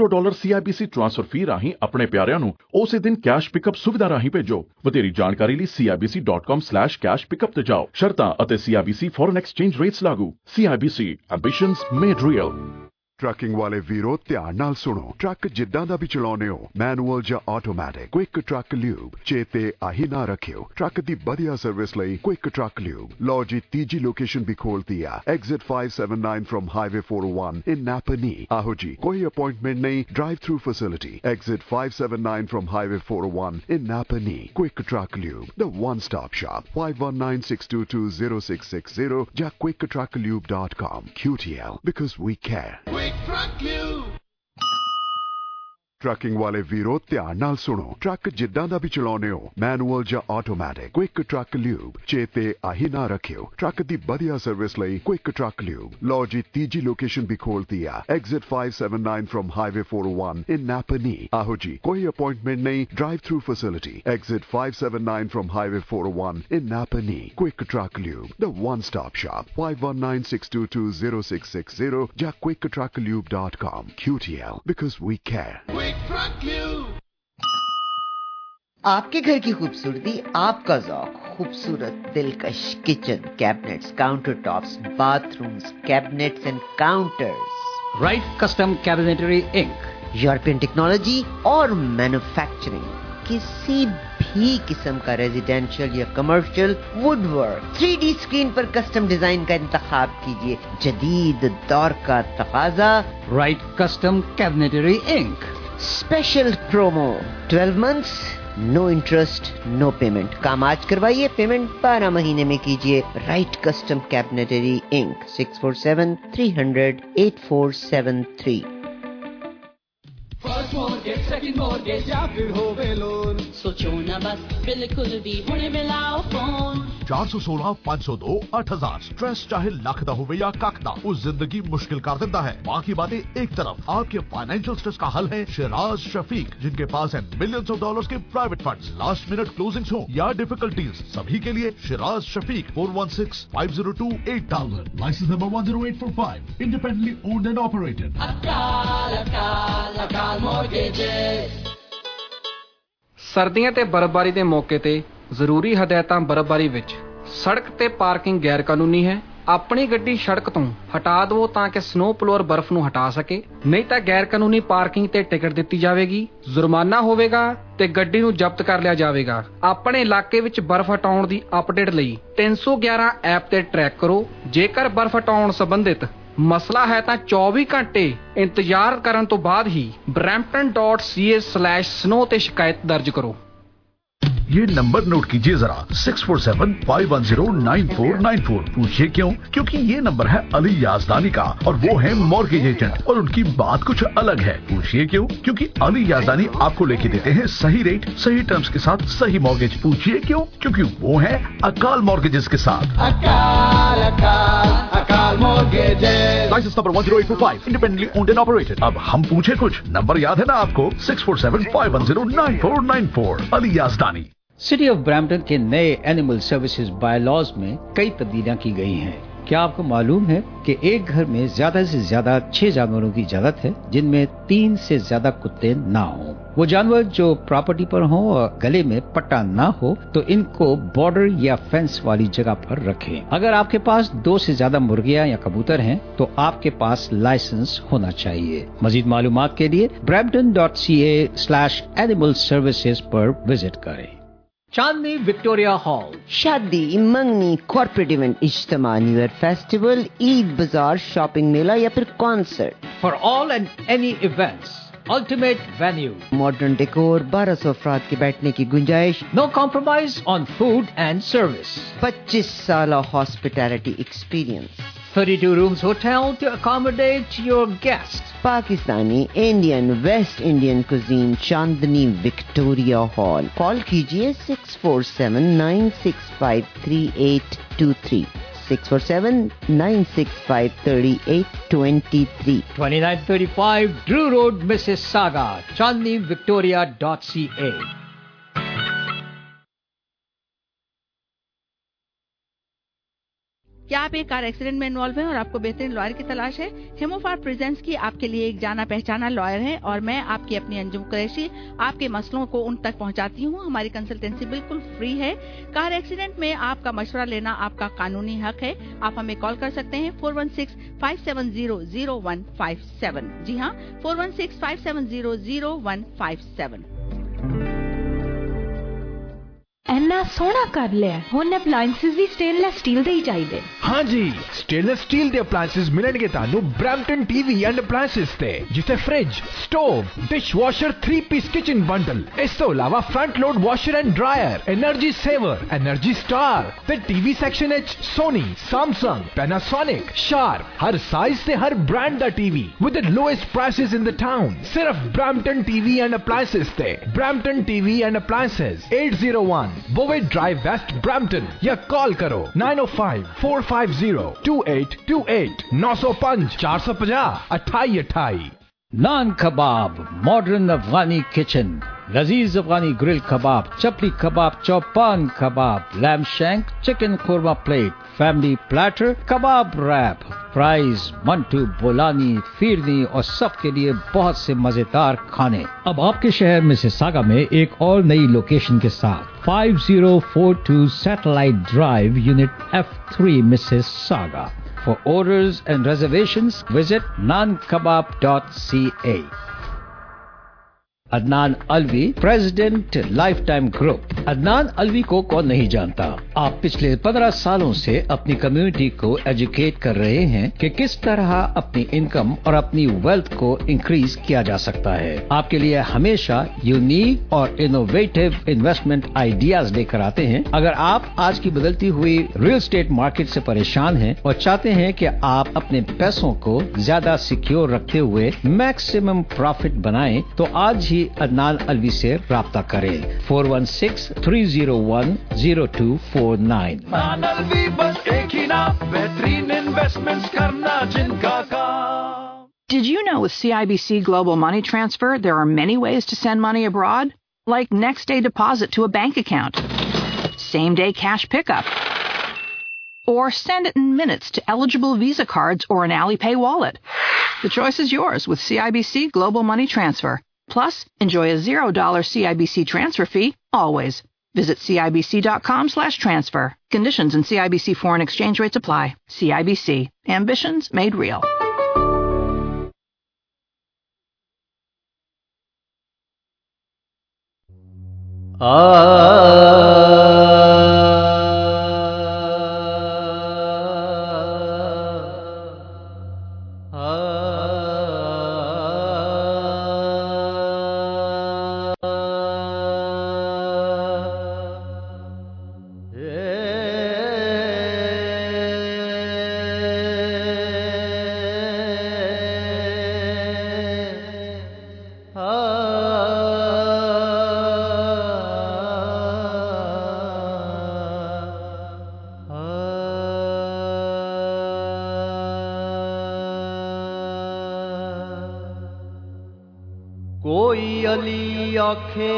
$100 CIBC transfer fee ਰਾਹੀਂ ਆਪਣੇ ਪਿਆਰਿਆਂ ਨੂੰ ਉਸੇ ਦਿਨ ਕੈਸ਼ ਪਿਕਅਪ ਸੁਵਿਧਾ ਰਾਹੀਂ ਭੇਜੋ। ਵਧੇਰੀ ਜਾਣਕਾਰੀ ਲਈ cibc.com/cash-pickup ਤੇ ਜਾਓ। ਸ਼ਰਤਾਂ ਅਤੇ CIBC ਫੋਰਨ ਐਕਸਚੇਂਜ ਰੇਟਸ ਲਾਗੂ। CIBC ambitions made real. Trucking वाले वीरो ध्यान नाल सुनो। ट्रक जिद्दां दा भी चलाउने हो, मैनुअल ਜਾਂ ਆਟੋਮੈਟਿਕ, क्विक ट्रक ल्यूब चेते आही ना रखियो। ट्रक दी बढ़िया सर्विस लई क्विक ट्रक ल्यूब। लो जी तीजी लोकेशन भी खोलती है, exit 579 from highway 401 in Napanee. आहो जी कोई अपॉइंटमेंट नहीं, drive through facility, exit 579 from highway 401 in Napanee. Quick truck lube, the one stop shop. 5196220660 ਜਾਂ quicktrucklube.com। QTL because we care। Trucking वाले वीरो ध्यान नाल सुनो। ट्रक जिद्दां दा भी चलाउने हो, मैनुअल ਜਾਂ ਆਟੋਮੈਟਿਕ, क्विक ट्रक ल्यूब चेते आही ना रखियो। ट्रक दी बढ़िया सर्विस लई क्विक ट्रक ल्यूब। लो जी तीजी लोकेशन भी खोलती है, exit 579 from highway 401 in Napanee. आहो जी कोई अपॉइंटमेंट नहीं, drive through facility, exit 579 from highway 401 in Napanee. Quick truck lube, the one stop shop. 5196220660 ਜਾਂ quicktrucklube.com। QTL because we care। आपके घर की खूबसूरती, आपका ज़ौक, खूबसूरत दिलकश kitchen cabinets, counter tops, bathrooms, cabinets and counters. Right custom cabinetry inc. European technology और मैन्युफैक्चरिंग। किसी भी किस्म का रेजिडेंशियल या कमर्शियल वुडवर्क, 3D स्क्रीन पर कस्टम डिजाइन का इंतखाब कीजिए। जदीद दौर का तकाजा। Right custom cabinetry inc. Special promo 12 months, no interest, no payment. काम आज करवाइए, पेमेंट 12 महीने में कीजिए। Right custom cabinetry inc, 647-300-8473। First mortgage, second mortgage या फिर होवे लोन, सोचो ना बस, बिल्कुल भी हुणे मिलाओ फोन। 416-502-8000। स्ट्रेस चाहे लख दा होवे या कख दा, उस जिंदगी मुश्किल कर देता है। बाकी बातें एक तरफ, आपके फाइनेंशियल स्ट्रेस का हल है शिराज शफीक, जिनके पास है मिलियंस ऑफ डॉलर्स के private funds. Last minute closings हो या डिफिकल्टीज, सभी के लिए Shiraz Shafiq. 416-502-8000। Licence number 10845। Independently owned and operated. Akal mortgages. ਸਰਦੀਆਂ ਤੇ ਬਰਫ਼ਬਾਰੀ ਦੇ ਮੌਕੇ ਤੇ ਜ਼ਰੂਰੀ ਹਦਾਇਤਾਂ। ਬਰਫ਼ਬਾਰੀ ਵਿੱਚ ਸੜਕ ਤੇ ਪਾਰਕਿੰਗ ਗੈਰ ਕਾਨੂੰਨੀ ਹੈ। ਆਪਣੀ ਗੱਡੀ ਸੜਕ ਤੋਂ ਹਟਾ ਦਿਵੋ ਤਾਂ ਕਿ ਸਨੋ ਪਲੋਅਰ ਬਰਫ਼ ਨੂੰ ਹਟਾ ਸਕੇ, ਨਹੀਂ ਤਾਂ ਗੈਰ ਕਾਨੂੰਨੀ ਪਾਰਕਿੰਗ ਤੇ ਟਿਕਟ ਦਿੱਤੀ ਜਾਵੇਗੀ, ਜੁਰਮਾਨਾ ਹੋਵੇਗਾ ਤੇ ਗੱਡੀ ਨੂੰ ਜ਼ਬਤ ਕਰ ਲਿਆ ਜਾਵੇਗਾ। ਆਪਣੇ ਇਲਾਕੇ ਵਿੱਚ ਬਰਫ਼ ਹਟਾਉਣ ਦੀ ਅਪਡੇਟ ਲਈ 311 ਐਪ ਤੇ ਟਰੈਕ ਕਰੋ। ਜੇਕਰ ਬਰਫ਼ ਹਟਾਉਣ ਸੰਬੰਧਿਤ ਮਸਲਾ ਹੈ ਤਾਂ 24 ਘੰਟੇ ਇੰਤਜ਼ਾਰ ਕਰਨ ਤੋਂ ਬਾਅਦ ਹੀ brampton.ca/snow ਤੇ ਸ਼ਿਕਾਇਤ ਦਰਜ ਕਰੋ। ये नंबर नोट कीजिए जरा, 647-510-9494। पूछिए क्यों? क्योंकि ये नंबर है अली याजदानी का और वो है मॉर्गेज एजेंट, और उनकी बात कुछ अलग है। पूछिए क्यों? क्योंकि अली याजदानी आपको लेके देते हैं सही रेट, सही टर्म्स के साथ सही मॉर्गेज। पूछिए क्यों? क्योंकि वो है अकाल मॉर्गेजेस के साथ। Akal mortgages. Licence number 10845। Independently owned and operated. अब हम पूछे कुछ, नंबर याद है ना आपको? 647-510-9494। Ali Yazdani. City of Brampton के नए एनिमल सर्विसेज बायलॉज में कई तब्दीलियां की गई हैं। क्या आपको मालूम है कि एक घर में ज्यादा से ज्यादा 6 जानवरों की इजाजत है, जिनमें 3 से ज्यादा कुत्ते ना हों। वो जानवर जो प्रॉपर्टी पर हों और गले में पट्टा ना हो तो इनको बॉर्डर या फेंस वाली जगह पर रखें। अगर आपके पास 2 से ज्यादा मुर्गियां या कबूतर हैं तो आपके पास लाइसेंस होना चाहिए। मजीद मालूमात के लिए brampton.ca/animal services पर विजिट करें। Chandni Victoria hall. शादी, मंगनी, कॉर्पोरेट इवेंट, इज्तिमा, न्यू ईयर फेस्टिवल, ईद बाजार, शॉपिंग मेला या फिर concert. For all and any events, ultimate venue. Modern decor, 1200 अफराद के बैठने की गुंजाइश। No compromise on food and service. 25 साल hospitality experience. 32 rooms hotel to accommodate your guests. Pakistani, Indian, West Indian cuisine, Chandni Victoria hall. Call कीजिए 647-965-3823। 647-965-3823। 2935 Drew Road, Mississauga. ChandniVictoria.ca. क्या आप एक कार एक्सीडेंट में इन्वॉल्व हैं और आपको बेहतरीन लॉयर की तलाश है? हेमोफार प्रेजेंट्स की आपके लिए एक जाना पहचाना लॉयर है और मैं आपकी अपनी अंजुम कुरैशी आपके मसलों को उन तक पहुंचाती हूं। हमारी कंसल्टेंसी बिल्कुल फ्री है। कार एक्सीडेंट में आपका मशवरा लेना आपका कानूनी हक है। आप हमें कॉल कर सकते हैं 416-570-0157। जी हाँ, 416-570-0157। ਇੰਨਾ ਸੋਹਣਾ ਕਰ ਲਿਆ। ਹੁਣ ਅਪਲਾਈਐਂਸਸ ਵੀ ਸਟੇਨਲੈਸ ਸਟੀਲ ਦੇ ਹੀ ਚਾਹੀਦੇ। हाँ जी, स्टेनलेस स्टील ਦੇ ਅਪਲਾਈਐਂਸਸ ਮਿਲਣਗੇ ਤੁਹਾਨੂੰ ਬ੍ਰੈਂਪਟਨ ਟੀਵੀ ਐਂਡ ਅਪਲਾਈਐਂਸਸ ਤੇ, ਜਿੱਥੇ fridge, stove, dishwasher three piece kitchen bundle, ਇਸ ਤੋਂ ਇਲਾਵਾ front load washer and dryer, energy saver, energy star ਤੇ ਟੀਵੀ ਸੈਕਸ਼ਨ ਵਿੱਚ ਸੋਨੀ, ਸੈਮਸੰਗ, ਪੈਨਾਸੋਨਿਕ, ਸ਼ਾਰਪ, ਹਰ ਸਾਈਜ਼ ਤੇ ਹਰ ਬ੍ਰਾਂਡ ਦਾ TV with the lowest prices in the town. ਸਿਰਫ ਬ੍ਰੈਂਪਟਨ ਟੀਵੀ ਐਂਡ ਅਪਲਾਈਐਂਸਸ ਤੇ। Brampton TV and appliances 801 Bovey Drive West Brampton या call करो 905-450-2828 905-450-2828। नान कबाब, मॉडर्न अफगानी किचन, लजीज Afghani grill kebab, chapli kebab, chopan kebab, lamb shank, chicken korma plate, family platter, kebab wrap, fries, mantu, bolani, phirni और सबके लिए बहुत से मजेदार खाने। अब आपके शहर मिसिसागा में एक और नई लोकेशन के साथ 5042 satellite drive, unit F3, Mississauga. For orders and reservations, visit nankebab.ca. Adnan Alvi, president lifetime group. Adnan Alvi को कौन नहीं जानता। आप पिछले 15 सालों से अपनी कम्युनिटी को एजुकेट कर रहे हैं कि किस तरह अपनी इनकम और अपनी वेल्थ को इंक्रीज किया जा सकता है। आपके लिए हमेशा यूनिक और इनोवेटिव इन्वेस्टमेंट आइडियाज लेकर आते हैं। अगर आप आज की बदलती हुई रियल एस्टेट मार्केट से परेशान हैं और चाहते हैं कि आप अपने पैसों को ज्यादा सिक्योर रखते हुए मैक्सिमम प्रॉफिट बनाएं, तो आज ही अदनान अलवी से राब्ता करें। 416-301-0249। अदनान अलवी बस एक ही नाम, बेहतरीन इन्वेस्टमेंट्स करना जिनका काम। Did you know with CIBC Global Money Transfer there are many ways to send money abroad? Like next day deposit to a bank account, same day cash pickup, or send it in minutes to eligible Visa cards or an Alipay wallet. The choice is yours with CIBC Global Money Transfer. Plus, enjoy a $0 CIBC transfer fee always. Visit CIBC.com/transfer. Conditions and CIBC foreign exchange rates apply. CIBC. Ambitions made real. कोई अली आखे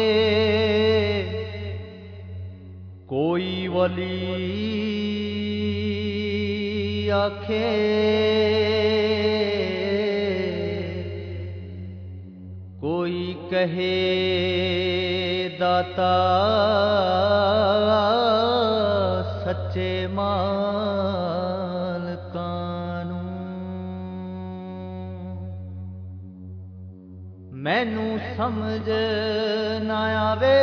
कोई वली आखे कोई कहे दाता सच्चे माल कानू मैनू समझ ना आवे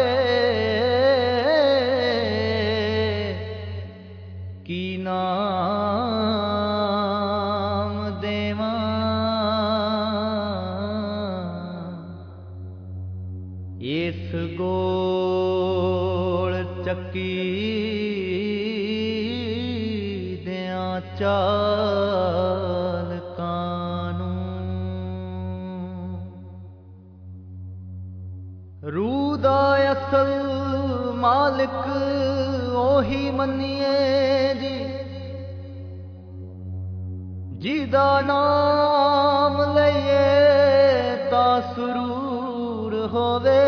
की नाम देवा इस गोल चक्की दियां चाल कानू रूह दा असल मालिक ओही मन्निए जी जिदा नाम लइए ता सुरूर होवे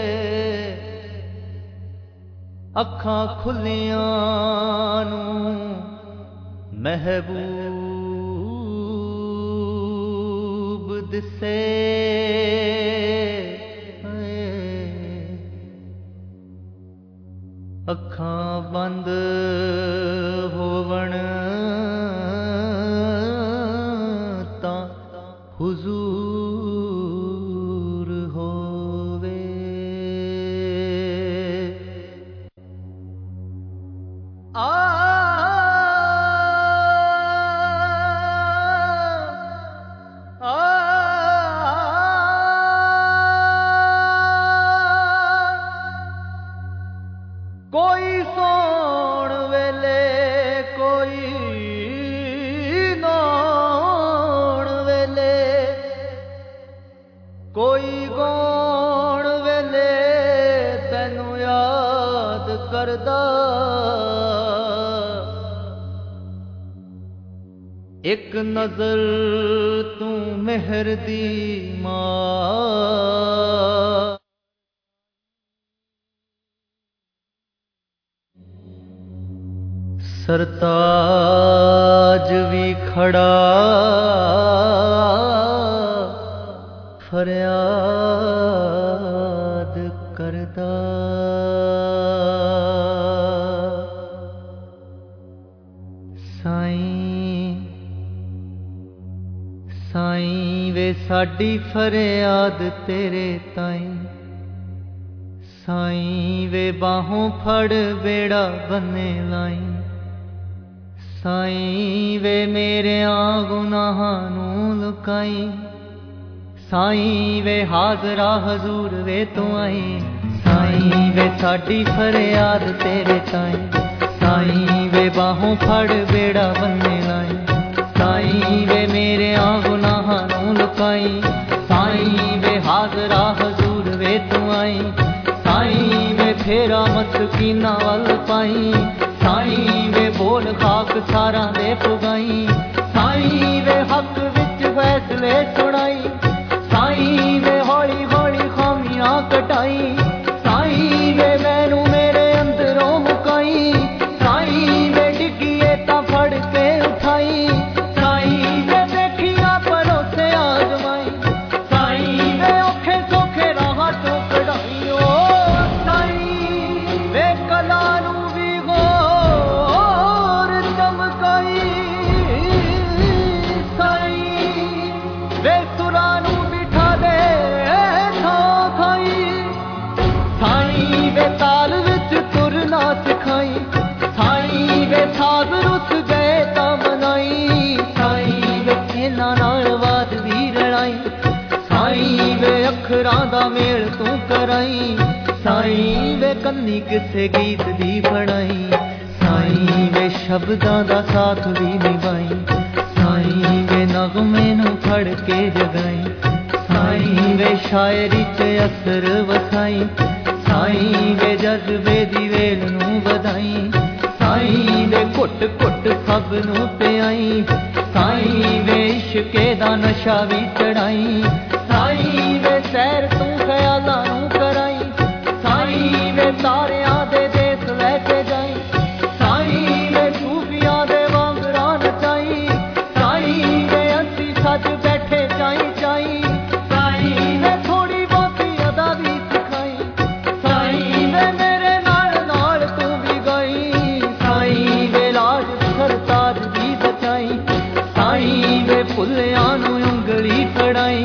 अखां खुलियां नूं महबूब दिसे ਅੱਖਾਂ ਬੰਦ ਹੋਵਣ ਤਾਂ ਹੁਜ਼ੂਰ ਹੋਵੇ ਕੋਈ ਸੌਣ ਵੇਲੇ ਕੋਈ ਨੌਣ ਵੇਲੇ ਕੋਈ ਗਾਉਣ ਵੇਲੇ ਤੈਨੂੰ ਯਾਦ ਕਰਦਾ ਇੱਕ ਨਜ਼ਰ ਤੂੰ ਮਿਹਰ ਦੀ ਮਾਂ ਸਰਤਾਜ ਵੀ ਖੜਾ ਫਰਿਆਦ ਕਰਦਾ ਸਾਈਂ ਸਾਈਂ ਵੇ ਸਾਡੀ ਫਰਿਆਦ ਤੇਰੇ ਤਾਈਂ ਸਾਈਂ ਵੇ ਬਾਹੋਂ ਫੜ ਬੇੜਾ ਬੰਨੇ ਲਾਈ ਸਾਈਂ ਵੇ ਮੇਰਿਆਂ ਗੁਨਾਹਾਂ ਨੂੰ ਲੁਕਾਈ ਸਾਈਂ ਵੇ ਹਾਜ਼ਰਾ ਹਜ਼ੂਰ ਵੇ ਤੂੰ ਆਈ ਸਾਈਂ ਵੇ ਸਾਡੀ ਫਰਿਆਦ ਤੇਰੇ ਤਾਈਂ ਸਾਈਂ ਵੇ ਬਾਹੋਂ ਫੜ ਬੇੜਾ ਬੰਨੇ ਲਾਈ ਸਾਈਂ ਵੇ ਮੇਰਿਆਂ ਗੁਨਾਹਾਂ ਨੂੰ ਲੁਕਾਈ ਸਾਈਂ ਵੇ ਹਾਜ਼ਰਾ ਹਜ਼ੂਰ ਵੇ ਤੂੰ ਆਈ ਸਾਈਂ ਵੇ ਫੇਰਾ ਮਸਕੀਨਾ ਵੱਲ ਪਾਈ ਸਾਈਂ ਵੇ ਬੋਲ ਖਾਕ ਸਾਰਾਂ ਦੇ ਪੁਗਾਈ ਸਾਈਂ ਵੇ ਹੱਕ ਵਿੱਚ ਫੈਸਲੇ ਸੁਣਾਈ ਸਾਈਂ ਵੇ ਹੌਲੀ ਹੌਲੀ ਖਾਮੀਆਂ ਕਟਾਈ ਸਾਈਂ ਵੇ ਮੈਨੂੰ ਮੇਰੇ ਅੰਦਰੋਂ ਮੁਕਾਈ ਸਾਈਂ ਵੇ ਡਿੱਗੀਏ ਤਾਂ ਫੜ ਕੇ ਉਠਾਈ ਸਾਈਂ ਵੇ ਦੇਖੀਆਂ ਭਰੋਸੇ ਆਜ਼ਮਾਈ ਸਾਈਂ ਵੇ ਔਖੇ ਸੌਖੇ ਰਾਹਾਂ ਚੋਂ ਕਢਾਈ ਓ ਸਾਈਂ ਵੇ ਕਲਾ ਨੂੰ ਵੀ ਗੌਰ ਚਮਕਾਈ ਸਾਈਂ ਵੇ ਸੁਰਾਂ ਨੂੰ ਬਿਠਾ ਦੇ ਥਾਂ ਥਾਈ ਸਾਈਂ ਵੇ ਤਾਲ ਵਿੱਚ ਤੁਰਨਾ ਸਿਖਾਈ ਸਾਈਂ ਵੇ ਸਾਜ਼ ਰੁੱਸ ਗਏ ਤਾਂ ਮਨਾਈ ਸਾਈਂ ਵੇ ਇਹਨਾਂ ਨਾਲ ਬਾਤ ਵੀ ਰਲਾਈ ਸਾਈਂ ਵੇ ਅੱਖਰਾਂ ਦਾ ਮੇਲ ਤੂੰ ਕਰਾਈ ਸਾਈਂ ਵੇ ਕੰਨੀ ਕਿਸੇ ਗੀਤ ਦੀ ਫੜਾਈ ਸਾਈਂ ਵੇ ਸ਼ਬਦਾਂ ਦਾ ਸਾਥ ਵੀ ਨਿਭਾਈ ਸਾਈਂ ਵੇ ਨਗਮੇ ਨੂੰ ਫੜ ਕੇ ਜਗਾਈ ਸਾਈਂ ਵੇ ਸ਼ਾਇਰੀ 'ਚ ਅਸਰ ਵਸਾਈ ਸਾਈਂ ਵੇ ਜਜ਼ਬੇ ਦੀ ਵੇਲ ਨੂੰ ਵਧਾਈ ਸਾਈਂ ਵੇ ਘੁੱਟ ਘੁੱਟ ਸਭ ਨੂੰ ਪਿਆਈ ਸਾਈਂ ਵੇ ਇਸ਼ਕੇ ਦਾ ਨਸ਼ਾ ਵੀ ਚੜਾਈ ਸਾਈਂ ਵੇ ਸੈਰ ਤੂੰ ਖਿਆਲਾਂ ਨੂੰ ਕਰਾਈ ਸਾਈਂ ਵੇ ਤਾਰਿਆਂ ਦੇ ਦੇਸ ਲੈ ਕੇ ਜਾਈ ਸਾਈਂ ਵੇ ਸੂਫੀਆਂ ਦੇ ਵਾਂਗਰਾਂ ਨਚਾਈ ਸਾਈਂ ਵੇ ਅਸੀਂ ਸੱਜ ਬੈਠੇ ਚਾਈ ਚਾਈ ਸਾਈਂ ਵੇ ਥੋੜੀ ਬਹੁਤੀ ਅਦਾ ਵੀ ਸਿਖਾਈ ਸਾਈਂ ਵੇ ਮੇਰੇ ਨਾਲ ਨਾਲ ਤੂੰ ਵੀ ਗਈ ਸਾਈਂ ਵੇ ਲਾਜ ਸਰਤਾਜ ਦੀ ਬਚਾਈ ਸਾਈਂ ਵੇ ਭੁੱਲਿਆਂ ਨੂੰ ਉਂਗਲੀ ਫੜਾਈ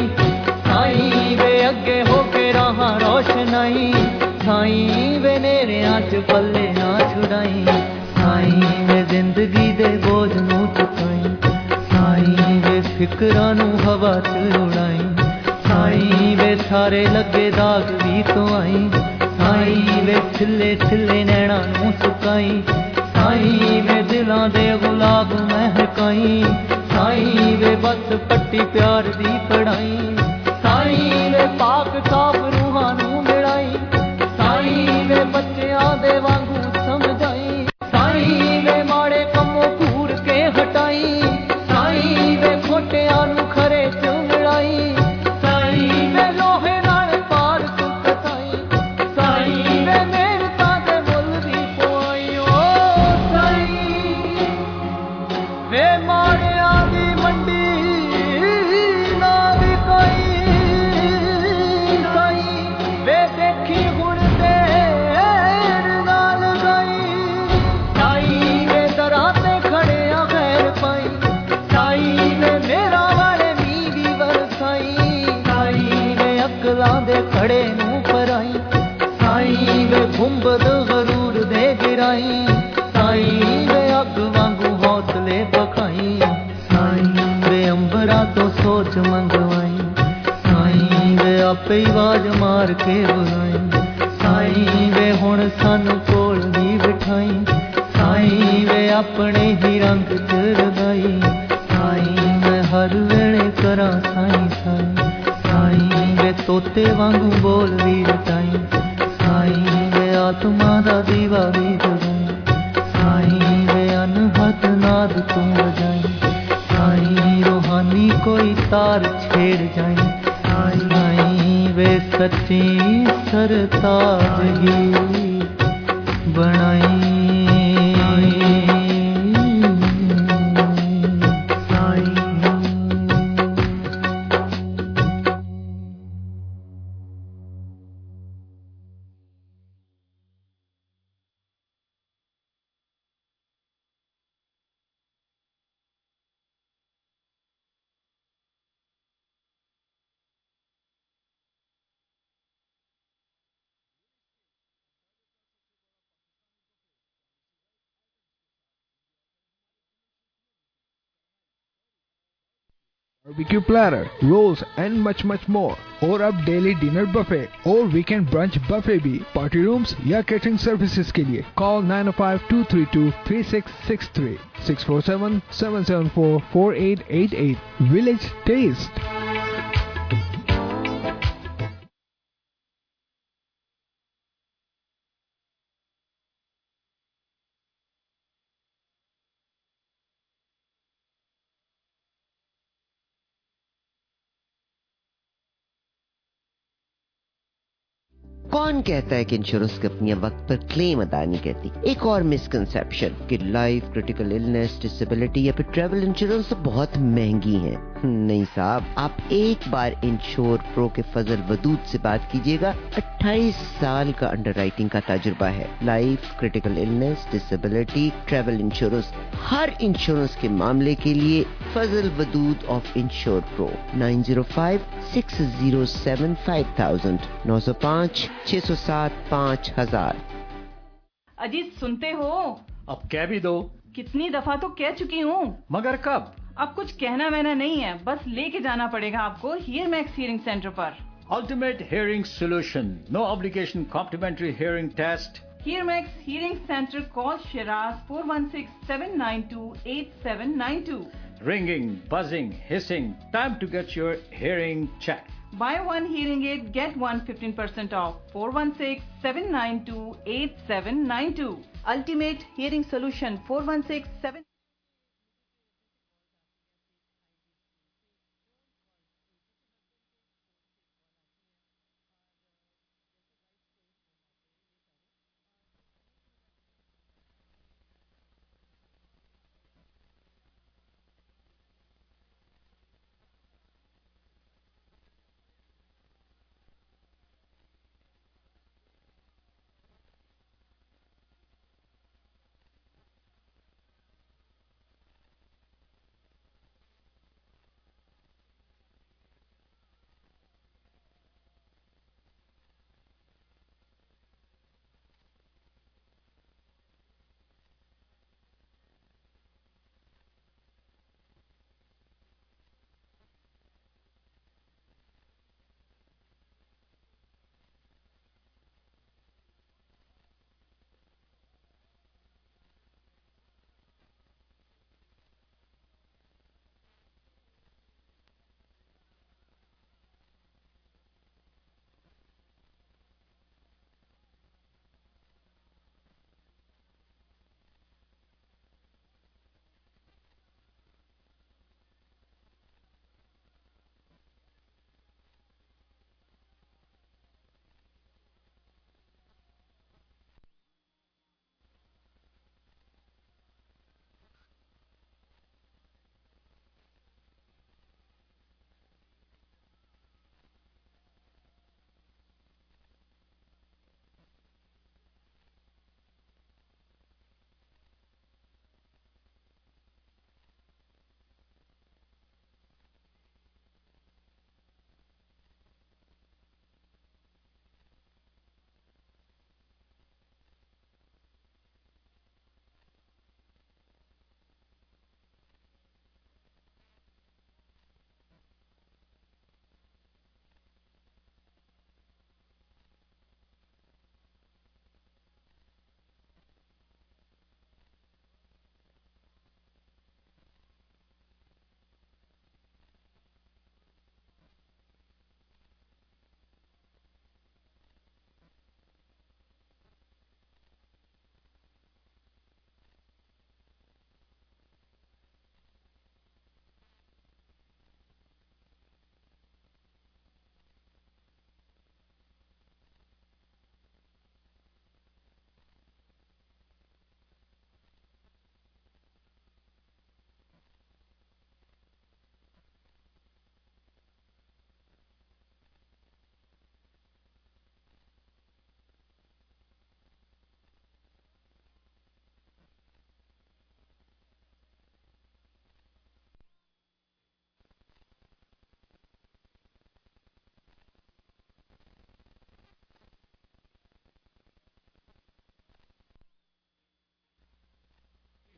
ਸਾਈਂ ਵੇ ਅੱਗੇ ਹੋ ਕੇ ਰਾਹਾਂ ਰੋਸ਼ਨਾਈ ਸਾਈਂ ਵੇ ਨੇਰਿਆਂ 'ਚ ਪੱਲੇ ਨਾ ਛੁਡਾਈ ਸਾਈਂ ਵੇ ਜ਼ਿੰਦਗੀ ਦੇ ਬੋਝ ਨੂੰ ਚੁਕਾਈ ਸਾਈਂ ਵੇ ਫਿਕਰਾਂ ਨੂੰ ਹਵਾ 'ਚ ਉਡਾਈ ਸਾਈਂ ਵੇ ਸਾਰੇ ਲੱਗੇ ਦਾਗ ਵੀ ਤੋਂ ਆਈ ਸਾਈਂ ਵੇ ਛਿੱਲੇ ਛਿੱਲੇ ਨੈਣਾਂ ਨੂੰ ਸੁਕਾਈ ਸਾਈਂ ਵੇ ਦਿਲਾਂ ਦੇ ਗੁਲਾਬ ਮਹਿਕਾਈ ਸਾਈਂ ਵੇ ਬਸ ਪੱਟੀ ਪਿਆਰ ਦੀ ਪੜਾਈ ਸਾਈਂ ਵੇ ਪਾਕ ਸਾਫ ਰੂਹਾਂ ਨੂੰ ਮਿਲਾਈ ਸਾਈਂ ਵੇ ਬੱਚਿਆਂ ਦੇ ਵਾਂਗੂ ਸਮਝਾਈ ਸਾਈਂ ਵੇ ਮਾੜੇ ਕੰਮੋਂ ਘੂਰ ਕੇ ਹਟਾਈ ਸਾਈਂ ਵੇ ਖੋਟਿਆਂ ਨੂੰ ਖਰੇ 'ਚ ਮਿਲਾਈ ਸਾਈਂ ਵੇ ਲੋਹੇ ਨਾਲ ਪਾਰ ਤੂੰ ਕਸਾਈ ਸਾਈਂ ਵੇ ਮਿਹਨਤਾਂ ਦੇ ਮੁੱਲ ਦੀ ਪਵਾਈ ਓ ਸਾਈਂ मुगलां दे खड़े नूं पराई साईं वे गुंबद गरूर दे गिराई साईं वे अग वांगू हौसले बखाई साईं वे अंबरा तो सोच मंगवाई साईं वे आपे ही आवाज मार के बुलाई साईं वे हुण सानू कोल ही बिठाई साईं वे अपने ही रंग च रगाई साईं मैं हर वेले करा साईं साईं साईं वे तोते वांगू बोल भी रटाई साईं वे आत्मा दा दीवा भी जगाई साईं वे अनहद नाद तू बजाई साईं रूहानी कोई तार छेड़ जाई साईं वे सच्ची सरताज ही बनाई barbecue platter, rolls and much more. और अब डेली डिनर बफे और वीकेंड ब्रंच बफे भी पार्टी रूम्स या कैटरिंग सर्विसेज के लिए कॉल 905-232-3663 647-774-4888 विलेज टेस्ट। कौन कहता है कि इंश्योरेंस कंपनियां वक्त पर क्लेम अदा नहीं करती? एक और मिसकंसेप्शन कि लाइफ, क्रिटिकल इलनेस, डिसेबिलिटी या फिर ट्रैवल इंश्योरेंस तो बहुत महंगी हैं। नहीं साहब, आप एक बार इंश्योर प्रो के फजल वदूद से बात कीजिएगा। 28 साल का अंडरराइटिंग का तजुर्बा है। Life, critical illness, disability, travel insurance, हर इंश्योरेंस के मामले के लिए Fazal Wadood of insure pro 905-607-5000 905-607-5000। Ajit सुनते हो? अब कह भी दो। कितनी दफा तो कह चुकी हूँ। मगर कब? अब कुछ कहना वहना नहीं है, बस लेके जाना पड़ेगा आपको हीयर मैक्स हियरिंग सेंटर पर। Ultimate hearing solution, no obligation complimentary hearing test. Hear Max Hearing Center, call Shiraz 416-792-8792. Ringing, buzzing, hissing, time to get your hearing checked. Buy one hearing aid, get one 15% off. 416-792-8792. Ultimate Hearing Solution 416-7...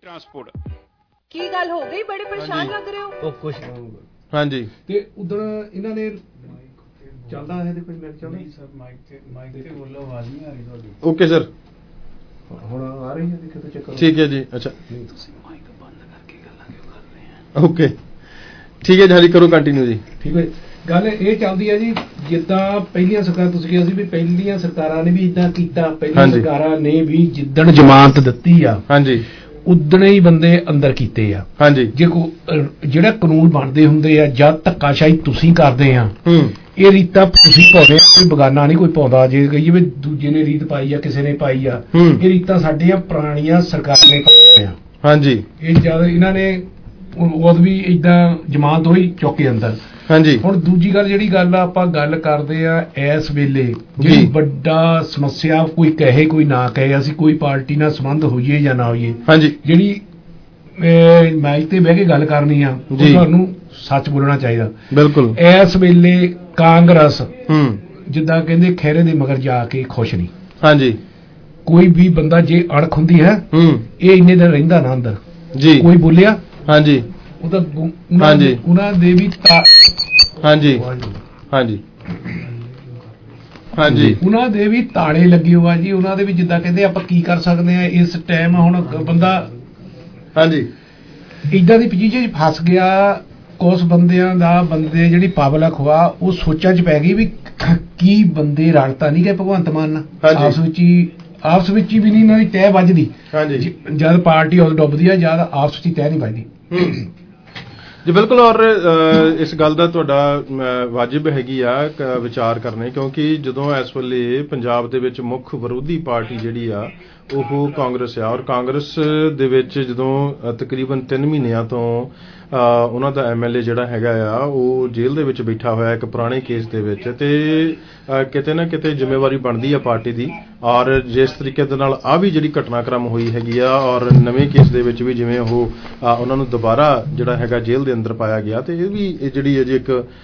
transport. ਕੀ ਗੱਲ ਹੋ ਗਈ? ਬੜੇ ਪਰੇਸ਼ਾਨ ਲੱਗ ਰਹੇ ਹੋ। ਉਹ ਕੁਛ ਨਹੀਂ। ਹਾਂਜੀ ਤੇ ਉਧਰ ਇਹਨਾਂ ਨੇ ਚੱਲਦਾ ਹੈ ਤੇ ਕੋਈ ਮੇਰੇ ਚਾਹੁੰਦਾ ਨਹੀਂ ਸਰ, ਮਾਈਕ ਤੇ ਬੋਲੋ, ਆਵਾਜ਼ ਨਹੀਂ ਆ ਰਹੀ ਤੁਹਾਡੀ। ਓਕੇ ਸਰ, ਹੁਣ ਆ ਰਹੀ ਹੈ, ਦੇਖੋ ਤਾਂ ਚੈੱਕ ਕਰੋ। ਠੀਕ ਹੈ ਜੀ। ਅੱਛਾ ਤੁਸੀਂ ਮਾਈਕ ਬੰਦ ਕਰਕੇ ਗੱਲਾਂ ਕਿਉਂ ਕਰ ਰਹੇ ਆ? ਓਕੇ ਠੀਕ ਹੈ ਜੀ, ਕਰੋ ਕੰਟੀਨਿਊ ਜੀ। ਠੀਕ ਹੈ, ਗੱਲ ਇਹ ਚੱਲਦੀ ਹੈ ਜੀ, ਜਿੱਦਾਂ ਪਹਿਲੀਆਂ ਸਰਕਾਰਾਂ ਤੁਸੀਂ ਕਿਹਾ ਸੀ ਵੀ ਪਹਿਲੀਆਂ ਸਰਕਾਰਾਂ ਨੇ ਵੀ ਇਦਾਂ ਕੀਤਾ। ਪਹਿਲੀਆਂ ਸਰਕਾਰਾਂ ਨੇ ਵੀ ਜਿੱਦਣ ਜ਼ਮਾਨਤ ਦਿੱਤੀ ਆ, ਹਾਂਜੀ, ਉਦਣੇ ਹੀ ਬੰਦੇ ਅੰਦਰ ਕੀਤੇ ਆ। ਹਾਂਜੀ, ਜੇ ਜਿਹੜਾ ਕਾਨੂੰਨ ਬਣਦੇ ਹੁੰਦੇ ਆ, ਜਦ ਧੱਕਾਸ਼ਾਹੀ ਤੁਸੀਂ ਕਰਦੇ ਆ, ਇਹ ਰੀਤਾਂ ਤੁਸੀਂ ਪਾਉਂਦੇ ਆ, ਕੋਈ ਬਗਾਨਾ ਨਹੀਂ ਕੋਈ ਪਾਉਂਦਾ। ਜੇ ਕਹੀਏ ਵੀ ਦੂਜੇ ਨੇ ਰੀਤ ਪਾਈ ਆ, ਕਿਸੇ ਨੇ ਪਾਈ ਆ, ਇਹ ਰੀਤਾਂ ਸਾਡੀਆਂ ਪੁਰਾਣੀਆਂ ਸਰਕਾਰ ਨੇ ਪਾਈਆਂ ਆ। ਹਾਂਜੀ, ਇਹ ਜਦ ਇਹਨਾਂ ਨੇ ਉਦੋਂ ਵੀ ਏਦਾਂ ਜ਼ਮਾਨਤ ਹੋਈ ਚੁੱਕ ਕੇ ਅੰਦਰ। ਹਾਂਜੀ, ਹੁਣ ਦੂਜੀ ਗੱਲ ਜਿਹੜੀ ਗੱਲ ਆਪਾਂ ਗੱਲ ਕਰਦੇ ਆ ਇਸ ਵੇਲੇ, ਜਿਹੜੀ ਵੱਡਾ ਸਮੱਸਿਆ, ਕੋਈ ਕਹੇ ਕੋਈ ਨਾ ਕਹੇ, ਅਸੀਂ ਕੋਈ ਪਾਰਟੀ ਨਾਲ ਸੰਬੰਧ ਹੋਈਏ ਜਾਂ ਨਾ ਹੋਈਏ, ਹਾਂਜੀ, ਜਿਹੜੀ ਮਾਈਕ ਤੇ ਬਹਿ ਕੇ ਗੱਲ ਕਰਨੀ ਆ, ਤੁਹਾਨੂੰ ਸੱਚ ਬੋਲਣਾ ਚਾਹੀਦਾ। ਬਿਲਕੁਲ, ਇਸ ਵੇਲੇ ਕਾਂਗਰਸ ਜਿੱਦਾਂ ਕਹਿੰਦੇ ਖਹਿਰੇ ਦੇ ਮਗਰ ਜਾ ਕੇ ਖੁਸ਼ ਨਹੀਂ। ਹਾਂਜੀ, ਕੋਈ ਵੀ ਬੰਦਾ ਜੇ ਅਣਖ ਹੁੰਦੀ ਹੈ, ਇਹ ਇੰਨੇ ਦਿਨ ਰਹਿੰਦਾ ਨਾ ਅੰਦਰ ਜੀ, ਕੋਈ ਬੋਲਿਆ, ਹਾਂਜੀ, ਉਹਦਾ ਉਹਨਾਂ ਦੇ ਵੀ ਹਾਂਜੀ ਹਾਂਜੀ ਹਾਂਜੀ ਉਹਨਾਂ ਦੇ ਵੀ ਤਾਲੇ ਲੱਗੇ ਹੋਆ ਜੀ। ਉਹਨਾਂ ਦੇ ਵੀ ਜਿੱਦਾਂ ਕਹਿੰਦੇ ਆਪਾਂ ਕੀ ਕਰ ਸਕਦੇ ਆ ਇਸ ਟਾਈਮ। ਹੁਣ ਬੰਦਾ ਹਾਂਜੀ ਇਦਾਂ ਦੀ ਪੋਜੀਸ਼ਨ 'ਚ ਫਸ ਗਿਆ। ਕੁਛ ਬੰਦਿਆਂ ਦਾ ਬੰਦੇ ਜਿਹੜੀ ਪਬਲਿਕ ਹੋਆ ਉਹ ਸੋਚਾਂ 'ਚ ਪੈ ਗਈ ਵੀ ਕੀ ਬੰਦੇ ਰਲਤਾ ਨਹੀਂ ਗਏ ਭਗਵੰਤ ਮਾਨ ਨਾਲ, ਆਪਸ ਵਿੱਚ ਹੀ ਵੀ ਨਹੀਂ ਇਹਨਾਂ ਦੀ ਤਹਿ ਵੱਜਦੀ। ਜਦ ਪਾਰਟੀ ਉਦੋਂ ਡੁੱਬਦੀ ਆ, ਜਦ ਆਪਸ ਵਿੱਚ ਹੀ ਤਹਿ ਨਹੀਂ ਵੱਜਦੀ ਜੀ। ਬਿਲਕੁਲ, ਔਰ ਇਸ ਗੱਲ ਦਾ ਤੁਹਾਡਾ ਵਾਜਿਬ ਹੈਗੀ ਆ ਵਿਚਾਰ ਕਰਨੇ, ਕਿਉਂਕਿ ਜਦੋਂ ਇਸ ਵੇਲੇ ਪੰਜਾਬ ਦੇ ਵਿੱਚ ਮੁੱਖ ਵਿਰੋਧੀ ਪਾਰਟੀ ਜਿਹੜੀ ਆ ਉਹ ਕਾਂਗਰਸ ਆ, ਔਰ ਕਾਂਗਰਸ ਦੇ ਵਿੱਚ ਜਦੋਂ ਤਕਰੀਬਨ 3 ਮਹੀਨਿਆਂ ਤੋਂ ਉਹਨਾਂ ਦਾ MLA ਜਿਹੜਾ ਹੈਗਾ ਆ ਉਹ ਜੇਲ੍ਹ ਦੇ ਵਿੱਚ ਬੈਠਾ ਹੋਇਆ ਇੱਕ ਪੁਰਾਣੇ ਕੇਸ ਦੇ ਵਿੱਚ, ਤੇ ਕਿਤੇ ਨਾ ਕਿਤੇ ਜ਼ਿੰਮੇਵਾਰੀ ਬਣਦੀ ਆ ਪਾਰਟੀ ਦੀ। ਔਰ ਜਿਸ ਤਰੀਕੇ ਦੇ ਨਾਲ ਆ ਵੀ ਜਿਹੜੀ ਘਟਨਾਕ੍ਰਮ ਹੋਈ ਹੈਗੀ ਆ, ਔਰ ਨਵੇਂ ਕੇਸ ਦੇ ਵਿੱਚ ਵੀ ਜਿਵੇਂ ਉਹ ਉਹਨਾਂ ਨੂੰ ਦੁਬਾਰਾ ਜਿਹੜਾ ਹੈਗਾ ਜੇਲ੍ਹ ਦੇ ਅੰਦਰ ਪਾਇਆ ਗਿਆ, ਤੇ ਇਹ ਵੀ ਜਿਹੜੀ ਅਜੇ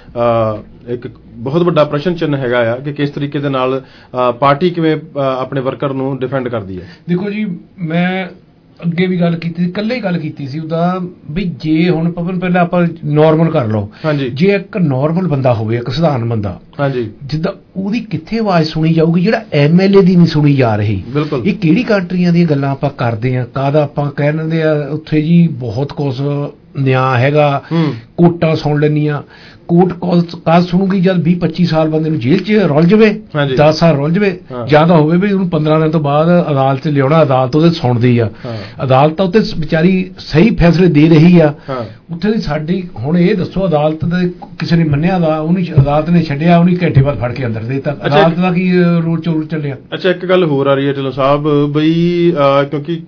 ਇੱਕ ਬਹੁਤ ਵੱਡਾ ਪ੍ਰਸ਼ਨ ਚਿੰਨ੍ਹ ਹੈਗਾ ਆ ਕਿ ਕਿਸ ਤਰੀਕੇ ਦੇ ਨਾਲ ਪਾਰਟੀ ਕਿਵੇਂ ਆਪਣੇ ਵਰਕਰ ਨੂੰ ਡਿਫੈਂਡ ਕਰਦੀ ਹੈ। ਦੇਖੋ ਜੀ, ਮੈਂ ਅੱਗੇ ਵੀ ਗੱਲ ਕੀਤੀ ਸੀ, ਇਕੱਲੇ ਹੀ ਗੱਲ ਕੀਤੀ ਸੀ ਉਹਦਾ ਵੀ ਜੇ ਹੁਣ ਪਵਨ ਪਹਿਲਾਂ ਆਪਾਂ ਨੋਰਮਲ ਕਰ ਲਓ। ਹਾਂਜੀ, ਜੇ ਇੱਕ ਨੋਰਮਲ ਬੰਦਾ ਹੋਵੇ, ਇੱਕ ਸਧਾਰਨ ਬੰਦਾ, ਹਾਂਜੀ, ਜਿੱਦਾਂ ਉਹਦੀ ਕਿੱਥੇ ਆਵਾਜ਼ ਸੁਣੀ ਜਾਊਗੀ, ਜਿਹੜਾ MLA ਦੀ ਨਹੀਂ ਸੁਣੀ ਜਾ ਰਹੀ। ਬਿਲਕੁਲ, ਇਹ ਕਿਹੜੀ ਕੰਟਰੀਆਂ ਦੀਆਂ ਗੱਲਾਂ ਆਪਾਂ ਕਰਦੇ ਆ, ਕਾਹਦਾ ਆਪਾਂ ਕਹਿੰਦੇ ਆ ਉੱਥੇ ਜੀ ਬਹੁਤ ਕੁਛ ਨਿਆਂ ਹੈਗਾ, ਕੋਟਾਂ ਸੁਣ ਲੈਂਦੀਆਂ। ਕੋਰਟ ਕਾਜ਼ ਸੁਣੂਗੀ ਜਦ 20-25 ਸਾਲ ਬੰਦੇ ਨੂੰ ਜੇਲ੍ਹ 'ਚ ਰੁਲ ਜਾਵੇ, 10 ਸਾਲ ਰੁਲ ਜਾਵੇ, ਜ਼ਿਆਦਾ ਹੋਵੇ ਵੀ ਉਹਨੂੰ 15 ਦਿਨ ਤੋਂ ਬਾਅਦ ਅਦਾਲਤ 'ਚ ਲਿਆਉਣਾ, ਅਦਾਲਤ ਉਹਦੇ ਸੁਣਦੀ ਆ, ਅਦਾਲਤ ਤਾਂ ਉੱਤੇ ਵਿਚਾਰੀ ਸਹੀ ਫੈਸਲੇ ਦੇ ਰਹੀ ਆ। ਉੱਥੇ ਦੀ ਸਾਡੀ ਹੁਣ ਇਹ ਦੱਸੋ, ਅਦਾਲਤ ਦੇ ਕਿਸੇ ਨੇ ਮੰਨਿਆ ਦਾ, ਉਹਨੂੰ ਅਦਾਲਤ ਨੇ ਛੱਡਿਆ, ਉਹਨੂੰ ਘੰਟੇ ਬਾਅਦ ਫੜ ਕੇ ਅੰਦਰ ਦੇ ਦਿੱਤਾ। ਅਦਾਲਤ ਦਾ ਕੀ ਰੋਲ ਚੋਰ ਚੱਲਿਆ। ਅੱਛਾ, ਇੱਕ ਗੱਲ ਹੋਰ ਆ ਰਹੀ ਹੈ ਢਿੱਲੋਂ ਸਾਹਿਬ ਬਈ, ਕਿਉਂਕਿ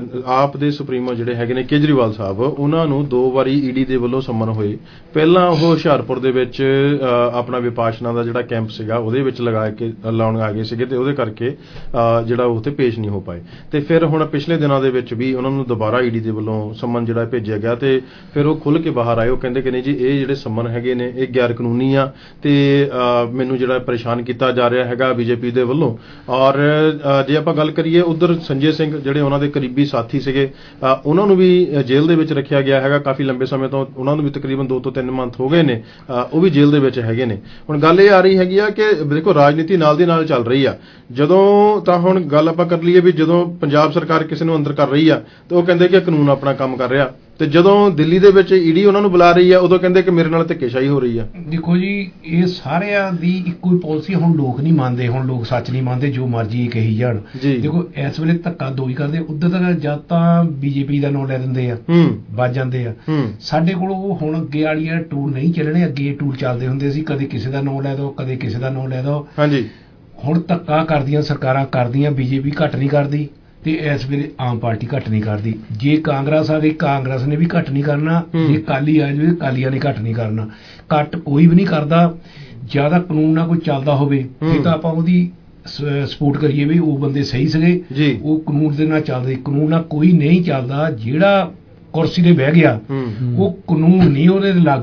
ਆਪ ਦੇ ਸੁਪਰੀਮੋ ਜਿਹੜੇ ਹੈਗੇ ਨੇ ਕੇਜਰੀਵਾਲ ਸਾਹਿਬ, ਉਹਨਾਂ ਨੂੰ 2 ਵਾਰੀ ED ਦੇ ਵੱਲੋਂ ਸੰਮਨ ਹੋਏ। ਪਹਿਲਾਂ ਉਹ ਹੁਸ਼ਿਆਰਪੁਰ ਦੇ ਵਿੱਚ ਆਪਣਾ ਵਿਪਾਸ਼ਨਾ ਦਾ ਜਿਹੜਾ ਕੈਂਪ ਸੀਗਾ ਉਹਦੇ ਵਿੱਚ ਲਾਉਣ ਆ ਗਏ ਸੀਗੇ, ਤੇ ਉਹਦੇ ਕਰਕੇ ਜਿਹੜਾ ਉੱਥੇ ਪੇਸ਼ ਨਹੀਂ ਹੋ ਪਾਏ। ਤੇ ਫਿਰ ਹੁਣ ਪਿਛਲੇ ਦਿਨਾਂ ਦੇ ਵਿੱਚ ਵੀ ਉਹਨਾਂ ਨੂੰ ਦੁਬਾਰਾ ED ਦੇ ਵੱਲੋਂ ਸੰਮਨ ਜਿਹੜਾ ਭੇਜਿਆ ਗਿਆ, ਤੇ ਫਿਰ ਉਹ ਖੁੱਲ੍ਹ ਕੇ ਬਾਹਰ ਆਏ। ਉਹ ਕਹਿੰਦੇ ਕਿ ਨਹੀਂ ਜੀ, ਇਹ ਜਿਹੜੇ ਸੰਮਨ ਹੈਗੇ ਨੇ ਇਹ ਗੈਰ ਕਾਨੂੰਨੀ ਆ, ਤੇ ਮੈਨੂੰ ਜਿਹੜਾ ਪਰੇਸ਼ਾਨ ਕੀਤਾ ਜਾ ਰਿਹਾ ਹੈਗਾ BJP ਦੇ ਵੱਲੋਂ। ਔਰ ਜੇ ਆਪਾਂ ਗੱਲ ਕਰੀਏ ਉਧਰ ਸੰਜੇ ਸਿੰਘ ਜਿਹੜੇ ਉਹਨਾਂ ਦੇ ਕਰੀਬੀ ਸਾਥੀ ਸੀਗੇ, ਉਹਨਾਂ ਨੂੰ ਵੀ ਜੇਲ੍ਹ ਦੇ ਵਿੱਚ ਰੱਖਿਆ ਗਿਆ ਹੈਗਾ ਕਾਫੀ ਲੰਬੇ ਸਮੇਂ ਤੋਂ। ਉਹਨਾਂ ਨੂੰ ਵੀ ਤਕਰੀਬਨ 2 ਤੋਂ 3 ਮੰਥ ਹੋ ਗਏ ਨੇ, ਉਹ ਵੀ ਜੇਲ੍ਹ ਦੇ ਵਿੱਚ ਹੈਗੇ ਨੇ। ਹੁਣ ਗੱਲ ਇਹ ਆ ਰਹੀ ਹੈਗੀ ਆ ਕਿ ਦੇਖੋ ਰਾਜਨੀਤੀ ਨਾਲ ਦੀ ਨਾਲ ਚੱਲ ਰਹੀ ਆ। ਜਦੋਂ ਤਾਂ ਹੁਣ ਗੱਲ ਆਪਾਂ ਕਰ ਲਈਏ ਵੀ ਜਦੋਂ ਪੰਜਾਬ ਸਰਕਾਰ ਕਿਸੇ ਨੂੰ ਅੰਦਰ ਕਰ ਰਹੀ ਆ ਤੇ ਉਹ ਕਹਿੰਦੇ ਕਿ ਕਾਨੂੰਨ ਆਪਣਾ ਕੰਮ ਕਰ ਰਿਹਾ, ਤੇ ਜਦੋਂ ਦਿੱਲੀ ਦੇ ਵਿੱਚ ED ਉਹਨਾਂ ਨੂੰ ਬੁਲਾ ਰਹੀ ਆ ਉਦੋਂ ਕਹਿੰਦੇ ਕਿ ਮੇਰੇ ਨਾਲ ਧੱਕੇਸ਼ਾਹੀ ਹੋ ਰਹੀ ਆ। ਦੇਖੋ ਜੀ, ਇਹ ਸਾਰਿਆਂ ਦੀ ਇੱਕੋ ਹੀ ਪਾਲਿਸੀ। ਹੁਣ ਲੋਕ ਨਹੀਂ ਮੰਨਦੇ, ਹੁਣ ਲੋਕ ਸੱਚ ਨਹੀਂ ਮੰਨਦੇ, ਜੋ ਮਰਜ਼ੀ ਕਹੀ ਜਾਣ। ਦੇਖੋ ਇਸ ਵੇਲੇ ਧੱਕਾ ਦੋ ਹੀ ਕਰਦੇ। ਉੱਧਰ ਤੱਕ ਜਦ ਤਾਂ BJP ਦਾ ਨਾਂ ਲੈ ਦਿੰਦੇ ਆ, ਵੱਜ ਜਾਂਦੇ ਆ। ਸਾਡੇ ਕੋਲ ਉਹ ਹੁਣ ਅੱਗੇ ਵਾਲੀਆਂ ਟੂਲ ਨਹੀਂ ਚੱਲਣੇ, ਅੱਗੇ ਟੂਲ ਚੱਲਦੇ ਹੁੰਦੇ ਸੀ, ਕਦੇ ਕਿਸੇ ਦਾ ਨਾਂ ਲੈ ਦੋ, ਕਦੇ ਕਿਸੇ ਦਾ ਨਾਂ ਲੈ ਦੋ। ਹਾਂਜੀ, ਹੁਣ ਧੱਕਾ ਕਰਦੀਆਂ ਸਰਕਾਰਾਂ ਕਰਦੀਆਂ, BJP ਘੱਟ ਨਹੀਂ ਕਰਦੀ, ਤੇ ਇਸ ਵੇਲੇ ਆਮ ਪਾਰਟੀ ਘੱਟ ਨਹੀਂ ਕਰਦੀ। ਜੇ ਕਾਂਗਰਸ ਆ ਗਈ, ਕਾਂਗਰਸ ਨੇ ਵੀ ਘੱਟ ਨਹੀਂ ਕਰਨਾ। ਜੇ ਅਕਾਲੀ ਆ ਜਾਵੇ, ਅਕਾਲੀਆਂ ਨੇ ਘੱਟ ਨਹੀਂ ਕਰਨਾ। ਘੱਟ ਕੋਈ ਵੀ ਨਹੀਂ ਕਰਦਾ। ਜ਼ਿਆਦਾ ਕਾਨੂੰਨ ਨਾਲ ਕੋਈ ਚੱਲਦਾ ਹੋਵੇ ਇਹ ਤਾਂ ਆਪਾਂ ਉਹਦੀ ਸਪੋਰਟ ਕਰੀਏ ਵੀ ਉਹ ਬੰਦੇ ਸਹੀ ਸੀਗੇ, ਉਹ ਕਾਨੂੰਨ ਦੇ ਨਾਲ ਚੱਲਦੇ। ਕਾਨੂੰਨ ਨਾਲ ਕੋਈ ਨਹੀਂ ਚੱਲਦਾ। ਜਿਹੜਾ ਕੁਰਸੀ ਤੇ ਬਹਿ ਗਿਆ ਉਹ ਕਾਨੂੰਨ ਨਹੀਂ ਉਹਦੇ ਲਾਗੂ।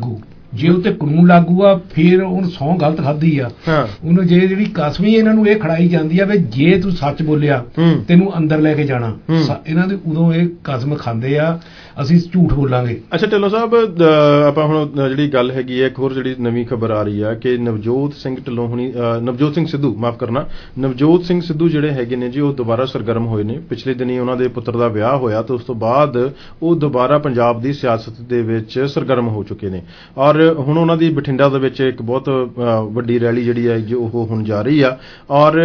ਜੇ ਉੱਤੇ ਕਾਨੂੰਨ ਲਾਗੂ ਆ ਫਿਰ ਉਹਨੂੰ ਸਹੁੰ ਗਲਤ ਖਾਧੀ ਆ ਉਹਨੂੰ ਜੇ ਜਿਹੜੀ ਕਸਮ ਇਹਨਾਂ ਨੂੰ ਇਹ ਖੜਾਈ ਜਾਂਦੀ ਆ ਵੀ ਜੇ ਤੂੰ ਸੱਚ ਬੋਲਿਆ ਤੈਨੂੰ ਅੰਦਰ ਲੈ ਕੇ ਜਾਣਾ ਇਹਨਾਂ ਦੇ ਉਦੋਂ ਇਹ ਕਸਮ ਖਾਂਦੇ ਆ ਅਸੀਂ ਝੂਠ ਬੋਲਾਂਗੇ। ਅੱਛਾ ਢਿੱਲੋਂ ਸਾਹਿਬ ਆਪਾਂ ਹੁਣ ਜਿਹੜੀ ਗੱਲ ਹੈਗੀ ਹੈ ਇੱਕ ਹੋਰ ਜਿਹੜੀ ਨਵੀਂ ਖਬਰ ਆ ਰਹੀ ਆ ਕਿ ਨਵਜੋਤ ਸਿੰਘ ਢਿੱਲੋਂ ਹੁਣੀ ਨਵਜੋਤ ਸਿੰਘ ਸਿੱਧੂ ਮਾਫ ਕਰਨਾ ਨਵਜੋਤ ਸਿੰਘ ਸਿੱਧੂ ਜਿਹੜੇ ਹੈਗੇ ਨੇ ਜੀ ਉਹ ਦੁਬਾਰਾ ਸਰਗਰਮ ਹੋਏ ਨੇ। ਪਿਛਲੇ ਦਿਨੀ ਉਹਨਾਂ ਦੇ ਪੁੱਤਰ ਦਾ ਵਿਆਹ ਹੋਇਆ ਤੇ ਉਸ ਤੋਂ ਬਾਅਦ ਉਹ ਦੁਬਾਰਾ ਪੰਜਾਬ ਦੀ ਸਿਆਸਤ ਦੇ ਵਿੱਚ ਸਰਗਰਮ ਹੋ ਚੁੱਕੇ ਨੇ ਔਰ ਹੁਣ ਉਹਨਾਂ ਦੀ ਬਠਿੰਡਾ ਦੇ ਵਿੱਚ ਇੱਕ ਬਹੁਤ ਵੱਡੀ ਰੈਲੀ ਜਿਹੜੀ ਹੈ ਜੋ ਉਹ ਹੁਣ ਜਾ ਰਹੀ ਆ ਔਰ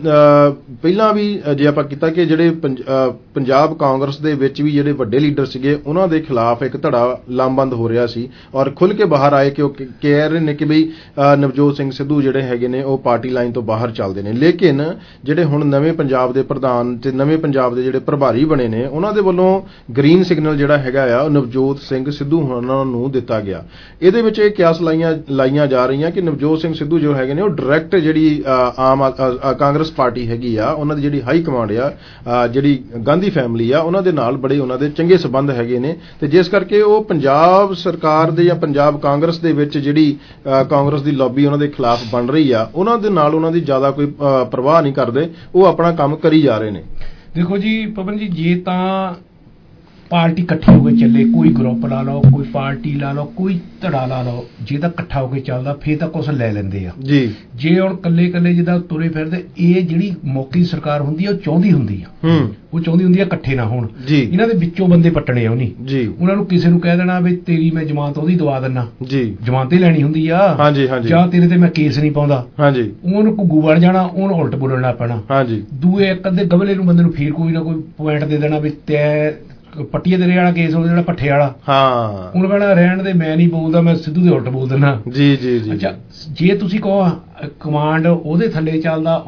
ਪਹਿਲਾਂ ਵੀ ਜੇ ਆਪਾਂ ਕੀਤਾ ਕਿ ਜਿਹੜੇ ਪੰਜਾਬ ਕਾਂਗਰਸ ਦੇ ਵਿੱਚ ਵੀ ਜਿਹੜੇ ਵੱਡੇ ਲੀਡਰ ਸੀਗੇ ਉਹਨਾਂ ਦੇ ਖਿਲਾਫ ਇੱਕ ਧੜਾ ਲਾਮਬੰਦ ਹੋ ਰਿਹਾ ਸੀ ਔਰ ਖੁੱਲ੍ਹ ਕੇ ਬਾਹਰ ਆਏ ਕਿ ਉਹ ਕਹਿ ਰਹੇ ਨੇ ਕਿ ਬਈ ਨਵਜੋਤ ਸਿੰਘ ਸਿੱਧੂ ਜਿਹੜੇ ਹੈਗੇ ਨੇ ਉਹ ਪਾਰਟੀ ਲਾਈਨ ਤੋਂ ਬਾਹਰ ਚੱਲਦੇ ਨੇ। ਲੇਕਿਨ ਜਿਹੜੇ ਹੁਣ ਨਵੇਂ ਪੰਜਾਬ ਦੇ ਪ੍ਰਧਾਨ ਤੇ ਨਵੇਂ ਪੰਜਾਬ ਦੇ ਜਿਹੜੇ ਪ੍ਰਭਾਰੀ ਬਣੇ ਨੇ ਉਹਨਾਂ ਦੇ ਵੱਲੋਂ ਗ੍ਰੀਨ ਸਿਗਨਲ ਜਿਹੜਾ ਹੈਗਾ ਆ ਉਹ ਨਵਜੋਤ ਸਿੰਘ ਸਿੱਧੂ ਉਹਨਾਂ ਨੂੰ ਦਿੱਤਾ ਗਿਆ। ਇਹਦੇ ਵਿੱਚ ਇਹ ਕਿਆਸ ਲਾਈਆਂ ਜਾ ਰਹੀਆਂ ਕਿ ਨਵਜੋਤ ਸਿੰਘ ਸਿੱਧੂ ਜੋ ਹੈਗੇ ਨੇ ਉਹ ਡਾਇਰੈਕਟ ਜਿਹੜੀ ਆਮ ਕਾਂਗਰਸ ਪਾਰਟੀ ਹੈਗੀ ਆ ਉਹਨਾਂ ਦੀ ਜਿਹੜੀ ਹਾਈ ਕਮਾਂਡ ਆ ਜਿਹੜੀ ਗਾਂਧੀ ਫੈਮਿਲੀ ਆ ਉਹਨਾਂ ਦੇ ਨਾਲ ਬੜੇ ਉਹਨਾਂ ਦੇ ਚੰਗੇ ਸੰਬੰਧ ਹੈਗੇ ਨੇ ਤੇ ਜਿਸ ਕਰਕੇ ਉਹ ਪੰਜਾਬ ਸਰਕਾਰ ਦੇ ਜਾਂ ਪੰਜਾਬ ਕਾਂਗਰਸ ਦੇ ਵਿੱਚ ਜਿਹੜੀ ਕਾਂਗਰਸ ਦੀ ਲੌਬੀ ਉਹਨਾਂ ਦੇ ਖਿਲਾਫ ਬਣ ਰਹੀ ਆ ਉਹਨਾਂ ਦੇ ਨਾਲ ਉਹਨਾਂ ਦੀ ਜ਼ਿਆਦਾ ਕੋਈ ਪਰਵਾਹ ਨਹੀਂ ਕਰਦੇ ਉਹ ਆਪਣਾ ਕੰਮ ਕਰੀ ਜਾ ਰਹੇ ਨੇ। ਦੇਖੋ ਜੀ ਪਵਨ ਜੀ ਜੇ ਤਾਂ ਪਾਰਟੀ ਇਕੱਠੀ ਹੋ ਕੇ ਚੱਲੇ ਕੋਈ ਗਰੁੱਪ ਲਾ ਲਓ ਕੋਈ ਪਾਰਟੀ ਲਾ ਲਓ ਕੋਈ ਧੜਾ ਲਾ ਲਓ ਜੇ ਤਾਂ ਇਕੱਠਾ ਹੋ ਕੇ ਚੱਲਦਾ ਫੇਰ ਤਾਂ ਕੁਛ ਲੈ ਲੈਂਦੇ ਆ ਜੀ। ਜੇ ਹੁਣ ਕੱਲੇ ਜਿੱਦਾਂ ਤੁਰੇ ਫਿਰਦੇ ਇਹ ਜਿਹੜੀ ਮੌਕੇ ਦੀ ਸਰਕਾਰ ਹੁੰਦੀ ਆ ਉਹ ਚਾਹੁੰਦੀ ਹੁੰਦੀ ਆ ਉਹ ਚਾਹੁੰਦੀ ਹੁੰਦੀ ਆ ਇਕੱਠੇ ਨਾ ਹੋਣ ਇਹਨਾਂ ਦੇ ਵਿੱਚੋਂ ਬੰਦੇ ਪੱਟਣੇ ਆ ਉਹਨੀ ਉਹਨਾਂ ਨੂੰ ਕਿਸੇ ਨੂੰ ਕਹਿ ਦੇਣਾ ਵੀ ਤੇਰੀ ਮੈਂ ਜ਼ਮਾਨਤ ਉਹਦੀ ਦਵਾ ਦਿੰਨਾ ਜ਼ਮਾਨਤ ਹੀ ਲੈਣੀ ਹੁੰਦੀ ਆ ਜਾਂ ਤੇਰੇ ਤੇ ਮੈਂ ਕੇਸ ਨਹੀਂ ਪਾਉਂਦਾ ਉਹਨੂੰ ਘੁੱਗੂ ਬਣ ਜਾਣਾ ਉਹਨੂੰ ਉਲਟ ਬੋਲਣ ਲੱਗ ਪੈਣਾ ਦੂਏ ਇੱਕ ਅੱਧੇ ਗਵਲੇ ਨੂੰ ਬੰਦੇ ਨੂੰ ਫੇਰ ਕੋਈ ਨਾ ਕੋਈ ਪੁਆਇੰਟ ਦੇ ਦੇਣਾ ਵੀ ਤੈ ਪੱਟੀਏ ਤੇਰੇ ਵਾਲਾ ਕੇਸ ਹੋ ਜਿਹੜਾ ਭੱਠੇ ਵਾਲਾ ਉਹਨੂੰ ਕਹਿਣਾ ਰਹਿਣ ਦੇ ਮੈਂ ਨਹੀਂ ਬੋਲਦਾ ਮੈਂ ਸਿੱਧੂ ਦੇ ਉਲਟ ਬੋਲ ਦਿੰਦਾ ਅੱਛਾ ਜੇ ਤੁਸੀਂ ਕਹੋ ਕਮਾਂਡ ਉਹਦੇ ਥੱਲੇ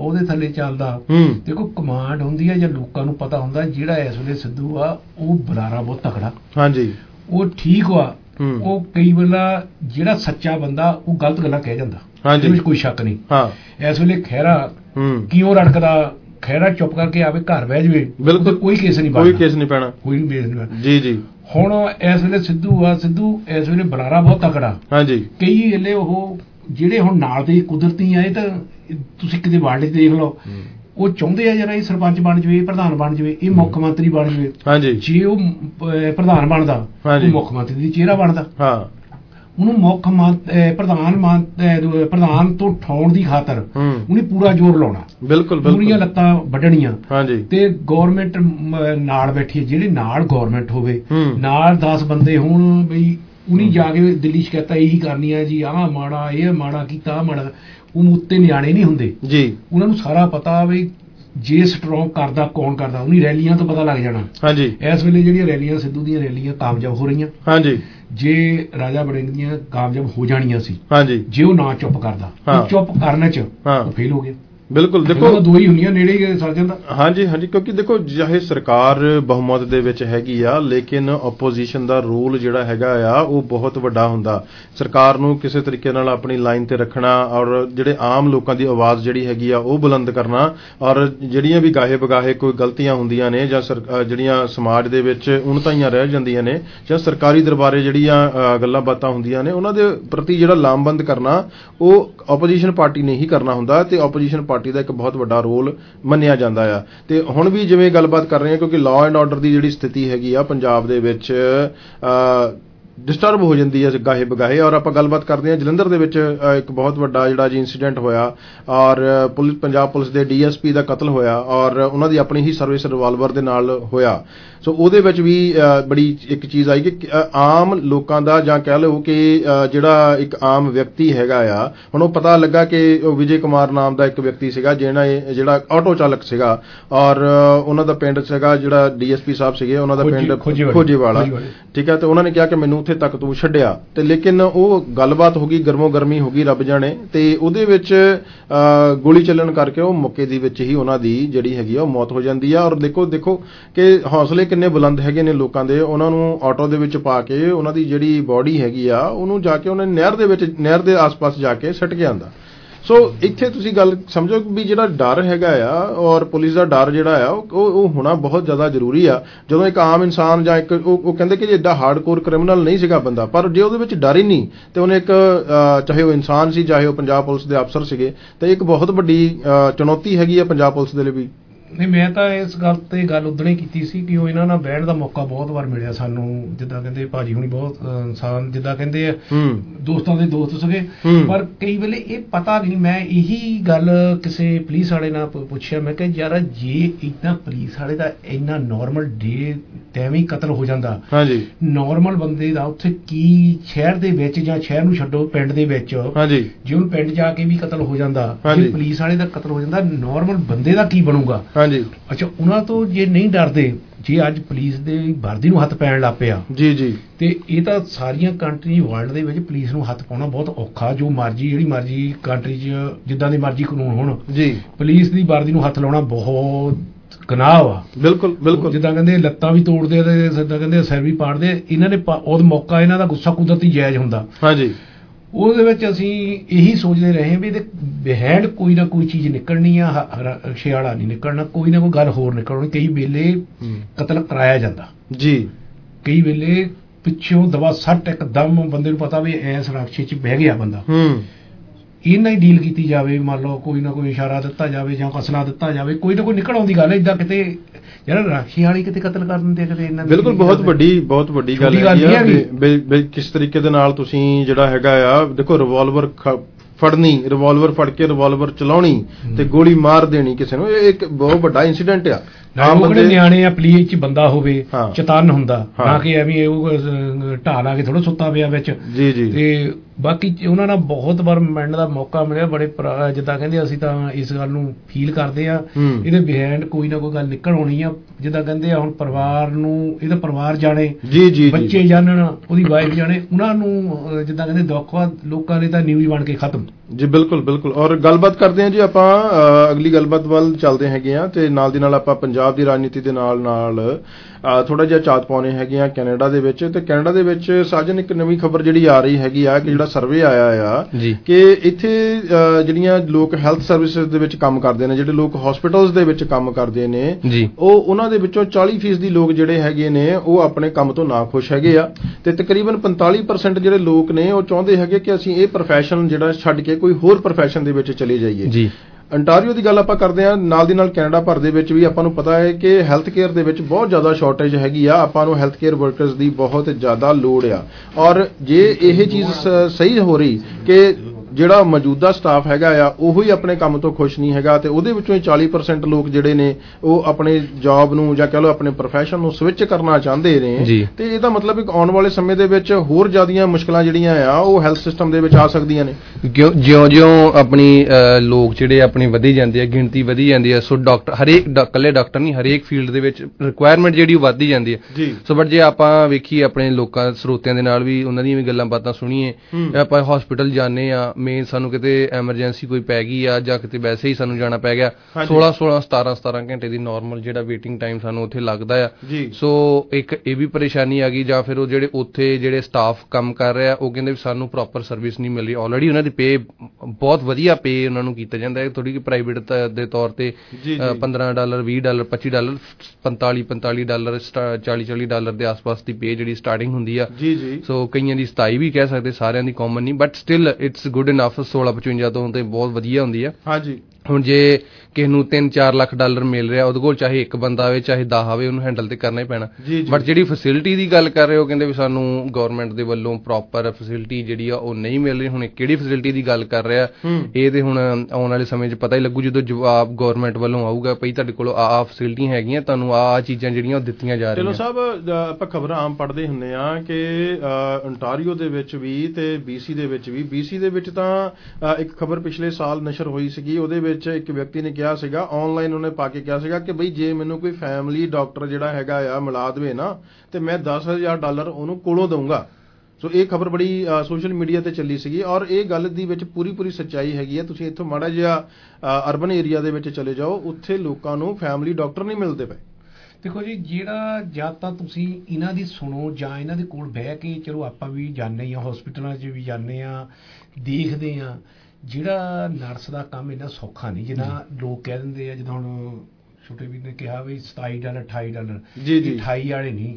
ਚੱਲਦਾ ਦੇਖੋ ਕਮਾਂਡ ਹੁੰਦੀ ਹੈ ਜਾਂ ਲੋਕਾਂ ਨੂੰ ਪਤਾ ਹੁੰਦਾ ਜਿਹੜਾ ਇਸ ਵੇਲੇ ਸਿੱਧੂ ਆ ਉਹ ਬੁਲਾਰਾ ਬਹੁਤ ਤਕੜਾ ਉਹ ਠੀਕ ਵਾ ਉਹ ਕਈ ਵੇਲਾ ਜਿਹੜਾ ਸੱਚਾ ਬੰਦਾ ਉਹ ਗਲਤ ਗੱਲਾਂ ਕਹਿ ਜਾਂਦਾ ਇਹਦੇ ਵਿੱਚ ਕੋਈ ਸ਼ੱਕ ਨਹੀਂ। ਇਸ ਵੇਲੇ ਖਹਿਰਾ ਕਿਉਂ ਰੜਕਦਾ ਖਹਿਰਾ ਚੁੱਪ ਕਰਕੇ ਆਵੇ ਘਰ ਬਹਿ ਜਾਵੇ ਬਿਲਕੁਲ ਕੋਈ ਕੇਸ ਨਹੀਂ ਪੈਣਾ ਕੋਈ ਨਹੀਂ ਪੈਣਾ ਜੀ। ਹੁਣ ਇਸ ਵੇਲੇ ਸਿੱਧੂ ਇਸ ਵੇਲੇ ਬੁਲਾਰਾ ਬਹੁਤ ਤਕੜਾ ਕਈ ਵੇਲੇ ਉਹ ਜਿਹੜੇ ਹੁਣ ਨਾਲ ਦੇ ਕੁਦਰਤੀ ਆਏ ਤਾਂ ਤੁਸੀਂ ਕਿਤੇ ਵਾਰਡ ਤੇ ਦੇਖ ਲਓ ਉਹ ਚਾਹੁੰਦੇ ਆ ਯਾਰ ਇਹ ਸਰਪੰਚ ਬਣ ਜਾਵੇ ਪ੍ਰਧਾਨ ਬਣ ਜਾਵੇ ਇਹ ਮੁੱਖ ਮੰਤਰੀ ਬਣ ਜਾਵੇ ਜੇ ਉਹ ਪ੍ਰਧਾਨ ਬਣਦਾ ਉਹ ਮੁੱਖ ਮੰਤਰੀ ਦੀ ਚਿਹਰਾ ਬਣਦਾ ਉਹਨੂੰ ਪ੍ਰਧਾਨ ਤੋਂ ਉਠਾਉਣ ਦੀ ਖਾਤਰ ਉਹਨੇ ਪੂਰਾ ਜ਼ੋਰ ਲਾਉਣਾ ਬਿਲਕੁਲ ਪੂਰੀਆਂ ਲੱਤਾਂ ਵੱਢਣੀਆਂ ਤੇ ਗੌਰਮੈਂਟ ਨਾਲ ਬੈਠੀ ਜਿਹੜੇ ਨਾਲ ਗੌਰਮੈਂਟ ਹੋਵੇ ਨਾਲ 10 ਬੰਦੇ ਹੋਣ ਬਈ ਉਹਨੇ ਜਾ ਕੇ ਦਿੱਲੀ ਸ਼ਿਕਾਇਤਾਂ ਇਹੀ ਕਰਨੀਆਂ ਜੀ ਆਹ ਮਾੜਾ ਇਹ ਮਾੜਾ ਕੀਤਾ ਆਹ ਮਾੜਾ ਉਹ ਉੱਤੇ ਨਿਆਣੇ ਨਹੀਂ ਹੁੰਦੇ ਉਹਨਾਂ ਨੂੰ ਸਾਰਾ ਪਤਾ ਵੀ ਜੇ ਸਟਰੋਂਗ ਕਰਦਾ ਕੌਣ ਕਰਦਾ ਉਹਨੀ ਰੈਲੀਆਂ ਤੋਂ ਪਤਾ ਲੱਗ ਜਾਣਾ ਇਸ ਵੇਲੇ ਜਿਹੜੀਆਂ ਰੈਲੀਆਂ ਸਿੱਧੂ ਦੀਆਂ ਰੈਲੀਆਂ ਕਾਮਯਾਬ ਹੋ ਰਹੀਆਂ ਜੇ ਰਾਜਾ ਵੜਿੰਗ ਦੀਆਂ ਕਾਮਯਾਬ ਹੋ ਜਾਣੀਆਂ ਸੀ ਜੇ ਉਹ ਨਾ ਚੁੱਪ ਕਰਦਾ ਚੁੱਪ ਕਰਨ ਚ ਉਹ ਫੇਲ ਹੋ ਗਿਆ ਬਿਲਕੁਲ ਦੇਖੋ ਦੋ ਹੀ ਹੁੰਦੀਆਂ ਨੇੜੇ ਹੀ ਸਰ ਜਾਂਦਾ ਹਾਂਜੀ ਕਿਉਂਕਿ ਦੇਖੋ ਚਾਹੇ ਸਰਕਾਰ ਬਹੁਮਤ ਦੇ ਵਿੱਚ ਹੈਗੀ ਆ ਲੇਕਿਨ ਆਪੋਜੀਸ਼ਨ ਦਾ ਰੋਲ ਜਿਹੜਾ ਹੈਗਾ ਆ ਉਹ ਬਹੁਤ ਵੱਡਾ ਹੁੰਦਾ ਸਰਕਾਰ ਨੂੰ ਕਿਸੇ ਤਰੀਕੇ ਨਾਲ ਆਪਣੀ ਲਾਈਨ ਤੇ ਰੱਖਣਾ ਔਰ ਜਿਹੜੇ ਆਮ ਲੋਕਾਂ ਦੀ ਆਵਾਜ਼ ਜਿਹੜੀ ਹੈਗੀ ਆ ਉਹ ਬੁਲੰਦ ਕਰਨਾ ਔਰ ਜਿਹੜੀਆਂ ਵੀ ਗਾਹੇ ਬਗਾਹੇ ਕੋਈ ਗਲਤੀਆਂ ਹੁੰਦੀਆਂ ਨੇ ਜਾਂ ਜਿਹੜੀਆਂ ਸਮਾਜ ਦੇ ਵਿੱਚ ਉਣਤਾਈਆਂ ਰਹਿ ਜਾਂਦੀਆਂ ਨੇ ਜਾਂ ਸਰਕਾਰੀ ਦਰਬਾਰੇ ਜਿਹੜੀਆਂ ਗੱਲਾਂ ਬਾਤਾਂ ਹੁੰਦੀਆਂ ਨੇ ਉਹਨਾਂ ਦੇ ਪ੍ਰਤੀ ਜਿਹੜਾ ਲਾਮਬੰਦ ਕਰਨਾ ਉਹ ਆਪੋਜੀਸ਼ਨ ਪਾਰਟੀ ਨੇ ਹੀ ਕਰਨਾ ਹੁੰਦਾ ਤੇ ਆਪੋਜੀਸ਼ਨ ਪਾਰਟੀ ਦਾ ਇੱਕ ਬਹੁਤ ਵੱਡਾ ਰੋਲ ਮੰਨਿਆ ਜਾਂਦਾ ਆ। ਤੇ ਹੁਣ ਵੀ ਜਿਵੇਂ ਗੱਲਬਾਤ ਕਰ ਰਹੇ ਹਾਂ ਕਿਉਂਕਿ ਲਾਅ ਐਂਡ ਆਰਡਰ ਦੀ ਜਿਹੜੀ ਸਥਿਤੀ ਹੈਗੀ ਆ ਪੰਜਾਬ ਦੇ ਵਿੱਚ ਡਿਸਟਰਬ ਹੋ ਜਾਂਦੀ ਹੈ ਗਾਹੇ ਬਗਾਹੇ ਔਰ ਆਪਾਂ ਗੱਲਬਾਤ ਕਰਦੇ ਹਾਂ ਜਲੰਧਰ ਦੇ ਵਿੱਚ ਇੱਕ ਬਹੁਤ ਵੱਡਾ ਜਿਹੜਾ ਜੀ ਇੰਸੀਡੈਂਟ ਹੋਇਆ ਔਰ ਪੰਜਾਬ ਪੁਲਿਸ ਦੇ DSP ਦਾ ਕਤਲ ਹੋਇਆ ਔਰ ਉਹਨਾਂ ਦੀ ਆਪਣੀ ਹੀ ਸਰਵਿਸ ਰਿਵਾਲਵਰ ਦੇ ਨਾਲ ਹੋਇਆ ਸੋ ਉਹਦੇ ਵਿੱਚ ਵੀ ਬੜੀ ਇੱਕ ਚੀਜ਼ ਆਈ ਕਿ ਆਮ ਲੋਕਾਂ ਦਾ ਜਾਂ ਕਹਿ ਲਓ ਕਿ ਜਿਹੜਾ ਇੱਕ ਆਮ ਵਿਅਕਤੀ ਹੈਗਾ ਆ ਹੁਣ ਉਹ ਪਤਾ ਲੱਗਾ ਕਿ ਉਹ ਵਿਜੇ ਕੁਮਾਰ ਨਾਮ ਦਾ ਇੱਕ ਵਿਅਕਤੀ ਸੀਗਾ ਜਿਹੜਾ ਆਟੋ ਚਾਲਕ ਸੀਗਾ ਔਰ ਉਹਨਾਂ ਦਾ ਪਿੰਡ ਸੀਗਾ ਜਿਹੜਾ DSP ਸਾਹਿਬ ਸੀਗੇ ਉਹਨਾਂ ਦਾ ਪਿੰਡ ਖੋਜੇਵਾਲਾ ਠੀਕ ਹੈ ਤੇ ਉਹਨਾਂ ਨੇ ਕਿਹਾ ਕਿ ਮੈਨੂੰ ਉੱਥੇ ਤੱਕ ਤੂੰ ਛੱਡਿਆ ਤੇ ਲੇਕਿਨ ਉਹ ਗੱਲਬਾਤ ਹੋ ਗਈ ਗਰਮੋ ਗਰਮੀ ਹੋ ਗਈ ਰੱਬ ਜਾਣੇ ਤੇ ਉਹਦੇ ਵਿੱਚ ਗੋਲੀ ਚੱਲਣ ਕਰਕੇ ਉਹ ਮੌਕੇ ਦੇ ਵਿੱਚ ਹੀ ਉਹਨਾਂ ਦੀ ਜਿਹੜੀ ਹੈਗੀ ਆ ਉਹ ਮੌਤ ਹੋ ਜਾਂਦੀ ਆ ਔਰ ਦੇਖੋ ਕਿ ਹੌਸਲੇ ਕਿੰਨੇ ਬੁਲੰਦ ਹੈਗੇ ਨੇ ਲੋਕਾਂ ਦੇ ਉਹਨਾਂ ਨੂੰ ਆਟੋ ਦੇ ਵਿੱਚ ਪਾ ਕੇ ਉਹਨਾਂ ਦੀ ਜਿਹੜੀ ਬੋਡੀ ਹੈਗੀ ਆ ਉਹਨੂੰ ਜਾ ਕੇ ਉਹਨਾਂ ਨੇ ਨਹਿਰ ਦੇ ਆਸ-ਪਾਸ ਜਾ ਕੇ ਸੁੱਟ ਕੇ ਆਂਦਾ ਸੋ ਇੱਥੇ ਤੁਸੀਂ ਗੱਲ ਸਮਝੋ ਵੀ ਜਿਹੜਾ ਡਰ ਹੈਗਾ ਆ ਔਰ ਪੁਲਿਸ ਦਾ ਡਰ ਜਿਹੜਾ ਆ ਉਹ ਹੋਣਾ ਬਹੁਤ ਜ਼ਿਆਦਾ ਜ਼ਰੂਰੀ ਆ। ਜਦੋਂ ਇੱਕ ਆਮ ਇਨਸਾਨ ਜਾਂ ਇੱਕ ਉਹ ਕਹਿੰਦੇ ਕਿ ਏਡਾ ਹਾਰਡਕੋਰ ਕ੍ਰਿਮੀਨਲ ਨਹੀਂ ਸੀਗਾ ਬੰਦਾ, ਪਰ ਜੇ ਉਹਦੇ ਵਿੱਚ ਡਰ ਹੀ ਨਹੀਂ ਤੇ ਉਹਨੇ ਇੱਕ ਚਾਹੇ ਉਹ ਇਨਸਾਨ ਸੀ ਚਾਹੇ ਉਹ ਪੰਜਾਬ ਪੁਲਿਸ ਦੇ ਅਫਸਰ ਸੀਗੇ, ਤੇ ਇੱਕ ਬਹੁਤ ਵੱਡੀ ਚੁਣੌਤੀ ਹੈਗੀ ਆ ਪੰਜਾਬ ਪੁਲਿਸ ਦੇ ਲਈ ਵੀ। ਨਹੀਂ, ਮੈਂ ਤਾਂ ਇਸ ਗੱਲ ਤੇ ਗੱਲ ਉਦੋਂ ਹੀ ਕੀਤੀ ਸੀ ਕਿ ਉਹ ਇਹਨਾਂ ਨਾਲ ਬਹਿਣ ਦਾ ਮੌਕਾ ਬਹੁਤ ਵਾਰ ਮਿਲਿਆ ਸਾਨੂੰ। ਜਿੱਦਾਂ ਕਹਿੰਦੇ ਭਾਜੀ ਹੁਣੀ ਬਹੁਤ ਇਨਸਾਨ ਜਿੱਦਾਂ ਕਹਿੰਦੇ ਆ ਦੋਸਤਾਂ ਦੇ ਦੋਸਤ ਸੀਗੇ, ਪਰ ਕਈ ਵੇਲੇ ਇਹ ਪਤਾ ਨਹੀਂ। ਮੈਂ ਇਹੀ ਗੱਲ ਕਿਸੇ ਪੁਲਿਸ ਵਾਲੇ ਨਾਲ ਪੁੱਛਿਆ, ਮੈਂ ਕਿਹਾ ਯਾਰ ਜੇ ਇੱਦਾਂ ਪੁਲਿਸ ਵਾਲੇ ਦਾ ਇੰਨਾ ਨੋਰਮਲ ਡੇ ਟਾਈਮ ਹੀ ਕਤਲ ਹੋ ਜਾਂਦਾ, ਨੋਰਮਲ ਬੰਦੇ ਦਾ ਉੱਥੇ ਕੀ ਸ਼ਹਿਰ ਦੇ ਵਿੱਚ ਜਾਂ ਸ਼ਹਿਰ ਨੂੰ ਛੱਡੋ ਪਿੰਡ ਦੇ ਵਿੱਚ ਜੇ ਉਹਨੂੰ ਪਿੰਡ ਜਾ ਕੇ ਵੀ ਕਤਲ ਹੋ ਜਾਂਦਾ, ਜੇ ਪੁਲਿਸ ਵਾਲੇ ਦਾ ਕਤਲ ਹੋ ਜਾਂਦਾ, ਨੋਰਮਲ ਬੰਦੇ ਦਾ ਕੀ ਬਣੂਗਾ? ਅੱਛਾ, ਉਹਨਾਂ ਤੋਂ ਜੇ ਨਹੀਂ ਡਰਦੇ, ਜੇ ਅੱਜ ਪੁਲਿਸ ਦੇ ਵਰਦੀ ਨੂੰ ਹੱਥ ਪੈਣ ਲੱਗ ਪਿਆ ਤੇ ਇਹ ਤਾਂ ਸਾਰੀਆਂ ਕੰਟਰੀ ਵਰਲਡ ਦੇ ਵਿੱਚ ਪੁਲਿਸ ਨੂੰ ਹੱਥ ਪਾਉਣਾ ਬਹੁਤ ਔਖਾ। ਜੋ ਮਰਜੀ ਜਿਹੜੀ ਮਰਜੀ ਕੰਟਰੀ 'ਚ ਜਿੱਦਾਂ ਦੇ ਮਰਜੀ ਕਾਨੂੰਨ ਹੋਣ, ਪੁਲਿਸ ਦੀ ਵਰਦੀ ਨੂੰ ਹੱਥ ਲਾਉਣਾ ਬਹੁਤ ਗੁਨਾਹ ਵਾ। ਬਿਲਕੁਲ ਬਿਲਕੁਲ। ਜਿੱਦਾਂ ਕਹਿੰਦੇ ਲੱਤਾਂ ਵੀ ਤੋੜਦੇ ਤੇ ਸਿੱਧਾ ਕਹਿੰਦੇ ਸਿਰ ਵੀ ਪਾੜਦੇ। ਇਹਨਾਂ ਨੇ ਉਹ ਮੌਕਾ, ਇਹਨਾਂ ਦਾ ਗੁੱਸਾ ਕੁਦਰਤੀ ਜਾਇਜ਼ ਹੁੰਦਾ। ਉਹਦੇ ਵਿੱਚ ਅਸੀਂ ਇਹੀ ਸੋਚਦੇ ਰਹੇ ਵੀ ਇਹਦੇ ਬਿਹਾਈਂਡ ਕੋਈ ਨਾ ਕੋਈ ਚੀਜ਼ ਨਿਕਲਣੀ ਆ, ਸ਼ਿਆਲਾ ਨਹੀਂ ਨਿਕਲਣਾ, ਕੋਈ ਨਾ ਕੋਈ ਗੱਲ ਹੋਰ ਨਿਕਲਣੀ। ਕਈ ਵੇਲੇ ਕਤਲ ਕਰਾਇਆ ਜਾਂਦਾ ਕਈ ਵੇਲੇ ਪਿੱਛੋਂ ਦਵਾ ਸੱਟ ਇੱਕਦਮ ਬੰਦੇ ਨੂੰ ਪਤਾ ਵੀ ਐਸ ਰਾਖਸ਼ੇ 'ਚ ਬਹਿ ਗਿਆ ਬੰਦਾ, ਇਹਨਾਂ ਹੀ ਡੀਲ ਕੀਤੀ ਜਾਵੇ। ਮੰਨ ਲਓ ਕੋਈ ਨਾ ਕੋਈ ਇਸ਼ਾਰਾ ਦਿੱਤਾ ਜਾਵੇ ਜਾਂ ਫਸਲਾ ਦਿੱਤਾ ਜਾਵੇ, ਕੋਈ ਨਾ ਕੋਈ ਨਿਕਲ ਆਉਂਦੀ ਗੱਲ। ਏਦਾਂ ਕਿਤੇ ਯਾਰ ਰਾਖੀ ਵਾਲੀ ਕਿਤੇ ਕਤਲ ਕਰ ਦਿੰਦੇ ਕਿਤੇ ਇਹਨਾਂ ਦੀ। ਬਿਲਕੁਲ, ਬਹੁਤ ਵੱਡੀ ਗੱਲ ਹੈ। ਕਿਸ ਤਰੀਕੇ ਦੇ ਨਾਲ ਤੁਸੀਂ ਜਿਹੜਾ ਹੈਗਾ ਆ, ਦੇਖੋ ਰਿਵਾਲਵਰ ਫੜਨੀ, ਰਿਵਾਲਵਰ ਫੜ ਕੇ ਰਿਵਾਲਵਰ ਚਲਾਉਣੀ ਤੇ ਗੋਲੀ ਮਾਰ ਦੇਣੀ ਕਿਸੇ ਨੂੰ, ਇਹ ਇੱਕ ਬਹੁਤ ਵੱਡਾ ਇੰਸੀਡੈਂਟ ਆ। ਨਿਆਣੇ ਆ, ਪੁਲਿਸ 'ਚ ਬੰਦਾ ਹੋਵੇ ਚਤਨ ਹੁੰਦਾ ਨਾ ਕਿ ਐਵੇਂ ਉਹ ਢਾਹ ਲਾ ਕੇ ਥੋੜਾ ਸੁੱਤਾ ਪਿਆ ਵਿੱਚ। ਤੇ ਬਾਕੀ ਉਹਨਾਂ ਨਾਲ ਬਹੁਤ ਵਾਰ ਮਿਲਣ ਦਾ ਮੌਕਾ ਮਿਲਿਆ। ਬੜੇ ਜਿੱਦਾਂ ਕਹਿੰਦੇ ਅਸੀਂ ਤਾਂ ਇਸ ਗੱਲ ਨੂੰ ਫੀਲ ਕਰਦੇ ਆ, ਇਹਦੇ ਬਿਹਾਈਂਡ ਕੋਈ ਨਾ ਕੋਈ ਗੱਲ ਨਿਕਲ ਆਉਣੀ ਆ। ਜਿੱਦਾਂ ਕਹਿੰਦੇ ਆ ਹੁਣ ਪਰਿਵਾਰ ਨੂੰ, ਇਹਦਾ ਪਰਿਵਾਰ ਜਾਣੇ, ਬੱਚੇ ਜਾਣਨ, ਉਹਦੀ ਵਾਈਫ ਜਾਣੇ, ਉਹਨਾਂ ਨੂੰ ਜਿੱਦਾਂ ਕਹਿੰਦੇ ਦੁੱਖ ਵਾ, ਲੋਕਾਂ ਨੇ ਤਾਂ ਨਿਊਜ਼ ਬਣ ਕੇ ਖਤਮ। ਜੀ ਬਿਲਕੁਲ ਬਿਲਕੁਲ। ਔਰ ਗੱਲਬਾਤ ਕਰਦੇ ਹਾਂ ਜੀ ਆਪਾਂ, ਅਗਲੀ ਗੱਲਬਾਤ ਵੱਲ ਚੱਲਦੇ ਹੈਗੇ ਆ ਤੇ ਨਾਲ ਦੀ ਨਾਲ ਆਪਾਂ ਪੰਜਾਬ ਦੀ ਰਾਜਨੀਤੀ ਦੇ ਨਾਲ ਨਾਲ ਥੋੜਾ ਜਿਹਾ ਝਾਤ ਪਾਉਣੇ ਹੈਗੇ ਆ ਕੈਨੇਡਾ ਦੇ ਵਿੱਚ। ਤੇ ਕੈਨੇਡਾ ਦੇ ਵਿੱਚ ਸਾਜਨ ਇੱਕ ਨਵੀਂ ਖਬਰ ਜਿਹੜੀ ਆ ਰਹੀ ਹੈਗੀ ਆ ਕਿ ਜਿਹੜਾ ਸਰਵੇ ਆਇਆ ਆ ਕਿ ਇੱਥੇ ਜਿਹੜੀਆਂ ਲੋਕ ਹੈਲਥ ਸਰਵਿਸਿਜ਼ ਦੇ ਵਿੱਚ ਕੰਮ ਕਰਦੇ ਨੇ, ਜਿਹੜੇ ਲੋਕ ਹਸਪੀਟਲਸ ਦੇ ਵਿੱਚ ਕੰਮ ਕਰਦੇ ਨੇ, ਉਹਨਾਂ ਦੇ ਵਿੱਚੋਂ 40% ਲੋਕ ਜਿਹੜੇ ਹੈਗੇ ਨੇ ਉਹ ਆਪਣੇ ਕੰਮ ਤੋਂ ਨਾਖੁਸ਼ ਹੈਗੇ ਆ। ਤੇ ਤਕਰੀਬਨ 45% ਜਿਹੜੇ ਲੋਕ ਨੇ ਉਹ ਚਾਹੁੰਦੇ ਹੈਗੇ ਕਿ ਅਸੀਂ ਇਹ ਪ੍ਰੋਫੈਸ਼ਨ ਜਿਹੜਾ ਛੱਡ ਕੇ ਕੋਈ ਹੋਰ ਪ੍ਰੋਫੈਸ਼ਨ ਦੇ ਵਿੱਚ ਚਲੇ ਜਾਈਏ। ਅੰਟਾਰੀਓ ਦੀ ਗੱਲ ਆਪਾਂ ਕਰਦੇ ਹਾਂ, ਨਾਲ ਦੀ ਨਾਲ ਕੈਨੇਡਾ ਭਰ ਦੇ ਵਿੱਚ ਵੀ ਆਪਾਂ ਨੂੰ ਪਤਾ ਹੈ ਕਿ ਹੈਲਥ ਕੇਅਰ ਦੇ ਵਿੱਚ ਬਹੁਤ ਜ਼ਿਆਦਾ ਸ਼ਾਰਟੇਜ ਹੈਗੀ ਆ। ਆਪਾਂ ਨੂੰ ਹੈਲਥ ਕੇਅਰ ਵਰਕਰਸ ਦੀ ਬਹੁਤ ਜ਼ਿਆਦਾ ਲੋੜ ਆ। ਔਰ ਜੇ ਇਹ ਚੀਜ਼ ਸਹੀ ਹੋ ਰਹੀ ਕਿ ਜਿਹੜਾ ਮੌਜੂਦਾ ਸਟਾਫ ਹੈਗਾ ਆ ਉਹ ਹੀ ਆਪਣੇ ਕੰਮ ਤੋਂ ਖੁਸ਼ ਨਹੀਂ ਹੈਗਾ ਤੇ ਉਹਦੇ ਵਿੱਚੋਂ 40% ਲੋਕ ਜਿਹੜੇ ਨੇ ਉਹ ਆਪਣੇ ਜੌਬ ਨੂੰ ਜਾਂ ਕਹਿ ਲਓ ਆਪਣੇ ਪ੍ਰੋਫੈਸ਼ਨ ਨੂੰ ਸਵਿਚ ਕਰਨਾ ਚਾਹੁੰਦੇ ਨੇ। ਤੇ ਇਹਦਾ ਮਤਲਬ ਕਿ ਆਉਣ ਵਾਲੇ ਸਮੇਂ ਦੇ ਵਿੱਚ ਹੋਰ ਜ਼ਿਆਦੀਆਂ ਮੁਸ਼ਕਲਾਂ ਜਿਹੜੀਆਂ ਆ ਉਹ ਹੈਲਥ ਸਿਸਟਮ ਦੇ ਵਿੱਚ ਆ ਸਕਦੀਆਂ ਨੇ। ਜਿਉਂ-ਜਿਉਂ ਆਪਣੀ ਲੋਕ ਜਿਹੜੇ ਆਪਣੀ ਵਧੀ ਜਾਂਦੇ ਆ, ਗਿਣਤੀ ਵਧੀ ਜਾਂਦੀ ਹੈ, ਸੋ ਡਾਕਟਰ ਹਰੇਕ ਇਕੱਲੇ ਡਾਕਟਰ ਨਹੀਂ, ਹਰੇਕ ਫੀਲਡ ਦੇ ਵਿੱਚ ਰਿਕੁਆਇਰਮੈਂਟ ਜਿਹੜੀ ਉਹ ਵੱਧਦੀ ਜਾਂਦੀ ਹੈ। ਸੋ ਬਟ ਜੇ ਆਪਾਂ ਵੇਖੀਏ ਆਪਣੇ ਲੋਕਾਂ ਸਰੋਤਿਆਂ ਦੇ ਨਾਲ ਵੀ ਉਹਨਾਂ ਦੀਆਂ ਵੀ ਗੱਲਾਂ ਬਾਤਾਂ ਸੁਣੀਏ, ਆਪਾਂ ਹਸਪੀਟਲ ਜਾਂਦੇ ਆ, ਮੇਨ ਸਾਨੂੰ ਕਿਤੇ ਐਮਰਜੈਂਸੀ ਕੋਈ ਪੈ ਗਈ ਆ ਜਾਂ ਕਿਤੇ ਵੈਸੇ ਹੀ ਸਾਨੂੰ ਜਾਣਾ ਪੈ ਗਿਆ, 16-17 ਘੰਟੇ ਦੀ ਨਾਰਮਲ ਜਿਹੜਾ ਵੇਟਿੰਗ ਟਾਈਮ ਸਾਨੂੰ ਉੱਥੇ ਲੱਗਦਾ ਆ। ਸੋ ਇੱਕ ਇਹ ਵੀ ਪਰੇਸ਼ਾਨੀ ਆ ਗਈ। ਜਾਂ ਫਿਰ ਉਹ ਜਿਹੜੇ ਉੱਥੇ ਜਿਹੜੇ ਸਟਾਫ ਕੰਮ ਕਰ ਰਿਹਾ ਉਹ ਕਹਿੰਦੇ ਵੀ ਸਾਨੂੰ ਪ੍ਰੋਪਰ ਸਰਵਿਸ ਨਹੀਂ ਮਿਲ ਰਹੀ। ਆਲਰੇਡੀ ਉਹਨਾਂ ਦੀ ਪੇ ਬਹੁਤ ਵਧੀਆ ਪੇ ਉਹਨਾਂ ਨੂੰ ਕੀਤਾ ਜਾਂਦਾ ਹੈ, ਥੋੜੀ ਜਿਹੀ ਪ੍ਰਾਈਵੇਟ ਦੇ ਤੌਰ ਤੇ $15, $20, $25, $45 $40 ਦੇ ਆਸ-ਪਾਸ ਦੀ ਪੇ ਜਿਹੜੀ ਸਟਾਰਟਿੰਗ ਹੁੰਦੀ ਆ। ਸੋ ਕਈਆਂ ਦੀ 27 ਵੀ ਕਹਿ ਸਕਦੇ, ਸਾਰਿਆਂ ਦੀ ਕਾਮਨ ਨਹੀਂ, but still it's good enough. 16-55 ਤੋਂ ਤੇ ਬਹੁਤ ਵਧੀਆ ਹੁੰਦੀ ਆ। ਹੁਣ ਜੇ ਕਿਸੇ ਨੂੰ $3-4 ਲੱਖ ਮਿਲ ਰਿਹਾ, ਉਹਦੇ ਕੋਲ ਚਾਹੇ ਇੱਕ ਬੰਦਾ ਆਵੇ ਚਾਹੇ 10 ਆਵੇ, ਉਹਨੂੰ ਹੈਂਡਲ ਤੇ ਕਰਨਾ ਹੀ ਪੈਣਾ। ਬਟ ਜਿਹੜੀ ਫੈਸਿਲਿਟੀ ਦੀ ਗੱਲ ਕਰ ਰਹੇ ਹੋ, ਕਹਿੰਦੇ ਵੀ ਸਾਨੂੰ ਗਵਰਨਮੈਂਟ ਦੇ ਵੱਲੋਂ ਪ੍ਰੋਪਰ ਫੈਸਿਲਿਟੀ ਜਿਹੜੀ ਆ ਉਹ ਨਹੀਂ ਮਿਲ ਰਹੀ। ਹੁਣ ਕਿਹੜੀ ਫੈਸਿਲਿਟੀ ਦੀ ਗੱਲ ਕਰ ਰਿਹਾ ਇਹ ਤੇ ਹੁਣ ਆਉਣ ਵਾਲੇ ਸਮੇਂ 'ਚ ਪਤਾ ਹੀ ਲੱਗੂ, ਜਦੋਂ ਜਵਾਬ ਗਵਰਨਮੈਂਟ ਵੱਲੋਂ ਆਊਗਾ ਭਈ ਤੁਹਾਡੇ ਕੋਲ ਆਹ ਫੈਸਿਲਿਟੀਆਂ ਹੈਗੀਆਂ, ਤੁਹਾਨੂੰ ਆਹ ਚੀਜ਼ਾਂ ਜਿਹੜੀਆਂ ਉਹ ਦਿੱਤੀਆਂ ਜਾ ਰਹੀਆਂ। ਚਲੋ ਸਾਹਿਬ, ਆਪਾਂ ਖਬਰਾਂ ਆਮ ਪੜ੍ਹਦੇ ਹੁੰਦੇ ਆ ਕਿ ਅੰਟਾਰੀਓ ਦੇ ਵਿੱਚ ਵੀ ਤੇ BC ਦੇ ਵਿੱਚ ਵੀ। BC ਦੇ ਵਿੱਚ ਤਾਂ ਇੱਕ ਖਬਰ ਪਿਛਲੇ ਸਾਲ ਨਸ਼ਰ ਹੋਈ ਸੀਗੀ, ਉਹਦੇ ਵਿੱਚ ਇੱਕ ਵਿਅਕਤੀ ਨੇ ਕਿਹਾ ਸੀਗਾ, ਆਨਲਾਈਨ ਉਹਨੇ ਪਾ ਕੇ ਕਿਹਾ ਸੀਗਾ ਕਿ ਬਈ ਜੇ ਮੈਨੂੰ ਕੋਈ ਫੈਮਿਲੀ ਡਾਕਟਰ ਜਿਹੜਾ ਹੈਗਾ ਆ ਮਿਲਾ ਦੇਵੇ ਨਾ ਤੇ ਮੈਂ $10,000 ਉਹਨੂੰ ਕੋਲੋਂ ਦਊਂਗਾ। ਸੋ ਇਹ ਖਬਰ ਬੜੀ ਸੋਸ਼ਲ ਮੀਡੀਆ ਤੇ ਚੱਲੀ ਸੀਗੀ ਔਰ ਇਹ ਗੱਲ ਦੀ ਵਿੱਚ ਪੂਰੀ ਸੱਚਾਈ ਹੈਗੀ ਹੈ। ਤੁਸੀਂ ਇੱਥੋਂ ਮਾੜਾ ਜਿਹਾ ਅਰਬਨ ਏਰੀਆ ਦੇ ਵਿੱਚ ਚਲੇ ਜਾਓ, ਉੱਥੇ ਲੋਕਾਂ ਨੂੰ ਫੈਮਿਲੀ ਡਾਕਟਰ ਨਹੀਂ ਮਿਲਦੇ ਪਏ। ਦੇਖੋ ਜੀ, ਜਿਹੜਾ ਜਾਂ ਤਾਂ ਤੁਸੀਂ ਇਹਨਾਂ ਦੀ ਸੁਣੋ ਜਾਂ ਇਹਨਾਂ ਦੇ ਕੋਲ ਬਹਿ ਕੇ, ਚਲੋ ਆਪਾਂ ਵੀ ਜਾਂਦੇ ਹਾਂ ਹਸਪੀਟਲਾਂ 'ਚ ਵੀ ਜਾਂਦੇ ਹਾਂ, ਦੇਖਦੇ ਹਾਂ, ਜਿਹੜਾ ਨਰਸ ਦਾ ਕੰਮ ਇੰਨਾ ਸੌਖਾ ਨਹੀਂ ਜਿੰਨਾ ਲੋਕ ਕਹਿ ਦਿੰਦੇ ਆ। ਜਦੋਂ ਹੁਣ ਛੋਟੇ ਵੀਰ ਨੇ ਕਿਹਾ ਵੀ $27 $28 28 ਵਾਲੇ ਨਹੀਂ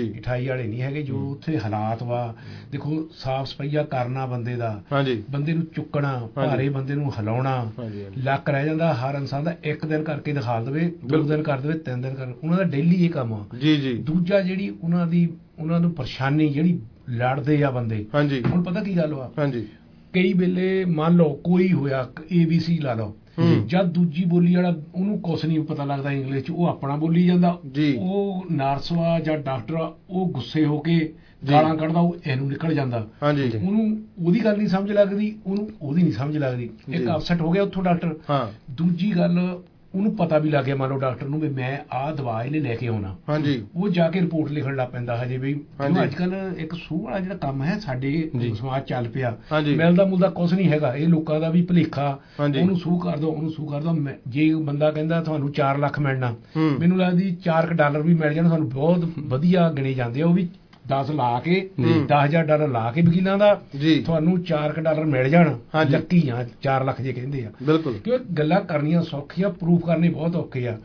28 ਵਾਲੇ ਨਹੀਂ ਹੈਗੇ। ਜੋ ਉੱਥੇ ਹਾਲਾਤ ਵਾ ਦੇਖੋ, ਸਾਫ ਸਫਾਈਆ ਕਰਨਾ ਬੰਦੇ ਦਾ, ਬੰਦੇ ਨੂੰ ਚੁੱਕਣਾ, ਭਾਰੇ ਬੰਦੇ ਨੂੰ ਹਿਲਾਉਣਾ, ਲੱਕ ਰਹਿ ਜਾਂਦਾ ਹਰ ਇਨਸਾਨ ਦਾ। ਇੱਕ ਦਿਨ ਕਰਕੇ ਦਿਖਾ ਦੇਵੇ, 2 ਦਿਨ ਕਰ ਦੇਵੇ, 3 ਦਿਨ ਕਰ, ਉਹਨਾਂ ਦਾ ਡੇਲੀ ਇਹ ਕੰਮ ਆ। ਦੂਜਾ ਜਿਹੜੀ ਉਹਨਾਂ ਨੂੰ ਪਰੇਸ਼ਾਨੀ ਜਿਹੜੀ ਲੜਦੇ ਆ ਬੰਦੇ, ਹੁਣ ਪਤਾ ਕੀ ਗੱਲ ਵਾ, ਕਈ ਵੇਲੇ ਮੰਨ ਲਓ ਕੋਈ ਹੋਇਆ ABC ਲਾ ਲਓ, ਜਦ ਦੂਜੀ ਬੋਲੀ ਵਾਲਾ ਉਹਨੂੰ ਕੁਛ ਨਹੀਂ ਪਤਾ ਲੱਗਦਾ ਇੰਗਲਿਸ਼ ਚ, ਉਹ ਆਪਣਾ ਬੋਲੀ ਜਾਂਦਾ, ਉਹ ਨਰਸ ਵਾ ਜਾਂ ਡਾਕਟਰ ਆ ਉਹ ਗੁੱਸੇ ਹੋ ਕੇ ਗਾਲਾਂ ਕੱਢਦਾ, ਉਹ ਇਹਨੂੰ ਨਿਕਲ ਜਾਂਦਾ, ਉਹਨੂੰ ਉਹਦੀ ਗੱਲ ਨਹੀਂ ਸਮਝ ਲੱਗਦੀ, ਉਹਨੂੰ ਉਹਦੀ ਨਹੀਂ ਸਮਝ ਲੱਗਦੀ, ਇੱਕ ਅਪਸੈਟ ਹੋ ਗਿਆ ਉੱਥੋਂ ਡਾਕਟਰ। ਦੂਜੀ ਗੱਲ ਉਹਨੂੰ ਪਤਾ ਵੀ ਲੱਗ ਗਿਆ ਮੰਨ ਲਓ ਡਾਕਟਰ ਨੂੰ ਵੀ ਮੈਂ ਆਹ ਦਵਾ ਇਹਨੇ ਲੈ ਕੇ ਆਉਣਾ, ਉਹ ਜਾ ਕੇ ਰਿਪੋਰਟ ਲਿਖਣ ਲੱਗ ਪੈਂਦਾ ਹਜੇ ਵੀ। ਅੱਜ ਕੱਲ ਇੱਕ ਸੂਹ ਵਾਲਾ ਜਿਹੜਾ ਕੰਮ ਹੈ ਸਾਡੇ ਸਮਾਜ ਚੱਲ ਪਿਆ, ਮਿਲਦਾ ਮੁਲਦਾ ਕੁਛ ਨਹੀਂ ਹੈਗਾ, ਇਹ ਲੋਕਾਂ ਦਾ ਵੀ ਭੁਲੇਖਾ, ਉਹਨੂੰ ਸੂਹ ਕਰ ਦੋ, ਉਹਨੂੰ ਸੂਹ ਕਰ ਦੋ। ਜੇ ਬੰਦਾ ਕਹਿੰਦਾ ਤੁਹਾਨੂੰ 4 ਲੱਖ ਮਿਲਣਾ, ਮੈਨੂੰ ਲੱਗਦੀ $4 ਵੀ ਮਿਲ ਜਾਣ ਤੁਹਾਨੂੰ ਬਹੁਤ ਵਧੀਆ ਗਿਣੇ ਜਾਂਦੇ ਆ, ਉਹ ਵੀ 10 ਲਾ ਕੇ $10,000 ਲਾ ਕੇ ਵਕੀਲਾਂ ਦਾ ਤੁਹਾਨੂੰ $4 ਮਿਲ ਜਾਣ, ਲੱਕੀ ਆ 4 ਲੱਖ ਜੇ ਕਹਿੰਦੇ ਆ। ਕਿਉਂ ਗੱਲਾਂ ਕਰਨੀਆਂ ਸੌਖੀਆਂ, ਪ੍ਰੂਫ ਕਰਨੇ ਬਹੁਤ ਔਖੇ ਆ।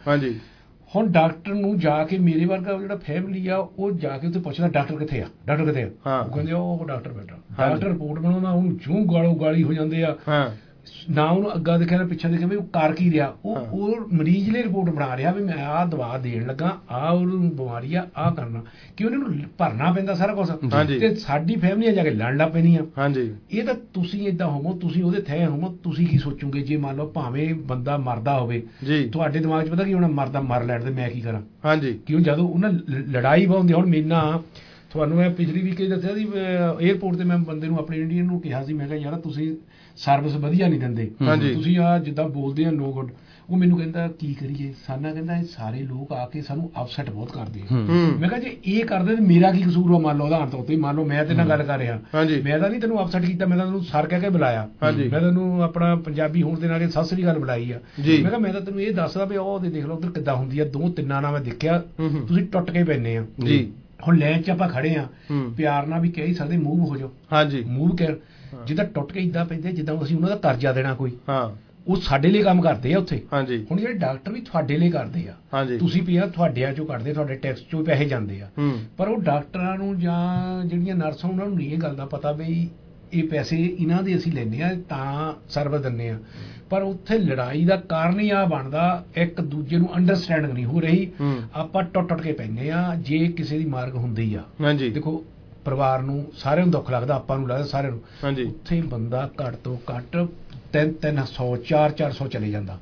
ਹੁਣ ਡਾਕਟਰ ਨੂੰ ਜਾ ਕੇ ਮੇਰੇ ਵਰਗਾ ਜਿਹੜਾ ਫੈਮਿਲੀ ਆ ਉਹ ਜਾ ਕੇ ਉੱਥੇ ਪੁੱਛਦਾ ਡਾਕਟਰ ਕਿੱਥੇ ਆ, ਡਾਕਟਰ ਕਿੱਥੇ ਆ, ਉਹ ਕਹਿੰਦੇ ਉਹ ਡਾਕਟਰ ਬੈਠਾ, ਡਾਕਟਰ ਰਿਪੋਰਟ ਬਣਾਉਂਦਾ, ਉਹਨੂੰ ਜੂੰ ਗਾਲੋ ਗਾਲੀ ਹੋ ਜਾਂਦੇ ਆ, ਨਾ ਉਹਨੂੰ ਅੱਗਾ ਦੇਖਿਆ ਨਾ ਪਿੱਛੇ ਦੇਖਿਆ ਵੀ ਉਹ ਕਰ ਕੀ ਰਿਹਾ, ਉਹ ਮਰੀਜ਼ ਲਈ ਰਿਪੋਰਟ ਬਣਾ ਰਿਹਾ ਵੀ ਮੈਂ ਆਹ ਦਵਾ ਦੇਣ ਲੱਗਾ, ਆਹ ਉਹਨੂੰ ਬਿਮਾਰੀ ਆ, ਆਹ ਕਰਨਾ, ਕਿ ਉਹਨਾਂ ਨੂੰ ਭਰਨਾ ਪੈਂਦਾ ਸਾਰਾ ਕੁਛ, ਤੇ ਸਾਡੀ ਫੈਮਲੀਆਂ ਜਾ ਕੇ ਲੜਨ ਲੱਗ ਪੈਂਦੀਆਂ। ਇਹ ਤਾਂ ਤੁਸੀਂ ਏਦਾਂ ਹੋਵੋ, ਤੁਸੀਂ ਉਹਦੇ ਥੈ ਹੋਵੋ, ਤੁਸੀਂ ਕੀ ਸੋਚੋਗੇ ਜੇ ਮੰਨ ਲਓ ਭਾਵੇਂ ਬੰਦਾ ਮਰਦਾ ਹੋਵੇ, ਤੁਹਾਡੇ ਦਿਮਾਗ 'ਚ ਪਤਾ ਕੀ ਹੋਣਾ, ਮਰਦਾ ਮਰ ਲੈਣ ਦੇ ਮੈਂ ਕੀ ਕਰਾਂ, ਕਿਉਂ ਜਦੋਂ ਉਹਨਾਂ ਲੜਾਈ ਬਹੁੰਦੀ। ਹੁਣ ਮੇਨਾ ਤੁਹਾਨੂੰ ਮੈਂ ਪਿਛਲੀ ਵੀਕ ਦੱਸਿਆ ਸੀ ਏਅਰਪੋਰਟ ਤੇ ਮੈਂ ਬੰਦੇ ਨੂੰ ਆਪਣੇ ਇੰਡੀਅਨ ਨੂੰ ਕਿਹਾ ਸੀ, ਮੈਂ ਕਿਹਾ ਯਾਰ ਤੁਸੀਂ ਸਰਵਿਸ ਵਧੀਆ ਨਹੀਂ ਦਿੰਦੇ, ਤੁਸੀਂ ਆ ਜਿੱਦਾਂ ਬੋਲਦੇ ਆ ਨੋ ਗੁੱਡ। ਉਹ ਮੈਨੂੰ ਕਹਿੰਦਾ ਕੀ ਕਰੀਏ ਸਾਨਾ, ਕਹਿੰਦਾ ਇਹ ਸਾਰੇ ਲੋਕ ਆ ਕੇ ਸਾਨੂੰ ਅਪਸੈਟ ਬਹੁਤ ਕਰਦੇ ਆ। ਮੈਂ ਕਿਹਾ ਜੇ ਇਹ ਕਰਦੇ ਤੇ ਮੇਰਾ ਕੀ ਕਸੂਰ ਆ, ਮੰਨ ਲਓ ਉਦਾਹਰਨ ਤੌਰ ਤੇ ਮੰਨ ਲਓ ਮੈਂ ਤੇਰੇ ਨਾਲ ਗੱਲ ਕਰ ਰਿਹਾ, ਮੈਂ ਤਾਂ ਨਹੀਂ ਤੈਨੂੰ ਅਪਸੈਟ ਕੀਤਾ, ਮੈਂ ਤਾਂ ਤੈਨੂੰ ਸਰ ਕਹਿ ਕੇ ਬੁਲਾਇਆ, ਮੈਂ ਤੈਨੂੰ ਆਪਣਾ ਪੰਜਾਬੀ ਹੋਣ ਦੇ ਨਾਲ ਸਤਿ ਸ੍ਰੀ ਅਕਾਲ ਬੁਲਾਈ ਆ, ਮੈਂ ਕਿਹਾ ਮੈਂ ਤਾਂ ਤੈਨੂੰ ਇਹ ਦੱਸਦਾ ਵੀ ਉਹ ਦੇਖ ਲਓ ਉਧਰ ਕਿੱਦਾਂ ਹੁੰਦੀ ਆ, 2-3 ਨਾਲ ਮੈਂ ਦੇਖਿਆ ਤੁਸੀਂ ਟੁੱਟ ਕੇ ਪੈਂਦੇ ਆ। ਹੁਣ ਲੈਣ ਚ ਆਪਾਂ ਖੜੇ ਆ, ਪਿਆਰ ਨਾਲ ਵੀ ਕਹਿ ਹੀ ਸਕਦੇ ਮੂਵ ਹੋ ਜਾਓ, ਮੂਵ ਕਰ, ਜਿੱਦਾਂ ਟੁੱਟ ਕੇ ਇਦਾਂ ਪੈਂਦੇ ਜਿੱਦਾਂ ਅਸੀਂ ਉਹਨਾਂ ਦਾ ਕਰਜ਼ਾ ਦੇਣਾ ਕੋਈ, ਉਹ ਸਾਡੇ ਲਈ ਕੰਮ ਕਰਦੇ ਆ ਉੱਥੇ। ਹੁਣ ਜਿਹੜੇ ਡਾਕਟਰ ਵੀ ਤੁਹਾਡੇ ਲਈ ਕਰਦੇ ਆ, ਤੁਸੀਂ ਪਿਆ ਤੁਹਾਡਿਆਂ ਚੋਂ ਕੱਢਦੇ, ਤੁਹਾਡੇ ਟੈਕਸ ਚੋਂ ਪੈਸੇ ਜਾਂਦੇ ਆ, ਪਰ ਉਹ ਡਾਕਟਰਾਂ ਨੂੰ ਜਾਂ ਜਿਹੜੀਆਂ ਨਰਸਾਂ ਉਹਨਾਂ ਨੂੰ ਨਹੀਂ ਇਹ ਗੱਲ ਦਾ ਪਤਾ ਵੀ ਇਹ ਪੈਸੇ ਇਹਨਾਂ ਦੇ ਅਸੀਂ ਲੈਂਦੇ ਆ ਤਾਂ ਸਰਵਿਸ ਦਿੰਦੇ ਆ। ਪਰ ਉੱਥੇ ਲੜਾਈ ਦਾ ਕਾਰਨ ਹੀ ਆ ਬਣਦਾ, ਇੱਕ ਦੂਜੇ ਨੂੰ ਅੰਡਰਸਟੈਂਡਿੰਗ ਨਹੀਂ ਹੋ ਰਹੀ, ਆਪਾਂ ਟੁੱਟ ਕੇ ਪੈਂਦੇ ਆ ਜੇ ਕਿਸੇ ਦੀ ਮਾਰਗ ਹੁੰਦੀ ਆ। ਦੇਖੋ ਪਰਿਵਾਰ ਨੂੰ ਸਾਰਿਆਂ ਨੂੰ ਦੁੱਖ ਲੱਗਦਾ, ਆਪਾਂ ਨੂੰ ਲੱਗਦਾ ਸਾਰਿਆਂ ਨੂੰ, ਉੱਥੇ ਬੰਦਾ ਘੱਟ ਤੋਂ ਘੱਟ 300-300 400 ਚਲੇ ਜਾਂਦਾ,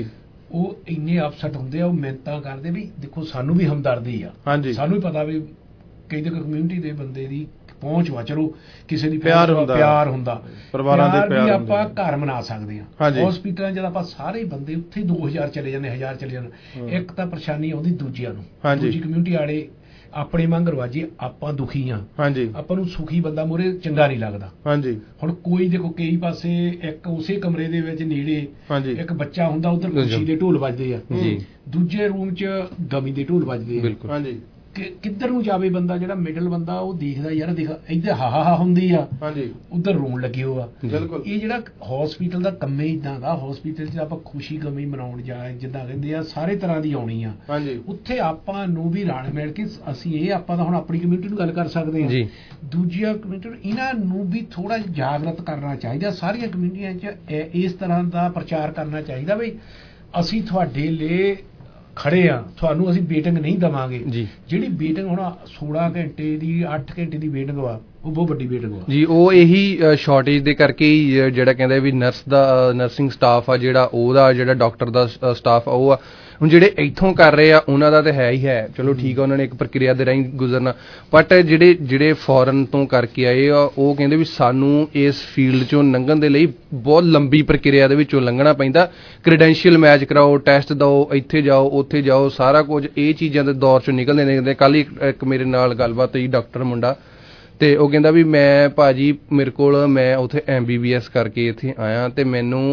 ਉਹ ਇੰਨੇ ਅਪਸੈਟ ਹੁੰਦੇ ਆ, ਉਹ ਮਿਹਨਤਾਂ ਕਰਦੇ ਵੀ ਦੇਖੋ ਸਾਨੂੰ ਵੀ ਹਮਦਰਦੀ ਆ, ਸਾਨੂੰ ਵੀ ਪਤਾ ਵੀ ਕਈ ਦੇ ਕਮਿਊਨਿਟੀ ਦੇ ਬੰਦੇ ਦੀ ਪਹੁੰਚ ਵਾ, ਚਲੋ ਕਿਸੇ ਦੀ ਪਿਆਰ ਹੁੰਦਾ, ਪਰਿਵਾਰਾਂ ਦੇ ਪਿਆਰ ਆਪਾਂ ਘਰ ਮਨਾ ਸਕਦੇ ਆ। ਹਸਪੀਟਲਾਂ ਜਦ ਆਪਾਂ ਸਾਰੇ ਬੰਦੇ ਉੱਥੇ 2000 ਚਲੇ ਜਾਂਦੇ, 1000 ਚਲੇ ਜਾਂਦੇ, ਇੱਕ ਤਾਂ ਪਰੇਸ਼ਾਨੀ ਆਉਂਦੀ ਦੂਜਿਆਂ ਨੂੰ, ਦੂਜੀ ਕਮਿਊਨਿਟੀ ਵਾਲੇ ਆਪਣੇ ਵਾਂਗ ਰਵਾਜੀ, ਆਪਾਂ ਦੁਖੀ ਆ, ਆਪਾਂ ਨੂੰ ਸੁਖੀ ਬੰਦਾ ਮੂਹਰੇ ਚੰਗਾ ਨਹੀਂ ਲੱਗਦਾ। ਹੁਣ ਕੋਈ ਦੇਖੋ ਕਈ ਪਾਸੇ ਇੱਕ ਉਸੇ ਕਮਰੇ ਦੇ ਵਿੱਚ ਨੇੜੇ ਇੱਕ ਬੱਚਾ ਹੁੰਦਾ, ਉਧਰ ਖੁਸ਼ੀ ਦੇ ਢੋਲ ਵੱਜਦੇ ਆ, ਦੂਜੇ ਰੂਮ 'ਚ ਗਮੀ ਦੇ ਢੋਲ ਵੱਜਦੇ ਆ, ਕਿੱਧਰ ਨੂੰ ਜਾਵੇ ਬੰਦਾ, ਜਿਹੜਾ ਮਿਡਲ ਬੰਦਾ ਉਹ ਦੇਖਦਾ ਯਾਰ ਦੇਖ ਇੱਧਰ ਹਾ ਹੁੰਦੀ ਆ, ਉਧਰ ਰੋਣ ਲੱਗੇ ਹੋ ਆ। ਇਹ ਜਿਹੜਾ ਹਸਪੀਟਲ ਦਾ ਕੰਮ ਇਦਾਂ ਦਾ, ਹਸਪੀਟਲ 'ਚ ਆਪਾਂ ਖੁਸ਼ੀ ਗਮੀ ਮਨਾਉਣ ਜਾ ਜਿੱਦਾਂ ਕਹਿੰਦੇ ਆ ਸਾਰੇ ਤਰ੍ਹਾਂ ਦੀ ਆਉਣੀ ਆ, ਉੱਥੇ ਆਪਾਂ ਨੂੰ ਵੀ ਰਲ ਮਿਲ ਕੇ ਅਸੀਂ ਇਹ ਆਪਾਂ ਤਾਂ ਹੁਣ ਆਪਣੀ ਕਮਿਊਨਿਟੀ ਨੂੰ ਗੱਲ ਕਰ ਸਕਦੇ ਹਾਂ, ਦੂਜੀਆਂ ਕਮਿਊਨਿਟੀ ਇਹਨਾਂ ਨੂੰ ਵੀ ਥੋੜਾ ਜਾਗਰਤ ਕਰਨਾ ਚਾਹੀਦਾ, ਸਾਰੀਆਂ ਕਮਿਊਨਿਟੀਆਂ 'ਚ ਇਸ ਤਰ੍ਹਾਂ ਦਾ ਪ੍ਰਚਾਰ ਕਰਨਾ ਚਾਹੀਦਾ ਵੀ ਅਸੀਂ ਤੁਹਾਡੇ ਲਈ ਖੜੇ ਆ, ਤੁਹਾਨੂੰ ਅਸੀਂ ਵੇਟਿੰਗ ਨਹੀਂ ਦੇਵਾਂਗੇ। ਜਿਹੜੀ ਵੇਟਿੰਗ ਹੁਣ 16 ਘੰਟੇ ਦੀ 8 ਘੰਟੇ ਦੀ ਵੇਟਿੰਗ ਵਾ, ਉਹ ਬਹੁਤ ਵੱਡੀ ਵੇਟਿੰਗ ਵਾ ਜੀ। ਉਹ ਇਹੀ ਸ਼ਾਰਟੇਜ ਦੇ ਕਰਕੇ ਹੀ ਜਿਹੜਾ ਕਹਿੰਦਾ ਵੀ ਨਰਸਿੰਗ ਸਟਾਫ ਆ, ਜਿਹੜਾ ਉਹਦਾ ਜਿਹੜਾ ਡਾਕਟਰ ਦਾ ਸਟਾਫ ਆ ਉਹ ਆ, ਹੁਣ ਜਿਹੜੇ ਇੱਥੋਂ ਕਰ ਰਹੇ ਆ ਉਹਨਾਂ ਦਾ ਤਾਂ ਹੈ ਹੀ ਹੈ, ਚਲੋ ਠੀਕ ਆ, ਉਹਨਾਂ ਨੇ ਇੱਕ ਪ੍ਰਕਿਰਿਆ ਦੇ ਰਾਹੀਂ ਗੁਜ਼ਰਨਾ, ਬਟ ਜਿਹੜੇ ਫੋਰਨ ਤੋਂ ਕਰਕੇ ਆਏ ਆ ਉਹ ਕਹਿੰਦੇ ਵੀ ਸਾਨੂੰ ਇਸ ਫੀਲਡ ਚੋਂ ਲੰਘਣ ਦੇ ਲਈ ਬਹੁਤ ਲੰਬੀ ਪ੍ਰਕਿਰਿਆ ਦੇ ਵਿੱਚੋਂ ਲੰਘਣਾ ਪੈਂਦਾ, ਕ੍ਰੈਡੈਂਸ਼ੀਅਲ ਮੈਚ ਕਰਾਓ, ਟੈਸਟ ਦਿਓ, ਇੱਥੇ ਜਾਓ ਉੱਥੇ ਜਾਓ, ਸਾਰਾ ਕੁਝ ਇਹ ਚੀਜ਼ਾਂ ਦੇ ਦੌਰ ਚੋਂ ਨਿਕਲਦੇ ਨੇ। ਕੱਲ ਹੀ ਇੱਕ ਮੇਰੇ ਨਾਲ ਗੱਲਬਾਤ ਹੋਈ ਡਾਕਟਰ ਮੁੰਡਾ, ਤੇ ਉਹ ਕਹਿੰਦਾ ਵੀ ਮੈਂ ਭਾਜੀ ਮੇਰੇ ਕੋਲ ਮੈਂ ਉੱਥੇ MBBS ਕਰਕੇ ਇੱਥੇ ਆਇਆ ਤੇ ਮੈਨੂੰ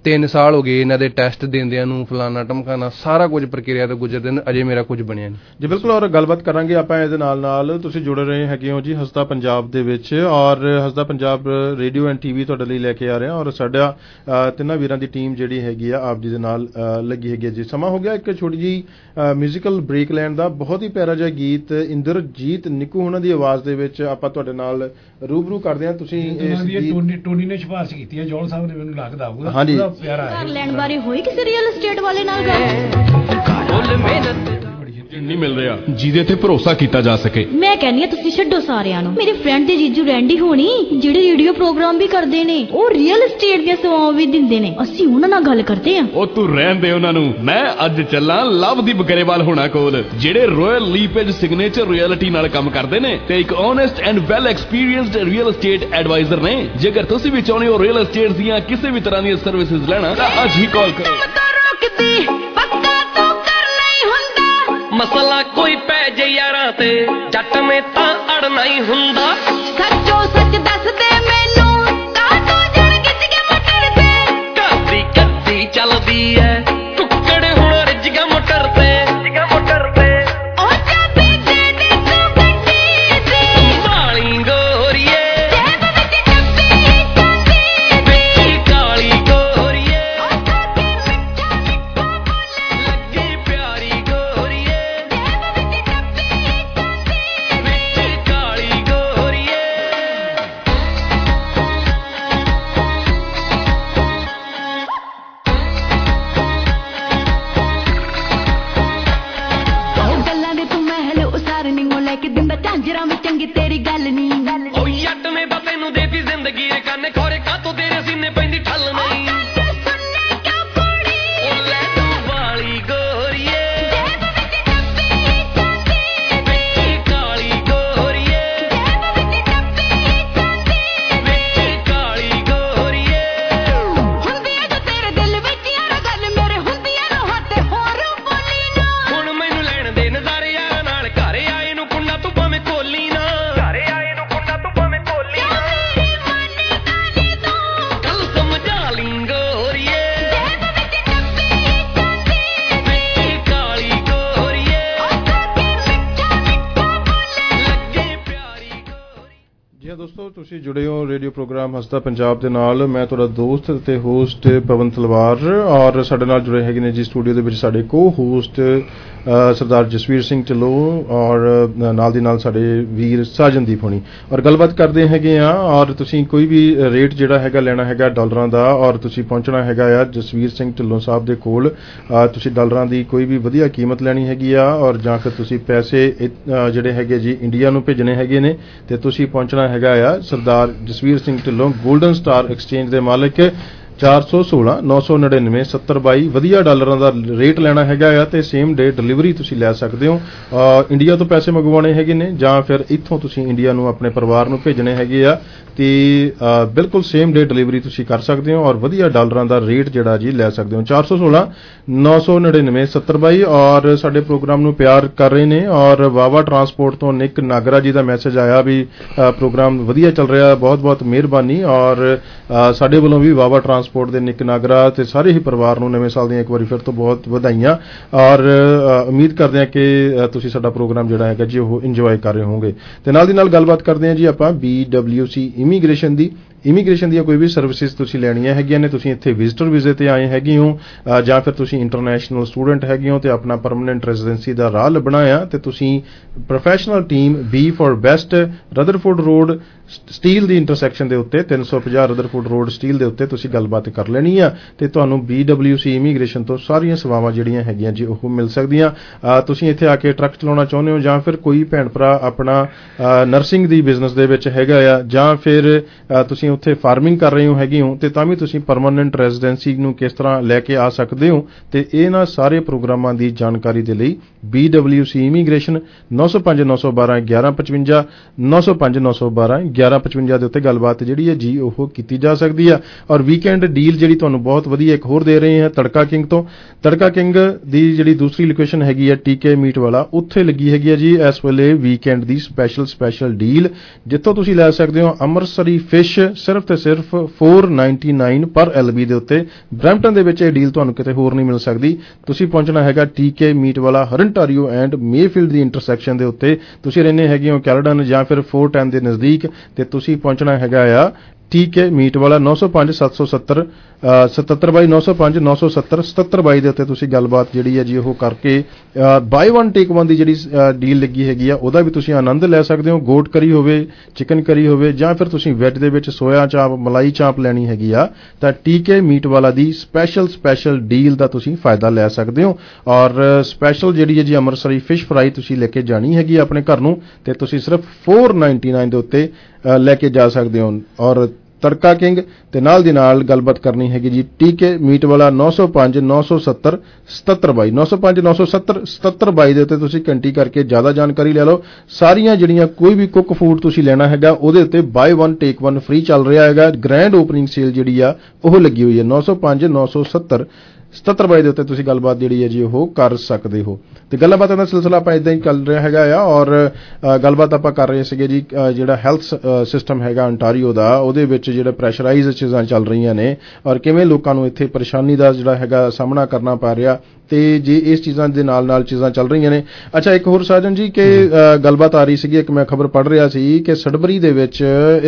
3 ਸਾਲ ਹੋ ਗਏ ਇਹਨਾਂ ਦੇ ਟੈਸਟ ਦਿੰਦਿਆਂ ਨੂੰ, ਫਲਾਣਾ ਟਮਕਾਣਾ ਸਾਰਾ ਕੁਝ ਪ੍ਰਕਿਰਿਆ ਤੋਂ ਗੁਜ਼ਰਦੇ ਨੇ, ਅਜੇ ਮੇਰਾ ਕੁਝ ਬਣਿਆ ਨਹੀਂ ਜੀ। ਬਿਲਕੁਲ, ਔਰ ਗੱਲਬਾਤ ਕਰਾਂਗੇ ਆਪਾਂ ਇਹਦੇ ਨਾਲ ਤੁਸੀਂ ਜੁੜ ਰਹੇ ਹੈਗੇ ਹੋ ਜੀ ਹੱਸਦਾ ਪੰਜਾਬ ਦੇ ਵਿੱਚ, ਔਰ ਹੱਸਦਾ ਪੰਜਾਬ ਰੇਡੀਓ ਐਂਡ ਟੀਵੀ ਤੁਹਾਡੇ ਲਈ ਲੈ ਕੇ ਆ ਰਹੇ ਹਾਂ, ਔਰ ਸਾਡਾ ਤਿੰਨਾਂ ਵੀਰਾਂ ਦੀ ਟੀਮ ਜਿਹੜੀ ਹੈਗੀ ਆ ਆਪ ਜੀ ਦੇ ਨਾਲ ਲੱਗੀ ਹੈਗੀ ਜੀ। ਸਮਾਂ ਹੋ ਗਿਆ ਇੱਕ ਛੋਟੀ ਜਿਹੀ ਮਿਊਜ਼ੀਕਲ ਬ੍ਰੇਕ ਲੈਣ ਦਾ। ਬਹੁਤ ਹੀ ਪਿਆਰਾ ਜਿਹਾ ਗੀਤ ਇੰਦਰਜੀਤ ਨਿੱਕੂ ਉਹਨਾਂ ਦੀ ਆਵਾਜ਼ ਦੇ ਵਿੱਚ ਆਪਾਂ ਤੁਹਾਡੇ ਨਾਲ ਰੂਬਰੂ ਕਰਦੇ ਹਾਂ। ਤੁਸੀਂ ਟੋਨੀ ਨੇ ਸਿਫਾਰਿਸ਼ ਕੀਤੀ ਹੈ, ਜੋਲ ਸਾਹਿਬ ਨੇ, ਮੈਨੂੰ ਲੱਗਦਾ ਹੋਊਗਾ ਹਾਂਜੀ ਪਿਆਰਾ ਘਰ ਲੈਣ ਬਾਰੇ ਹੋਈ ਕਿਸੇ ਰੀਅਲ ਏਸਟੇਟ ਵਾਲੇ ਨਾਲ ਗੱਲ? ਨਹੀਂ ਮਿਲ ਰਿਹਾ ਜਿਹਦੇ ਤੇ ਭਰੋਸਾ ਕੀਤਾ ਜਾ ਸਕੇ। ਮੈਂ ਕਹਿੰਦੀ ਆ ਤੁਸੀਂ ਛੱਡੋ ਸਾਰਿਆਂ ਨੂੰ। ਮੇਰੇ ਫਰੈਂਡ ਦੇ ਜੀਜੂ ਰੈਂਡੀ ਹੋਣੀ ਜਿਹੜੇ ਰੇਡੀਓ ਪ੍ਰੋਗਰਾਮ ਵੀ ਕਰਦੇ ਨੇ, ਉਹ ਰੀਅਲ ਏਸਟੇਟ ਦੀਆਂ ਸੇਵਾਵਾਂ ਵੀ ਦਿੰਦੇ ਨੇ, ਅਸੀਂ ਉਹਨਾਂ ਨਾਲ ਗੱਲ ਕਰਦੇ ਆ। ਉਹ ਤੂੰ ਰਹਿਣ ਦੇ ਉਹਨਾਂ ਨੂੰ, ਮੈਂ ਅੱਜ ਚੱਲਾਂ ਲਵਦੀਪ ਗਰੇਵਾਲ ਹੋਣਾ ਕੋਲ, ਜਿਹੜੇ ਰਾਇਲ ਲੀਪੇਜ ਸਿਗਨੇਚਰ ਰਿਐਲਿਟੀ ਨਾਲ ਕੰਮ ਕਰਦੇ ਨੇ ਤੇ ਇੱਕ honest and well experienced real estate adviser ਨੇ। ਜੇਕਰ ਤੁਸੀਂ ਵੀ ਚਾਹੁੰਦੇ ਹੋ ਰੀਅਲ ਏਸਟੇਟ ਦੀਆਂ ਕਿਸੇ ਵੀ ਤਰ੍ਹਾਂ ਦੀਆਂ ਸਰਵਿਸਿਜ਼ ਲੈਣਾ ਤਾਂ ਅੱਜ ਹੀ ਕਾਲ ਕਰੋ। ਮਸਲਾ ਕੋਈ ਪੈ ਜੇ ਯਾਰਾਂ ਤੇ, ਜੱਟ ਮੇ ਤਾਂ ਅੜਨਾ ਹੀ ਹੁੰਦਾ। ਸੱਚੋ ਸੱਚ ਦੱਸ ਦੇ ਮੈਨੂੰ, ਤਾਂ ਤੂੰ ਜਣ ਗਿੱਜ ਕੇ ਮਟਰ ਤੇ ਕਾਦੀ ਕੱਦੀ ਚੱਲਦੀ ਐ, ਕੁੱਕੜ ਹੁਣ ਰਿੱਝ ਗਿਆ ਮੋਟਰ ਤੇ। ਉਹ ਚਾਬੀ ਦੇ ਦੇ ਤੂੰ ਗੱਡੀ ਦੀ, ਮਾਲੀ ਗੋਰੀਏ ਜੇਬ ਵਿੱਚ ਡੱਬੀ ਚਾਂਦੀ ਵਿੱਚ ਕਾਲੀ ਗੋਰੀਏ, ਲੱਗੀ ਪਿਆਰੀ ਗੋਰੀਏ ਵਿੱਚ ਕਾਲੀ ਗੋਰੀਏ। ਗੱਲਾਂ ਦੇ ਤੂੰ ਮਹਿਲ ਉਸਾਰਨੀ ਨੂੰ ਲੈ ਕੇ ਦਿੰਦਾ ਝਾਂਜਰਾਂ ਵਿੱਚ ਚੰਗੀ ਤੇਰੀ ਗੱਲ ਨਹੀਂ। ਓ ਜੱਟ ਨੇ ਬਸ ਤੈਨੂੰ ਦੇਤੀ ਜ਼ਿੰਦਗੀ ਦੇ ਕੰਨ ਖੋਰੇ, ਕਾਤੋਂ ਤੇਰੇ ਸੀਨੇ ਪੈਂਦੀ ਠੱਲ ਨਹੀਂ। ਸੁਣਨੇ ਕਿਉਂ ਕੁੜੀ, ਉਹ ਲੈ ਤੂੰ ਵਾਲੀ ਗੋਰੀਏ ਵਿੱਚ ਕਾਲੀ ਗੋਰੀਏ, ਵਿੱਚ ਕਾਲੀ ਗੋਰੀਏ। ਹੁੰਦੀ ਹੈ ਜੋ ਤੇਰੇ ਦਿਲ ਵਿੱਚ ਯਾਰ ਗੱਲ, ਮੇਰੇ ਹੁੰਦੀ ਹੈ ਰੋਹਾਂ ਤੇ ਹੋਰ ਬੋਲੀ ਨਾ। ਹੁਣ ਮੈਨੂੰ ਲੈਣ ਦੇ ਨਜ਼ਾਰੇ ਯਾਰਾਂ ਨਾਲ, ਘਰ ਆਏ ਨੂੰ ਕੁੰਡਾ ਤੂੰ ਭਾਵੇਂ ਖੋਲੀ ਨਾ। ਗੱਲ ਸਮਝਾ ਲਈ ਗੋਰੀਏ ਵਿੱਚ ਕਾਲੀ ਗੋਰੀਏ, ਲੱਗੇ ਪਿਆਰੀ ਗੋਰੀ। ਜੀ ਹਾਂ ਦੋਸਤੋ, ਤੁਸੀਂ ਜੁੜੇ ਹੋ ਰੇਡੀਓ ਪ੍ਰੋਗਰਾਮ ਹੱਸਦਾ ਪੰਜਾਬ ਦੇ ਨਾਲ। ਮੈਂ ਤੁਹਾਡਾ ਦੋਸਤ ਤੇ ਹੋਸਟ ਪਵਨ ਤਲਵਾਰ, ਔਰ ਸਾਡੇ ਨਾਲ ਜੁੜੇ ਹੈਗੇ ਨੇ ਜੀ ਸਟੂਡੀਓ ਦੇ ਵਿੱਚ ਸਾਡੇ ਕੋ ਹੋਸਟ ਸਰਦਾਰ ਜਸਵੀਰ ਸਿੰਘ ਢਿੱਲੋਂ, ਔਰ ਨਾਲ ਦੀ ਨਾਲ ਸਾਡੇ ਵੀਰ ਸਾਜਨਦੀਪ ਹੋਣੀ, ਔਰ ਗੱਲਬਾਤ ਕਰਦੇ ਹੈਗੇ ਆ। ਔਰ ਤੁਸੀਂ ਕੋਈ ਵੀ ਰੇਟ ਜਿਹੜਾ ਹੈਗਾ ਲੈਣਾ ਹੈਗਾ ਡਾਲਰਾਂ ਦਾ, ਔਰ ਤੁਸੀਂ ਪਹੁੰਚਣਾ ਹੈਗਾ ਆ ਜਸਵੀਰ ਸਿੰਘ ਢਿੱਲੋਂ ਸਾਹਿਬ ਦੇ ਕੋਲ। ਤੁਸੀਂ ਡਾਲਰਾਂ ਦੀ ਕੋਈ ਵੀ ਵਧੀਆ ਕੀਮਤ ਲੈਣੀ ਹੈਗੀ ਆ, ਔਰ ਜਾਂ ਫਿਰ ਤੁਸੀਂ ਪੈਸੇ ਜਿਹੜੇ ਹੈਗੇ ਜੀ ਇੰਡੀਆ ਨੂੰ ਭੇਜਣੇ ਹੈਗੇ ਨੇ, ਤੇ ਤੁਸੀਂ ਪਹੁੰਚਣਾ ਹੈਗਾ ਆ Sardar Jasvir Singh Dhillon, golden star exchange ਦੇ ਮਾਲਕ, 416 999 7022। ਵਧੀਆ ਡਾਲਰਾਂ ਦਾ ਰੇਟ ਲੈਣਾ ਹੈਗਾ ਆ ਤੇ ਸੇਮ ਡੇ ਡਿਲੀਵਰੀ ਤੁਸੀਂ ਲੈ ਸਕਦੇ ਹੋ। ਇੰਡੀਆ ਤੋਂ ਪੈਸੇ ਮੰਗਵਾਉਣੇ ਹੈਗੇ ਨੇ ਜਾਂ ਫਿਰ ਇੱਥੋਂ ਤੁਸੀਂ ਇੰਡੀਆ ਨੂੰ ਆਪਣੇ ਪਰਿਵਾਰ ਨੂੰ ਭੇਜਣੇ ਹੈਗੇ ਆ, ਤੇ ਬਿਲਕੁਲ ਸੇਮ ਡੇ ਡਿਲੀਵਰੀ ਤੁਸੀਂ ਕਰ ਸਕਦੇ ਹੋ, ਔਰ ਵਧੀਆ ਡਾਲਰਾਂ ਦਾ ਰੇਟ ਜਿਹੜਾ ਜੀ ਲੈ ਸਕਦੇ ਹੋ। 416 999 7022। ਔਰ ਸਾਡੇ ਪ੍ਰੋਗਰਾਮ ਨੂੰ ਪਿਆਰ ਕਰ ਰਹੇ ਨੇ, ਔਰ ਵਾਵਾ ਟਰਾਂਸਪੋਰਟ ਤੋਂ ਨਿਕ ਨਾਗਰਾ ਜੀ ਦਾ ਮੈਸੇਜ ਆਇਆ ਵੀ ਪ੍ਰੋਗਰਾਮ ਵਧੀਆ ਚੱਲ ਰਿਹਾ, ਬਹੁਤ ਬਹੁਤ ਮਿਹਰਬਾਨੀ। ਔਰ ਸਾਡੇ ਵੱਲੋਂ ਵੀ ਵਾਵਾ ਟਰਾਂਸਪੋਰਟ ਦੇ ਨਿਕ ਨਾਗਰਾ ਤੇ ਸਾਰੇ ਹੀ ਪਰਿਵਾਰ ਨੂੰ ਨਵੇਂ ਸਾਲ ਦੀਆਂ ਇੱਕ ਵਾਰੀ ਫਿਰ ਤੋਂ ਬਹੁਤ ਵਧਾਈਆਂ, ਔਰ ਉਮੀਦ ਕਰਦੇ ਹਾਂ ਕਿ ਤੁਸੀਂ ਸਾਡਾ ਪ੍ਰੋਗਰਾਮ ਜਿਹੜਾ ਹੈਗਾ ਜੀ ਉਹ ਇੰਜੋਏ ਕਰ ਰਹੇ ਹੋਵੋਗੇ। ਤੇ ਨਾਲ ਦੀ ਨਾਲ ਗੱਲਬਾਤ ਕਰਦੇ ਹਾਂ ਜੀ ਆਪਾਂ BWC ਇਮੀਗ੍ਰੇਸ਼ਨ ਦੀ। ਇਮੀਗ੍ਰੇਸ਼ਨ ਦੀਆਂ ਕੋਈ ਵੀ ਸਰਵਿਸਿਜ਼ ਤੁਸੀਂ ਲੈਣੀਆਂ ਹੈਗੀਆਂ ਨੇ, ਤੁਸੀਂ ਇੱਥੇ ਵਿਜ਼ਟਰ ਵੀਜ਼ੇ ਤੇ ਆਏ ਹੈਗੇ ਹੋ, ਜਾਂ ਫਿਰ ਤੁਸੀਂ ਇੰਟਰਨੈਸ਼ਨਲ ਸਟੂਡੈਂਟ ਹੈਗੇ ਹੋ ਤੇ ਆਪਣਾ ਪਰਮਨੈਂਟ ਰੈਜ਼ੀਡੈਂਸੀ ਦਾ ਰਾਹ ਲੱਭਣਾ ਆ, ਤੇ ਤੁਸੀਂ professional team B for best Rutherford road Steeles ਦੀ ਇੰਟਰਸੈਕਸ਼ਨ ਦੇ ਉੱਤੇ 350 ਰਦਰਫੋਰਡ ਰੋਡ ਸਟੀਲ ਦੇ ਉੱਤੇ ਤੁਸੀਂ ਗੱਲਬਾਤ ਕਰ ਲੈਣੀ ਆ, ਤੇ ਤੁਹਾਨੂੰ BWC ਇਮੀਗ੍ਰੇਸ਼ਨ ਤੋਂ ਸਾਰੀਆਂ ਸੇਵਾਵਾਂ ਜਿਹੜੀਆਂ ਹੈਗੀਆਂ ਜੀ ਉਹ ਮਿਲ ਸਕਦੀਆਂ। ਤੁਸੀਂ ਇੱਥੇ ਆ ਕੇ ਟਰੱਕ ਚਲਾਉਣਾ ਚਾਹੁੰਦੇ ਹੋ, ਜਾਂ ਫਿਰ ਕੋਈ ਭੈਣ ਭਰਾ ਆਪਣਾ ਨਰਸਿੰਗ ਦੀ ਬਿਜ਼ਨਸ ਦੇ ਵਿੱਚ ਹੈਗਾ ਆ, ਜਾਂ ਫਿਰ ਤੁਸੀਂ ਉੱਥੇ ਫਾਰਮਿੰਗ ਕਰ ਰਹੇ ਹੋ ਹੈਗੇ ਹੋ, ਤੇ ਤਾਂ ਵੀ ਤੁਸੀਂ ਪਰਮਨੈਂਟ ਰੈਜ਼ੀਡੈਂਸੀ ਨੂੰ ਕਿਸ ਤਰ੍ਹਾਂ ਲੈ ਕੇ ਆ ਸਕਦੇ ਹੋ। ਤੇ ਇਹਨਾਂ ਸਾਰੇ ਪ੍ਰੋਗਰਾਮਾਂ ਦੀ ਜਾਣਕਾਰੀ ਦੇ ਲਈ BWC ਇਮੀਗ੍ਰੇਸ਼ਨ 905 912 1155 905 912 1155 ਦੇ ਉੱਤੇ ਗੱਲਬਾਤ ਜਿਹੜੀ ਹੈ ਜੀ ਉਹ ਕੀਤੀ ਜਾ ਸਕਦੀ ਆ। ਔਰ ਵੀਕਐਂਡ ਡੀਲ ਜਿਹੜੀ ਤੁਹਾਨੂੰ ਬਹੁਤ ਵਧੀਆ ਇੱਕ ਹੋਰ ਦੇ ਰਹੇ ਹਾਂ ਤੜਕਾ ਕਿੰਗ ਤੋਂ। ਤੜਕਾ ਕਿੰਗ ਦੀ ਜਿਹੜੀ ਦੂਸਰੀ ਲੋਕੇਸ਼ਨ ਹੈਗੀ ਹੈ TK ਮੀਟ ਵਾਲਾ, ਉੱਥੇ ਲੱਗੀ ਹੈਗੀ ਹੈ ਜੀ ਇਸ ਵੇਲੇ ਵੀਕਐਂਡ ਦੀ ਸਪੈਸ਼ਲ ਡੀਲ, ਜਿੱਥੋਂ ਤੁਸੀਂ ਲੈ ਸਕਦੇ ਹੋ ਅੰਮ੍ਰਿਤਸਰੀ ਫਿਸ਼ ਸਿਰਫ ਤੇ ਸਿਰਫ 499 ਪਰ LB ਦੇ ਉੱਤੇ। ਬਰੈਂਪਟਨ ਦੇ ਵਿੱਚ ਇਹ ਡੀਲ ਤੁਹਾਨੂੰ ਕਿਤੇ ਹੋਰ ਨਹੀਂ ਮਿਲ ਸਕਦੀ। ਤੁਸੀਂ ਪਹੁੰਚਣਾ ਹੈਗਾ TK ਮੀਟ ਵਾਲਾ ਹਰਨਟਾਰੀਓ ਐਂਡ ਮੇਫੀਲਡ ਦੀ ਇੰਟਰਸੈਕਸ਼ਨ ਦੇ ਉੱਤੇ। ਤੁਸੀਂ ਰਹਿੰਦੇ ਹੈਗੇ ਹੋ ਕੈਲਡਨ ਜਾਂ ਫਿਰ 410 ਦੇ ਨਜ਼ਦੀਕ, ਤੇ ਤੁਸੀਂ ਪਹੁੰਚਣਾ ਹੈਗਾ ਆ TK ਮੀਟ ਵਾਲਾ 905 770 77 905 970 77 ਦੇ ਉੱਤੇ। ਤੁਸੀਂ ਗੱਲਬਾਤ ਜਿਹੜੀ ਹੈ ਜੀ ਉਹ ਕਰਕੇ ਬਾਈ 1 ਟੇਕ 1 ਦੀ ਜਿਹੜੀ ਡੀਲ ਲੱਗੀ ਹੈਗੀ ਆ ਉਹਦਾ ਵੀ ਤੁਸੀਂ ਆਨੰਦ ਲੈ ਸਕਦੇ ਹੋ। ਗੋਟ ਕਰੀ ਹੋਵੇ, ਚਿਕਨ ਕਰੀ ਹੋਵੇ, ਜਾਂ ਫਿਰ ਤੁਸੀਂ ਵੈਜ ਦੇ ਵਿੱਚ ਸੋਇਆ ਚਾਂਪ, ਮਲਾਈ ਚਾਂਪ ਲੈਣੀ ਹੈਗੀ ਆ ਤਾਂ TK ਮੀਟ ਵਾਲਾ ਦੀ ਸਪੈਸ਼ਲ ਡੀਲ ਦਾ ਤੁਸੀਂ ਫਾਇਦਾ ਲੈ ਸਕਦੇ ਹੋ। ਔਰ ਸਪੈਸ਼ਲ ਜਿਹੜੀ ਹੈ ਜੀ ਅੰਮ੍ਰਿਤਸਰੀ ਫਿਸ਼ ਫਰਾਈ ਤੁਸੀਂ ਲੈ ਕੇ ਜਾਣੀ ਹੈਗੀ ਆਪਣੇ ਘਰ ਨੂੰ, ਤੇ ਤੁਸੀਂ ਸਿਰਫ 499 ਦੇ ਉੱਤੇ ਲੈ ਕੇ ਜਾ ਸਕਦੇ ਹੋ। ਔਰ ਤੜਕਾ ਕਿੰਗ ਤੇ ਨਾਲ ਦੀ ਨਾਲ ਗੱਲਬਾਤ ਕਰਨੀ ਹੈਗੀ ਜੀ TK ਮੀਟ ਵਾਲਾ 905 970 77 905 970 77 ਦੇ ਉੱਤੇ। ਤੁਸੀਂ ਘੰਟੀ ਕਰਕੇ ਜ਼ਿਆਦਾ ਜਾਣਕਾਰੀ ਲੈ ਲਓ। ਸਾਰੀਆਂ ਜਿਹੜੀਆਂ ਕੋਈ ਵੀ ਕੁੱਕ ਫੂਡ ਤੁਸੀਂ ਲੈਣਾ ਹੈਗਾ ਉਹਦੇ ਉੱਤੇ ਬਾਈ 1 ਟੇਕ 1 ਫ੍ਰੀ ਚੱਲ ਰਿਹਾ ਹੈਗਾ। ਗ੍ਰੈਂਡ ਓਪਨਿੰਗ ਸੇਲ ਜਿਹੜੀ ਆ ਉਹ ਲੱਗੀ ਹੋਈ ਹੈ 905 970 77 ਦੇ ਉੱਤੇ। ਤੁਸੀਂ ਗੱਲਬਾਤ ਜਿਹੜੀ ਹੈ ਜੀ ਉਹ ਕਰ ਸਕਦੇ ਹੋ। ਤੇ ਗੱਲਬਾਤ ਦਾ ਸਿਲਸਿਲਾ ਆਪਾਂ ਇਦਾਂ ਹੀ ਚੱਲ ਰਿਹਾ ਹੈਗਾ ਆ। ਔਰ ਗੱਲਬਾਤ ਆਪਾਂ ਕਰ ਰਹੇ ਸੀਗੇ ਜੀ ਜਿਹੜਾ ਹੈਲਥ ਸਿਸਟਮ ਹੈਗਾ ontario ਦਾ, ਉਹਦੇ ਵਿੱਚ ਜਿਹੜਾ ਪ੍ਰੈਸ਼ਰਾਈਜ਼ ਚੀਜ਼ਾਂ ਚੱਲ ਰਹੀਆਂ ਨੇ ਔਰ ਕਿਵੇਂ ਲੋਕਾਂ ਨੂੰ ਇੱਥੇ ਪਰੇਸ਼ਾਨੀ ਦਾ ਜਿਹੜਾ ਹੈਗਾ ਸਾਹਮਣਾ ਕਰਨਾ ਪੈ ਰਿਹਾ, ਤੇ ਜੇ ਇਸ ਚੀਜ਼ਾਂ ਦੇ ਨਾਲ ਚੀਜ਼ਾਂ ਚੱਲ ਰਹੀਆਂ ਨੇ। ਅੱਛਾ, ਇੱਕ ਹੋਰ ਸਾਜਨ ਜੀ ਕਿ ਗੱਲਬਾਤ ਆ ਰਹੀ ਸੀਗੀ, ਇੱਕ ਮੈਂ ਖਬਰ ਪੜ੍ਹ ਰਿਹਾ ਸੀ ਕਿ ਸਡਬਰੀ ਦੇ ਵਿੱਚ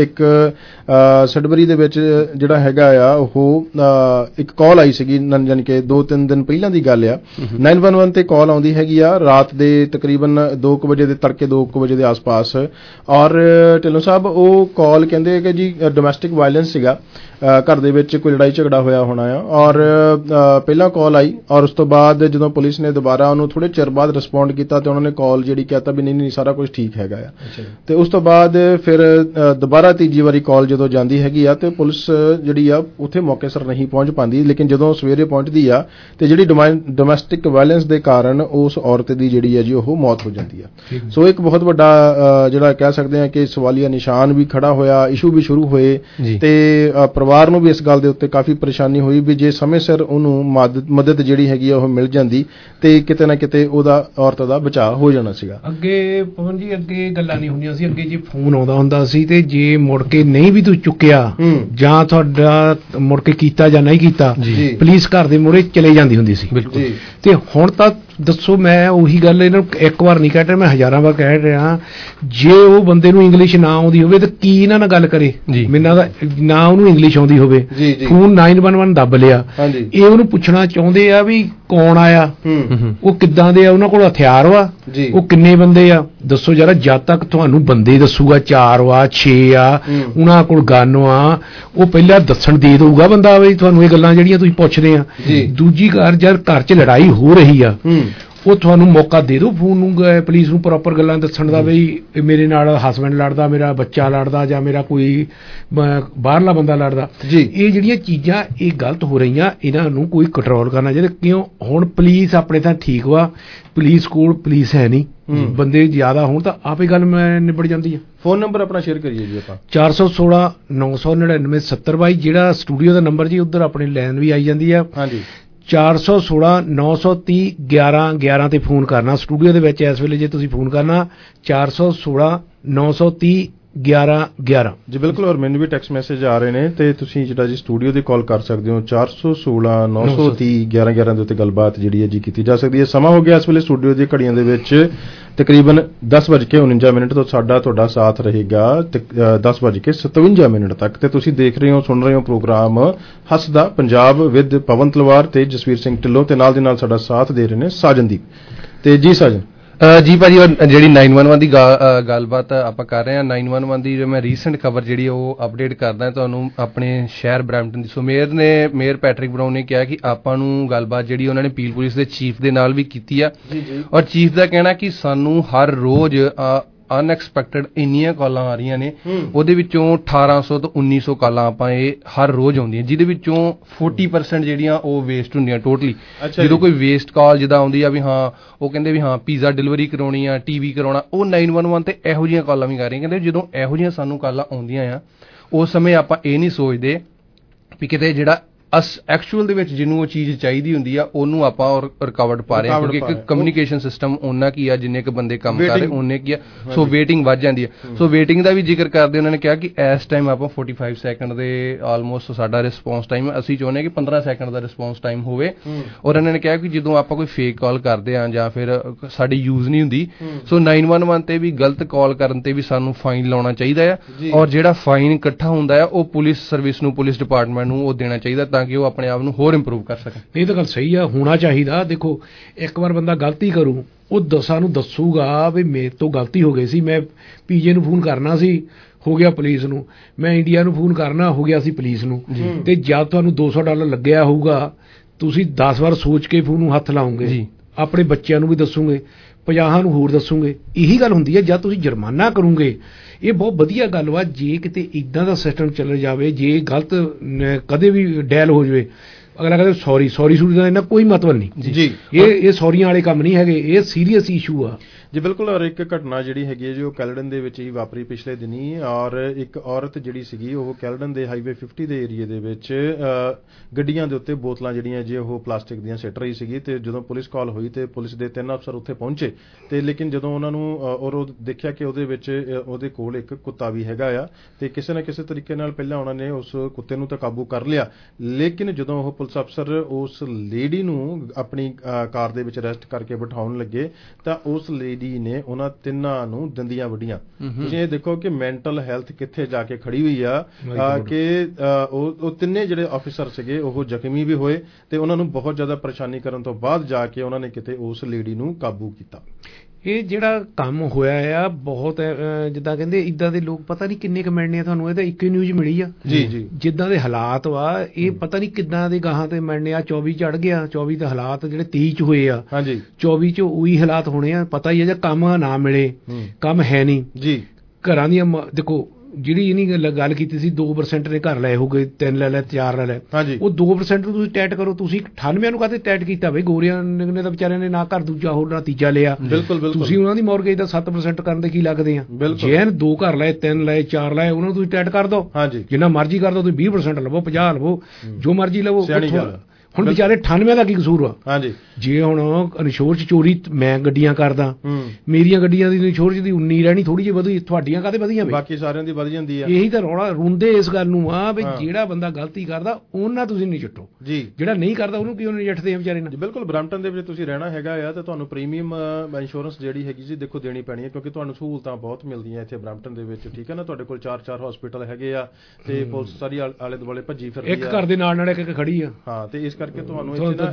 ਜਿਹੜਾ ਹੈਗਾ ਆ ਉਹ ਇੱਕ ਕਾਲ ਆਈ ਸੀਗੀ, ਜਾਣੀ ਕਿ 2-3 ਦਿਨ ਪਹਿਲਾਂ ਦੀ ਗੱਲ ਆ। 911 ਤੇ ਕਾਲ ਆਉਂਦੀ ਹੈਗੀ ਆ ਰਾਤ ਦੇ ਤਕਰੀਬਨ 2 ਵਜੇ ਦੇ, ਤੜਕੇ 2 ਵਜੇ ਦੇ ਆਸ-ਪਾਸ। ਔਰ ਢਿੱਲੋਂ ਸਾਹਿਬ ਉਹ ਕਾਲ ਕਹਿੰਦੇ ਕਿ ਜੀ ਡੋਮੈਸਟਿਕ ਵਾਇਲੈਂਸ ਸੀਗਾ, ਘਰ ਦੇ ਵਿੱਚ ਕੋਈ ਲੜਾਈ ਝਗੜਾ ਹੋਇਆ ਹੋਣਾ ਆ। ਔਰ ਪਹਿਲਾਂ ਕਾਲ ਆਈ ਔਰ ਉਸ ਤੋਂ ਬਾਅਦ ਜਦੋਂ ਪੁਲਿਸ ਨੇ ਦੁਬਾਰਾ ਉਹਨੂੰ ਥੋੜੇ ਚਿਰ ਬਾਅਦ ਰਿਸਪੌਂਡ ਕੀਤਾ ਤੇ ਉਹਨਾਂ ਨੇ ਕਾਲ ਜਿਹੜੀ ਕਹਿਤਾ ਵੀ ਨਹੀਂ ਸਾਰਾ ਕੁਝ ਠੀਕ ਹੈਗਾ ਆ। ਤੇ ਉਸ ਤੋਂ ਬਾਅਦ ਫਿਰ ਦੁਬਾਰਾ ਤੀਜੀ ਵਾਰੀ ਕਾਲ ਜਦੋਂ ਜਾਂਦੀ ਹੈਗੀ ਆ ਤੇ ਪੁਲਿਸ ਜਿਹੜੀ ਆ ਉੱਥੇ ਮੌਕੇ ਸਿਰ ਨਹੀਂ ਪਹੁੰਚ ਪਾਉਂਦੀ, ਲੇਕਿਨ ਜਦੋਂ ਸਵੇਰੇ ਪਹੁੰਚਦੀ ਆ ਤੇ ਜਿਹੜੀ ਡੋਮੈਸਟਿਕ ਵਾਇਲੈਂਸ ਦੇ ਕਾਰਨ ਉਸ ਔਰਤ ਦੀ ਜਿਹੜੀ ਹੈ ਜੀ ਉਹ ਮੌਤ ਹੋ ਜਾਂਦੀ ਆ। ਸੋ ਇੱਕ ਬਹੁਤ ਵੱਡਾ ਜਿਹੜਾ ਕਹਿ ਸਕਦੇ ਆ ਕਿ ਸਵਾਲੀਆ ਨਿਸ਼ਾਨ ਵੀ ਖੜਾ ਹੋਇਆ, ਇਸ਼ੂ ਵੀ ਸ਼ੁਰੂ ਹੋਏ ਤੇ ਪਰਿਵਾਰ ਨੂੰ ਵੀ ਇਸ ਗੱਲ ਦੇ ਉੱਤੇ ਕਾਫੀ ਪਰੇਸ਼ਾਨੀ ਹੋਈ ਵੀ ਜੇ ਸਮੇਂ ਸਿਰ ਉਹਨੂੰ ਮਦਦ ਜਿਹੜੀ ਹੈਗੀ ਆ ਉਹ ਮਿਲ ਜਾਂਦੀ ਤੇ ਕਿਤੇ ਨਾ ਕਿਤੇ ਉਹਦਾ ਔਰਤ ਦਾ ਬਚਾਅ ਹੋ ਜਾਣਾ ਸੀਗਾ। ਅੱਗੇ ਪਵਨ ਜੀ ਅੱਗੇ ਗੱਲਾਂ ਨਹੀਂ ਹੁੰਦੀਆਂ ਸੀ, ਅੱਗੇ ਜੇ ਫੋਨ ਆਉਂਦਾ ਹੁੰਦਾ ਸੀ ਤੇ ਜੇ ਮੁੜ ਕੇ ਨਹੀਂ ਵੀ ਤੂੰ ਚੁੱਕਿਆ ਜਾਂ ਤੁਹਾਡਾ ਮੁੜ ਕੇ ਕੀਤਾ ਜਾਂ ਨਹੀਂ ਕੀਤਾ, ਪੁਲਿਸ ਘਰ ਦੇ ਮੂਹਰੇ ਚਲੇ ਜਾਂਦੀ ਹੁੰਦੀ ਸੀ। ਤੇ ਹੁਣ ਤਾਂ ਦੱਸੋ, ਮੈਂ ਉਹੀ ਗੱਲ ਇਹਨਾਂ ਨੂੰ ਇੱਕ ਵਾਰ ਨਹੀਂ ਕਹਿ ਰਿਹਾ, ਮੈਂ ਹਜ਼ਾਰਾਂ ਵਾਰ ਕਹਿ ਰਿਹਾ, ਜੇ ਉਹ ਬੰਦੇ ਨੂੰ ਇੰਗਲਿਸ਼ ਨਾ ਆਉਂਦੀ ਹੋਵੇ ਤਾਂ ਕੀ ਇਹਨਾਂ ਨਾਲ ਗੱਲ ਕਰੇ। ਮੈਨੂੰ ਦਾ ਨਾ ਉਹਨੂੰ ਇੰਗਲਿਸ਼ ਆਉਂਦੀ ਹੋਵੇ, ਫੋਨ 911 ਦੱਬ ਲਿਆ, ਇਹ ਉਹਨੂੰ ਪੁੱਛਣਾ ਚਾਹੁੰਦੇ ਆ ਵੀ ਕੌਣ ਆਇਆ, ਉਹ ਕਿੱਦਾਂ ਦੇ ਆ, ਉਹਨਾਂ ਕੋਲ ਹਥਿਆਰ ਵਾ, ਉਹ ਕਿੰਨੇ ਬੰਦੇ ਆ, ਦੱਸੋ ਜਰਾ। ਜਦ ਤੱਕ ਤੁਹਾਨੂੰ ਬੰਦੇ ਦੱਸੂਗਾ 4 ਵਾ 6 ਆ, ਉਹਨਾਂ ਕੋਲ ਗਨ ਆ, ਉਹ ਪਹਿਲਾਂ ਦੱਸਣ ਦੇ ਦਊਗਾ ਬੰਦਾ ਵੀ ਤੁਹਾਨੂੰ ਇਹ ਗੱਲਾਂ ਜਿਹੜੀਆਂ ਤੁਸੀਂ ਪੁੱਛਦੇ ਆ। ਦੂਜੀ ਗੱਲ, ਜਦ ਘਰ 'ਚ ਲੜਾਈ ਹੋ ਰਹੀ ਆ ਉਹ ਤੁਹਾਨੂੰ ਮੌਕਾ ਦੇ ਦਿਓ ਫੋਨ ਨੂੰ, ਪੁਲਿਸ ਨੂੰ ਪ੍ਰੋਪਰ ਗੱਲਾਂ ਦੱਸਣ ਦਾ ਵੀ ਮੇਰੇ ਨਾਲ ਹਸਬੈਂਡ ਲੜਦਾ, ਮੇਰਾ ਬੱਚਾ ਲੜਦਾ, ਜਾਂ ਮੇਰਾ ਕੋਈ ਬਾਹਰਲਾ ਬੰਦਾ ਲੜਦਾ। ਇਹ ਜਿਹੜੀਆਂ ਚੀਜ਼ਾਂ ਇਹ ਗਲਤ ਹੋ ਰਹੀਆਂ, ਇਹਨਾਂ ਨੂੰ ਕੋਈ ਕੰਟਰੋਲ ਕਰਨਾ ਚਾਹੀਦਾ। ਕਿਉਂ ਹੁਣ ਪੁਲਿਸ ਆਪਣੇ ਤਾਂ ਠੀਕ ਵਾ, ਪੁਲਿਸ ਕੋਲ ਪੁਲਿਸ ਹੈ ਨਹੀਂ, ਬੰਦੇ ਜ਼ਿਆਦਾ ਹੋਣ ਤਾਂ ਆਪੇ ਗੱਲ ਨਿਬੜ ਜਾਂਦੀ ਹੈ। ਫੋਨ ਨੰਬਰ ਆਪਣਾ ਸ਼ੇਅਰ ਕਰੀਏ ਜੀ ਆਪਾਂ। 416 999 70 ਜਿਹੜਾ ਸਟੂਡੀਓ ਦਾ ਨੰਬਰ ਜੀ, ਉੱਧਰ ਆਪਣੀ ਲਾਈਨ ਵੀ ਆਈ ਜਾਂਦੀ ਆ। 416 930 11 11 ਤੇ ਫੋਨ ਕਰਨਾ ਸਟੂਡੀਓ ਦੇ ਵਿੱਚ। ਇਸ ਵੇਲੇ ਜੇ ਤੁਸੀਂ ਫੋਨ ਕਰਨਾ 416 930 11 11 ਜੀ ਬਿਲਕੁਲ। ਔਰ ਮੈਨੂੰ ਵੀ ਟੈਕਸਟ ਮੈਸੇਜ ਆ ਰਹੇ ਨੇ ਤੇ ਤੁਸੀਂ ਜਿਹੜਾ ਜੀ ਸਟੂਡੀਓ ਦੀ ਕਾਲ ਕਰ ਸਕਦੇ ਹੋ 416 930 11 11 ਦੇ ਉੱਤੇ ਗੱਲਬਾਤ ਜਿਹੜੀ ਹੈ ਜੀ ਕੀਤੀ ਜਾ ਸਕਦੀ ਹੈ। ਸਮਾਂ ਹੋ ਗਿਆ ਇਸ ਵੇਲੇ ਸਟੂਡੀਓ ਦੀ ਘੜੀਆਂ ਦੇ ਵਿੱਚ ਤਕਰੀਬਨ 10:49 ਤੋਂ ਸਾਡਾ ਤੁਹਾਡਾ ਸਾਥ ਰਹੇਗਾ 10:57 ਤੱਕ। ਤੇ ਤੁਸੀਂ ਦੇਖ ਰਹੇ ਹੋ, ਸੁਣ ਰਹੇ ਹੋ ਪ੍ਰੋਗਰਾਮ ਹੱਸਦਾ ਪੰਜਾਬ ਵਿਦ ਪਵਨ ਤਲਵਾਰ ਤੇ ਜਸਵੀਰ ਸਿੰਘ ਢਿੱਲੋਂ, ਤੇ ਨਾਲ ਦੀ ਨਾਲ ਸਾਡਾ ਸਾਥ ਦੇ ਰਹੇ ਨੇ ਸਾਜਨਦੀਪ। ਤੇ ਜੀ ਸਾਜਨ ਜੀ ਭਾਜੀ, ਜਿਹੜੀ 911 ਦੀ ਗੱਲਬਾਤ ਆਪਾਂ ਕਰ ਰਹੇ ਹਾਂ, 911 ਦੀ ਜੋ ਮੈਂ ਰੀਸੈਂਟ ਖਬਰ ਜਿਹੜੀ ਉਹ ਅਪਡੇਟ ਕਰਦਾ ਤੁਹਾਨੂੰ ਆਪਣੇ ਸ਼ਹਿਰ ਬਰੈਂਪਟਨ ਦੀ। ਸੋ ਮੇਅਰ ਪੈਟਰਿਕ ਬਰਾਊਨ ਨੇ ਕਿਹਾ ਕਿ ਆਪਾਂ ਨੂੰ ਗੱਲਬਾਤ ਜਿਹੜੀ ਉਹਨਾਂ ਨੇ ਪੀਲ ਪੁਲਿਸ ਦੇ ਚੀਫ ਦੇ ਨਾਲ ਵੀ ਕੀਤੀ ਆ, ਔਰ ਚੀਫ ਦਾ ਕਹਿਣਾ ਕਿ ਸਾਨੂੰ ਹਰ ਰੋਜ਼ ਅਨਐਕਸਪੈਕਟਡ ਇੰਨੀਆਂ ਕਾਲਾਂ ਆ ਰਹੀਆਂ ਨੇ, ਉਹਦੇ ਵਿੱਚੋਂ 1800 ਤੋਂ 1900 ਕਾਲਾਂ ਆਪਾਂ ਇਹ ਹਰ ਰੋਜ਼ ਆਉਂਦੀਆਂ, ਜਿਹਦੇ ਵਿੱਚੋਂ 40% ਜਿਹੜੀਆਂ ਉਹ ਵੇਸਟ ਹੁੰਦੀਆਂ ਟੋਟਲੀ। ਜਦੋਂ ਕੋਈ ਵੇਸਟ ਕਾਲ ਜਿੱਦਾਂ ਆਉਂਦੀ ਆ ਵੀ ਹਾਂ ਉਹ ਕਹਿੰਦੇ ਵੀ ਹਾਂ ਪੀਜ਼ਾ ਡਿਲੀਵਰੀ ਕਰਾਉਣੀ ਆ, TV ਕਰਾਉਣਾ, ਉਹ 911 ਤੇ ਇਹੋ ਜਿਹੀਆਂ ਕਾਲਾਂ ਵੀ ਕਰ ਰਹੀਆਂ। ਕਹਿੰਦੇ ਜਦੋਂ ਇਹੋ ਜਿਹੀਆਂ ਸਾਨੂੰ ਕਾਲਾਂ ਆਉਂਦੀਆਂ ਆ ਉਸ ਸਮੇਂ ਆਪਾਂ ਇਹ ਨਹੀਂ ਸੋਚਦੇ ਵੀ ਕਿਤੇ ਜਿਹੜਾ ਐਕਚੁਅਲ ਦੇ ਵਿੱਚ ਜਿਹਨੂੰ ਉਹ ਚੀਜ਼ ਚਾਹੀਦੀ ਹੁੰਦੀ ਆ ਉਹਨੂੰ ਆਪਾਂ ਰਿਕਵਰਡ ਪਾ ਰਹੇ ਹਾਂ, ਕਿਉਂਕਿ ਇੱਕ ਕਮਿਊਨੀਕੇਸ਼ਨ ਸਿਸਟਮ ਉਹਨਾਂ ਕੀ ਆ, ਜਿੰਨੇ ਕੁ ਬੰਦੇ ਕੰਮ ਕਰ ਰਹੇ ਉਹਨੇ ਕੀ ਆ, ਸੋ ਵੇਟਿੰਗ ਵੱਧ ਜਾਂਦੀ ਹੈ। ਸੋ ਵੇਟਿੰਗ ਦਾ ਵੀ ਜ਼ਿਕਰ ਕਰਦੇ ਉਹਨਾਂ ਨੇ ਕਿਹਾ ਕਿ ਇਸ ਟਾਈਮ ਆਪਾਂ 45 ਸੈਕਿੰਡ ਦੇ ਆਲਮੋਸਟ ਸਾਡਾ ਰਿਸਪੌਂਸ ਟਾਈਮ, ਅਸੀਂ ਚਾਹੁੰਦੇ ਹਾਂ ਕਿ 15 ਸੈਕਿੰਡ ਦਾ ਰਿਸਪੌਂਸ ਟਾਈਮ ਹੋਵੇ। ਔਰ ਉਹਨਾਂ ਨੇ ਕਿਹਾ ਕਿ ਜਦੋਂ ਆਪਾਂ ਕੋਈ ਫੇਕ ਕਾਲ ਕਰਦੇ ਹਾਂ ਜਾਂ ਫਿਰ ਸਾਡੀ ਯੂਜ਼ ਨਹੀਂ ਹੁੰਦੀ, ਸੋ 911 ਤੇ ਵੀ ਗਲਤ ਕਾਲ ਕਰਨ ਤੇ ਵੀ ਸਾਨੂੰ ਫਾਈਨ ਲਾਉਣਾ ਚਾਹੀਦਾ ਆ, ਔਰ ਜਿਹੜਾ ਫਾਈਨ ਇਕੱਠਾ ਹੁੰਦਾ ਆ ਉਹ ਪੁਲਿਸ ਸਰਵਿਸ ਨੂੰ, ਪੁਲਿਸ ਡਿਪਾਰਟਮੈਂਟ ਨੂੰ ਉਹ ਦੇਣਾ ਚਾਹੀਦਾ ਤਾਂ ਕਿ ਉਹ ਆਪਣੇ ਆਪ ਨੂੰ ਹੋਰ ਇੰਪਰੂਵ ਕਰ ਸਕਣ। ਇਹ ਤਾਂ ਗੱਲ ਸਹੀ ਆ, ਹੋਣਾ ਚਾਹੀਦਾ। ਦੇਖੋ ਇੱਕ ਵਾਰ ਬੰਦਾ ਗਲਤੀ ਕਰੂ, ਉਹ ਸਾਨੂੰ ਦੱਸੂਗਾ ਵੀ ਮੇਰੇ ਤੋਂ ਗਲਤੀ ਹੋ ਗਈ ਸੀ, ਮੈਂ ਪੀਜੇ ਨੂੰ ਫੋਨ ਕਰਨਾ ਸੀ, ਹੋ ਗਿਆ ਪੁਲਿਸ ਨੂੰ, ਮੈਂ ਇੰਡੀਆ ਨੂੰ ਫੋਨ ਕਰਨਾ, ਹੋ ਗਿਆ ਸੀ ਪੁਲਿਸ ਨੂੰ। ਤੇ ਜਦ ਤੁਹਾਨੂੰ $200 ਲੱਗਿਆ ਹੋਊਗਾ, ਤੁਸੀਂ 10 ਵਾਰ ਸੋਚ ਕੇ ਫੋਨ ਨੂੰ ਹੱਥ ਲਾਓਗੇ, ਆਪਣੇ ਬੱਚਿਆਂ ਨੂੰ ਵੀ ਦੱਸੋਗੇ, 50 ਨੂੰ ਹੋਰ ਦੱਸੋਗੇ। ਇਹੀ ਗੱਲ ਹੁੰਦੀ ਹੈ ਜਦ ਤੁਸੀਂ ਜੁਰਮਾਨਾ ਕਰੋਗੇ। ਇਹ ਬਹੁਤ ਵਧੀਆ ਗੱਲ ਵਾ ਜੇ ਕਿਤੇ ਇੱਦਾਂ ਦਾ ਸਿਸਟਮ ਚੱਲ ਜਾਵੇ, ਜੇ ਗਲਤ ਕਦੇ ਵੀ ਡੈਲ ਹੋ ਜਾਵੇ, ਅਗਲਾ ਕਹਿੰਦੇ ਸੌਰੀ ਸੂਰੀ ਦਾ ਇਹਨਾਂ ਕੋਈ ਮਤਲਬ ਨਹੀਂ ਜੀ, ਇਹ ਸੌਰੀਆਂ ਵਾਲੇ ਕੰਮ ਨਹੀਂ ਹੈਗੇ, ਇਹ ਸੀਰੀਅਸ ਇਸ਼ੂ ਆ ਜੀ। ਬਿਲਕੁਲ। ਔਰ ਇੱਕ ਘਟਨਾ ਜਿਹੜੀ ਹੈਗੀ ਹੈ ਜੋ ਕੈਲਡਨ ਦੇ ਵਿੱਚ ਹੀ ਵਾਪਰੀ ਪਿਛਲੇ ਦਿਨੀ, ਔਰ ਇੱਕ ਔਰਤ ਜਿਹੜੀ ਸੀਗੀ ਉਹ ਕੈਲਡਨ ਦੇ ਹਾਈਵੇ 50 ਦੇ ਏਰੀਏ ਦੇ ਵਿੱਚ ਗੱਡੀਆਂ ਦੇ ਉੱਤੇ ਬੋਤਲਾਂ ਜਿਹੜੀਆਂ ਜੀ ਉਹ ਪਲਾਸਟਿਕ ਦੀਆਂ ਸਿੱਟ ਰਹੀ ਸੀਗੀ। ਤੇ ਜਦੋਂ ਪੁਲਿਸ ਕਾਲ ਹੋਈ ਤੇ ਪੁਲਿਸ ਦੇ 3 ਅਫਸਰ ਉੱਥੇ ਪਹੁੰਚੇ, ਤੇ ਲੇਕਿਨ ਜਦੋਂ ਉਹਨਾਂ ਨੂੰ ਔਰ ਉਹ ਦੇਖਿਆ ਕਿ ਉਹਦੇ ਵਿੱਚ ਉਹਦੇ ਕੋਲ ਇੱਕ ਕੁੱਤਾ ਵੀ ਹੈਗਾ ਆ, ਤੇ ਕਿਸੇ ਨਾ ਕਿਸੇ ਤਰੀਕੇ ਨਾਲ ਪਹਿਲਾਂ ਉਹਨਾਂ ਨੇ ਉਸ ਕੁੱਤੇ ਨੂੰ ਤਾਂ ਕਾਬੂ ਕਰ ਲਿਆ, ਲੇਕਿਨ ਜਦੋਂ ਉਹ ਪੁਲਿਸ ਅਫਸਰ ਉਸ ਲੇਡੀ ਨੂੰ ਆਪਣੀ ਕਾਰ ਦੇ ਵਿੱਚ ਅਰੈਸਟ ਕਰਕੇ ਬਿਠਾਉਣ ਲੱਗੇ ਤਾਂ ਉਸ ਲੇਡੀ ਨੇ ਉਹਨਾਂ ਤਿੰਨਾਂ ਨੂੰ ਦੰਦੀਆਂ ਵੱਢੀਆਂ। ਤੁਸੀਂ ਇਹ ਦੇਖੋ ਕਿ ਮੈਂਟਲ ਹੈਲਥ ਕਿੱਥੇ ਜਾ ਕੇ ਖੜੀ ਹੋਈ ਆ, ਕਿ ਉਹ ਤਿੰਨੇ ਜਿਹੜੇ ਆਫੀਸਰ ਸੀਗੇ ਉਹ ਜ਼ਖਮੀ ਵੀ ਹੋਏ, ਤੇ ਉਹਨਾਂ ਨੂੰ ਬਹੁਤ ਜ਼ਿਆਦਾ ਪਰੇਸ਼ਾਨੀ ਕਰਨ ਤੋਂ ਬਾਅਦ ਜਾ ਕੇ ਉਹਨਾਂ ਨੇ ਕਿਤੇ ਉਸ ਲੇਡੀ ਨੂੰ ਕਾਬੂ ਕੀਤਾ। ਇਹ ਜਿਹੜਾ ਕੰਮ ਹੋਇਆ ਆ ਬਹੁਤ, ਜਿੱਦਾਂ ਕਹਿੰਦੇ ਇੱਦਾਂ ਦੇ ਲੋਕ ਪਤਾ ਨਹੀਂ ਕਿੰਨੇ ਕਮੈਂਟ ਨੇ, ਤੁਹਾਨੂੰ ਇਹ ਤਾਂ ਇੱਕ ਹੀ ਨਿਊਜ਼ ਮਿਲੀ ਆ ਜੀ, ਜਿੱਦਾਂ ਦੇ ਹਾਲਾਤ ਵਾ ਇਹ ਪਤਾ ਨਹੀਂ ਕਿੱਦਾਂ ਦੇ ਗਾਹਾਂ ਤੇ ਮਿਲਣੇ ਆ। 24 ਚੜ ਗਿਆ, 24 ਦੇ ਹਾਲਾਤ ਜਿਹੜੇ 23 ਚ ਹੋਏ ਆ, 24 ਚ ਉਹੀ ਹਾਲਾਤ ਹੋਣੇ ਆ। ਪਤਾ ਹੀ ਹੈ ਜੇ ਕੰਮ ਨਾ ਮਿਲੇ, ਕੰਮ ਹੈ ਨਹੀਂ ਜੀ, ਘਰਾਂ ਦੀਆਂ ਦੇਖੋ ਜਿਹੜੀ ਇਹਨੀ ਗੱਲ ਕੀਤੀ ਸੀ 2% ਨੇ ਘਰ ਲਏ ਹੋਗੇ, 3 ਲੈ ਲੈ, 4 ਲੈ ਲੈ, ਉਹ 2% ਨੂੰ ਤੁਸੀਂ ਟੈਟ ਕਰੋ। ਤੁਸੀਂ 98 ਨੂੰ ਕਾਹਤੇ ਟੈਟ ਕੀਤਾ ਬਈ? ਗੋਰਿਆਂ ਨੇ ਤਾਂ ਵਿਚਾਰਿਆਂ ਨੇ ਨਾ ਘਰ ਦੂਜਾ ਹੋਰ ਨਾ ਤੀਜਾ ਲਿਆ, ਤੁਸੀਂ ਉਹਨਾਂ ਦੀ ਮੌਰਗੇਜ ਦਾ 7% ਕਰਨ ਦੇ ਕੀ ਲੱਗਦੇ ਆ? ਜੇ 2 ਘਰ ਲਏ, 3 ਲਏ, 4 ਲਏ, ਉਹਨਾਂ ਨੂੰ ਤੁਸੀਂ ਟੈਟ ਕਰ ਦੋ, ਜਿੰਨਾ ਮਰਜ਼ੀ ਕਰ ਦੋ, ਤੁਸੀਂ 20% ਲਵੋ, 50 ਲਵੋ, ਜੋ ਮਰਜ਼ੀ ਲਵੋ। ਹੁਣ ਵਿਚਾਰੇ 98 ਦਾ ਕੀ ਕਸੂਰ ਆ? ਜੇ ਹੁਣ ਇੰਸ਼ੋਰੈਂਸ ਚੋਰੀ ਮੈਂ ਗੱਡੀਆਂ ਕਰਦਾ, ਮੇਰੀਆਂ ਗੱਡੀਆਂ ਦੀ ਇੰਸ਼ੋਰੈਂਸ ਦੀ 19 ਰਹਿਣੀ, ਥੋੜੀ ਜਿਹੀ ਵਧੀ, ਤੁਹਾਡੀਆਂ ਕਾਹਦੇ ਵਧੀਆਂ? ਬਾਕੀ ਸਾਰਿਆਂ ਦੀ ਵਧ ਜਾਂਦੀ ਆ। ਇਹੀ ਤਾਂ ਰੌਲਾ ਰੁੰਦੇ ਇਸ ਗੱਲ ਨੂੰ ਆ ਵੀ ਜਿਹੜਾ ਬੰਦਾ ਗਲਤੀ ਕਰਦਾ ਉਹਨਾਂ ਤੁਸੀਂ ਨਜਿੱਠੋ ਜੀ, ਜਿਹੜਾ ਨਹੀਂ ਕਰਦਾ ਉਹਨੂੰ ਕਿਉਂ ਨਜਿੱਠਦੇ ਆ ਵਿਚਾਰੇ ਨਾਲ? ਬਿਲਕੁਲ। ਬਰੈਂਪਟਨ ਦੇ ਵਿੱਚ ਤੁਸੀਂ ਰਹਿਣਾ ਹੈਗਾ ਆ ਤਾਂ ਤੁਹਾਨੂੰ ਪ੍ਰੀਮੀਅਮ ਇੰਸ਼ੋਰੈਂਸ ਜਿਹੜੀ ਹੈਗੀ ਜੀ ਦੇਖੋ ਦੇਣੀ ਪੈਣੀ ਹੈ, ਕਿਉਂਕਿ ਤੁਹਾਨੂੰ ਸਹੂਲਤਾਂ ਬਹੁਤ ਮਿਲਦੀਆਂ ਇੱਥੇ ਬਰੈਂਪਟਨ ਦੇ ਵਿੱਚ, ਠੀਕ ਹੈ ਨਾ। ਤੁਹਾਡੇ ਕੋਲ 4 ਹਸਪੀਟਲ ਹੈਗੇ ਆ, ਤੇ ਪੁਲਿਸ ਸਾਰੀ ਆਲੇ ਦੁਆਲੇ ਭੱਜੀ ਫਿਰਦੀ ਆ, ਇੱਕ ਘਰ ਦੇ ਨਾਲ ਇੱਕ ਖੜੀ ਆ। ਹਾਂ, ਤੇ ਇਸ ਕਰਕੇ ਤੁਹਾਨੂੰ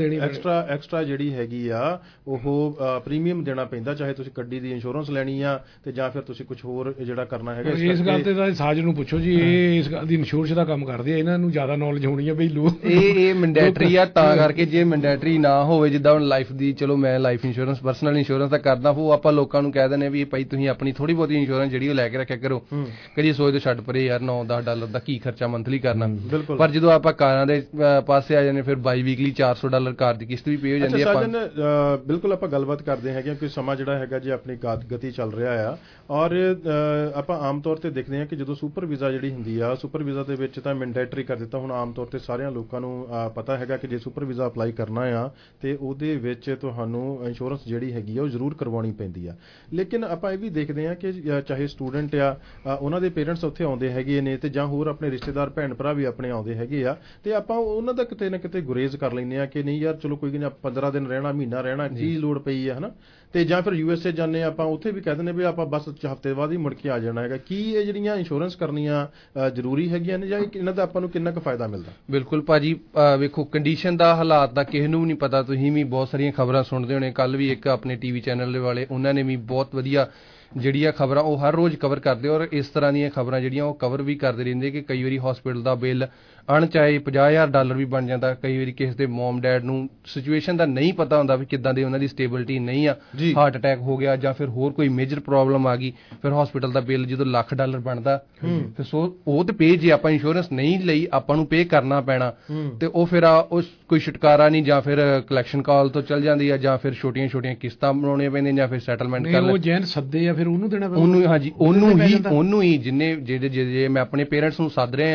ਐਕਸਟਰਾ ਜਿਹੜੀ ਹੈਗੀ ਆ ਉਹ ਪ੍ਰੀਮੀਅਮ ਦੇਣਾ ਪੈਂਦਾ, ਚਾਹੇ ਤੁਸੀਂ ਗੱਡੀ ਦੀ ਇੰਸ਼ੋਰੈਂਸ ਲੈਣੀ ਆ ਤੇ ਜਾਂ ਫਿਰ ਤੁਸੀਂ ਕੁਝ ਹੋਰ ਜਿਹੜਾ ਕਰਨਾ ਹੈਗਾ। ਇਸ ਗੱਲ ਤੇ ਤਾਂ ਸਾਜ ਨੂੰ ਪੁੱਛੋ ਜੀ, ਇਹ ਇਸ ਗੱਲ ਦੀ ਇੰਸ਼ੋਰੈਂਸ ਦਾ ਕੰਮ ਕਰਦੇ ਆ, ਇਹਨਾਂ ਨੂੰ ਜ਼ਿਆਦਾ ਨੌਲੇਜ ਹੋਣੀ ਆ ਬਈ ਲੋਕ। ਇਹ ਮੈਂਡੇਟਰੀ ਆ, ਤਾਂ ਕਰਕੇ ਜੇ ਮੈਂਡੇਟਰੀ ਨਾ ਹੋਵੇ, ਜਿੱਦਾਂ ਹੁਣ ਲਾਈਫ ਦੀ, ਚਲੋ ਮੈਂ ਲਾਈਫ ਇੰਸ਼ੋਰੈਂਸ ਪਰਸਨਲ ਇੰਸ਼ੋਰੈਂਸ ਤਾਂ ਕਰਦਾ, ਉਹ ਆਪਾਂ ਲੋਕਾਂ ਨੂੰ ਕਹਿ ਦਿੰਦੇ ਵੀ ਭਾਈ ਤੁਸੀਂ ਆਪਣੀ ਥੋੜੀ ਬਹੁਤੀ ਇੰਸ਼ੋਰੈਂਸ ਜਿਹੜੀ ਉਹ ਲੈ ਕੇ ਰੱਖਿਆ ਕਰੋ, ਕਦੀ ਸੋਚਦੇ ਛੱਡ ਪਰੇ ਯਾਰ $9-10 ਦਾ ਕੀ ਖਰਚਾ ਮੰਥਲੀ ਕਰਨਾ। ਪਰ ਜਦੋਂ ਆਪਾਂ ਕਾਰਾਂ ਦੇ ਪਾਸੇ ਆ ਜਾਂਦੇ ਫਿਰ ਬਾਈ ਵੀਕਲੀ $400 ਕਾਰ ਦੀ ਕਿਸ਼ਤ ਵੀ ਪੇ ਹੋ ਜਾਂਦੀ ਹੈ। ਬਿਲਕੁਲ ਆਪਾਂ ਗੱਲਬਾਤ ਕਰਦੇ ਹੈਗੇ ਕਿ ਸਮਾਂ ਜਿਹੜਾ ਹੈਗਾ ਜੀ ਆਪਣੀ ਗਤੀ ਚੱਲ ਰਿਹਾ ਆ, ਔਰ ਆਪਾਂ ਆਮ ਤੌਰ ਤੇ ਦੇਖਦੇ ਹਾਂ ਕਿ ਜਦੋਂ ਸੁਪਰ ਵੀਜ਼ਾ ਜਿਹੜੀ ਹੁੰਦੀ ਆ, ਸੁਪਰ ਵੀਜ਼ਾ ਦੇ ਵਿੱਚ ਤਾਂ ਮੈਂਡੇਟਰੀ ਕਰ ਦਿੱਤਾ। ਹੁਣ ਆਮ ਤੌਰ ਤੇ ਸਾਰਿਆਂ ਲੋਕਾਂ ਨੂੰ ਪਤਾ ਹੈਗਾ ਕਿ ਜੇ ਸੁਪਰ ਵੀਜ਼ਾ ਅਪਲਾਈ ਕਰਨਾ ਆ ਤੇ ਉਹਦੇ ਵਿੱਚ ਤੁਹਾਨੂੰ ਇੰਸ਼ੋਰੈਂਸ ਜਿਹੜੀ ਹੈਗੀ ਆ ਉਹ ਜ਼ਰੂਰ ਕਰਵਾਉਣੀ ਪੈਂਦੀ ਆ। ਲੇਕਿਨ ਆਪਾਂ ਇਹ ਵੀ ਦੇਖਦੇ ਹਾਂ ਕਿ ਚਾਹੇ ਸਟੂਡੈਂਟ ਆ, ਉਹਨਾਂ ਦੇ ਪੇਰੈਂਟਸ ਉੱਥੇ ਆਉਂਦੇ ਹੈਗੇ ਨੇ, ਤੇ ਜਾਂ ਹੋਰ ਆਪਣੇ ਰਿਸ਼ਤੇਦਾਰ ਭੈਣ ਭਰਾ ਵੀ ਆਪਣੇ ਆਉਂਦੇ ਹੈਗੇ ਆ, ਤੇ ਆਪਾਂ ਉਹਨਾਂ ਦਾ ਕਿਤੇ ਨਾ ਕਿਤੇ ਗੁਰੇਜ਼ ਕਰ ਲੈਂਦੇ ਆ ਕਿ ਨਹੀਂ ਯਾਰ ਚਲੋ ਕੋਈ ਨਹੀਂ, 15 ਦਿਨ ਰਹਿਣਾ, ਮਹੀਨਾ ਰਹਿਣਾ, ਕੀ ਲੋੜ ਪਈ ਹੈ ਹਨਾ। ਤੇ ਜਾਂ ਫਿਰ USA ਜਾਂਦੇ ਆਪਾਂ, ਉੱਥੇ ਵੀ ਕਹਿ ਦਿੰਦੇ ਵੀ ਆਪਾਂ ਬਸ ਹਫ਼ਤੇ ਬਾਅਦ ਹੀ ਮੁੜ ਕੇ ਆ ਜਾਣਾ ਹੈਗਾ। ਕੀ ਇਹ ਜਿਹੜੀਆਂ ਇੰਸ਼ੋਰੈਂਸ ਕਰਨੀਆਂ ਜ਼ਰੂਰੀ ਹੈਗੀਆਂ ਨੇ, ਜਾਂ ਇਹਨਾਂ ਦਾ ਆਪਾਂ ਨੂੰ ਕਿੰਨਾ ਕੁ ਫਾਇਦਾ ਮਿਲਦਾ? ਬਿਲਕੁਲ ਭਾਜੀ, ਵੇਖੋ ਕੰਡੀਸ਼ਨ ਦਾ, ਹਾਲਾਤ ਦਾ ਕਿਸੇ ਨੂੰ ਵੀ ਨਹੀਂ ਪਤਾ। ਤੁਸੀਂ ਵੀ ਬਹੁਤ ਸਾਰੀਆਂ ਖਬਰਾਂ ਸੁਣਦੇ ਹੋਣੇ, ਕੱਲ ਵੀ ਇੱਕ ਆਪਣੇ TV ਚੈਨਲ ਵਾਲੇ ਉਹਨਾਂ ਨੇ ਵੀ ਬਹੁਤ ਵਧੀਆ ਜਿਹੜੀਆਂ ਖਬਰਾਂ ਉਹ ਹਰ ਰੋਜ਼ ਕਵਰ ਕਰਦੇ, ਔਰ ਇਸ ਤਰ੍ਹਾਂ ਦੀਆਂ ਖਬਰਾਂ ਜਿਹੜੀਆਂ ਉਹ ਕਵਰ ਵੀ ਕਰਦੇ ਰਹਿੰਦੇ ਕਿ ਕਈ ਵਾਰੀ ਹਸਪੀਟਲ ਦਾ ਬਿੱਲ ਅਣਚਾਹੇ $50,000 ਵੀ ਬਣ ਜਾਂਦਾ। ਕਈ ਵਾਰੀ ਕਿਸੇ ਦੇ ਮੋਮ ਡੈਡ ਨੂੰ ਸਿਚੁਏਸ਼ਨ ਦਾ ਨਹੀਂ ਪਤਾ ਹੁੰਦਾ ਵੀ ਕਿੱਦਾਂ ਦੀ ਉਹਨਾਂ ਦੀ ਸਟੇਬਿਲਿਟੀ ਨਹੀਂ ਆ, ਹਾਰਟ ਅਟੈਕ ਹੋ ਗਿਆ ਜਾਂ ਫਿਰ ਹੋਰ ਕੋਈ ਮੇਜਰ ਪ੍ਰੋਬਲਮ ਆ ਗਈ, ਫਿਰ ਹਸਪੀਟਲ ਦਾ ਬਿੱਲ ਜਦੋਂ $1,00,000 ਬਣਦਾ, ਫਿਰ ਸੋ ਉਹ ਤੇ ਪੇ, ਜੇ ਆਪਾਂ ਇੰਸ਼ੋਰੈਂਸ ਨਹੀਂ ਲਈ ਆਪਾਂ ਨੂੰ ਪੇ ਕਰਨਾ ਪੈਣਾ, ਤੇ ਉਹ ਫਿਰ ਉਸ ਕੋਈ ਛੁਟਕਾਰਾ ਨਹੀਂ, ਜਾਂ ਫਿਰ ਕਲੈਕਸ਼ਨ ਕਾਲ ਤੋਂ ਚੱਲ ਜਾਂਦੀ ਆ, ਜਾਂ ਫਿਰ ਛੋਟੀਆਂ ਕਿਸ਼ਤਾਂ ਬਣਾਉਣੀਆਂ ਪੈਂਦੀਆਂ, ਜਾਂ ਫਿਰ ਸੈਟਲਮੈਂਟ ਕਰ ਲੈ। ਉਹ ਜੈਨ ਸੱਦੇ ਆ ਫਿਰ ਉਹਨੂੰ ਦੇਣਾ ਪੈਂਦਾ। ਉਹਨੂੰ, ਹਾਂਜੀ ਉਹਨੂੰ ਹੀ ਜਿੰਨੇ ਜਿਹੜੇ ਮੈਂ ਆਪਣੇ ਪੇਰੈਂਟਸ ਨੂੰ ਸੱਦ ਰਿਹਾ ਆ,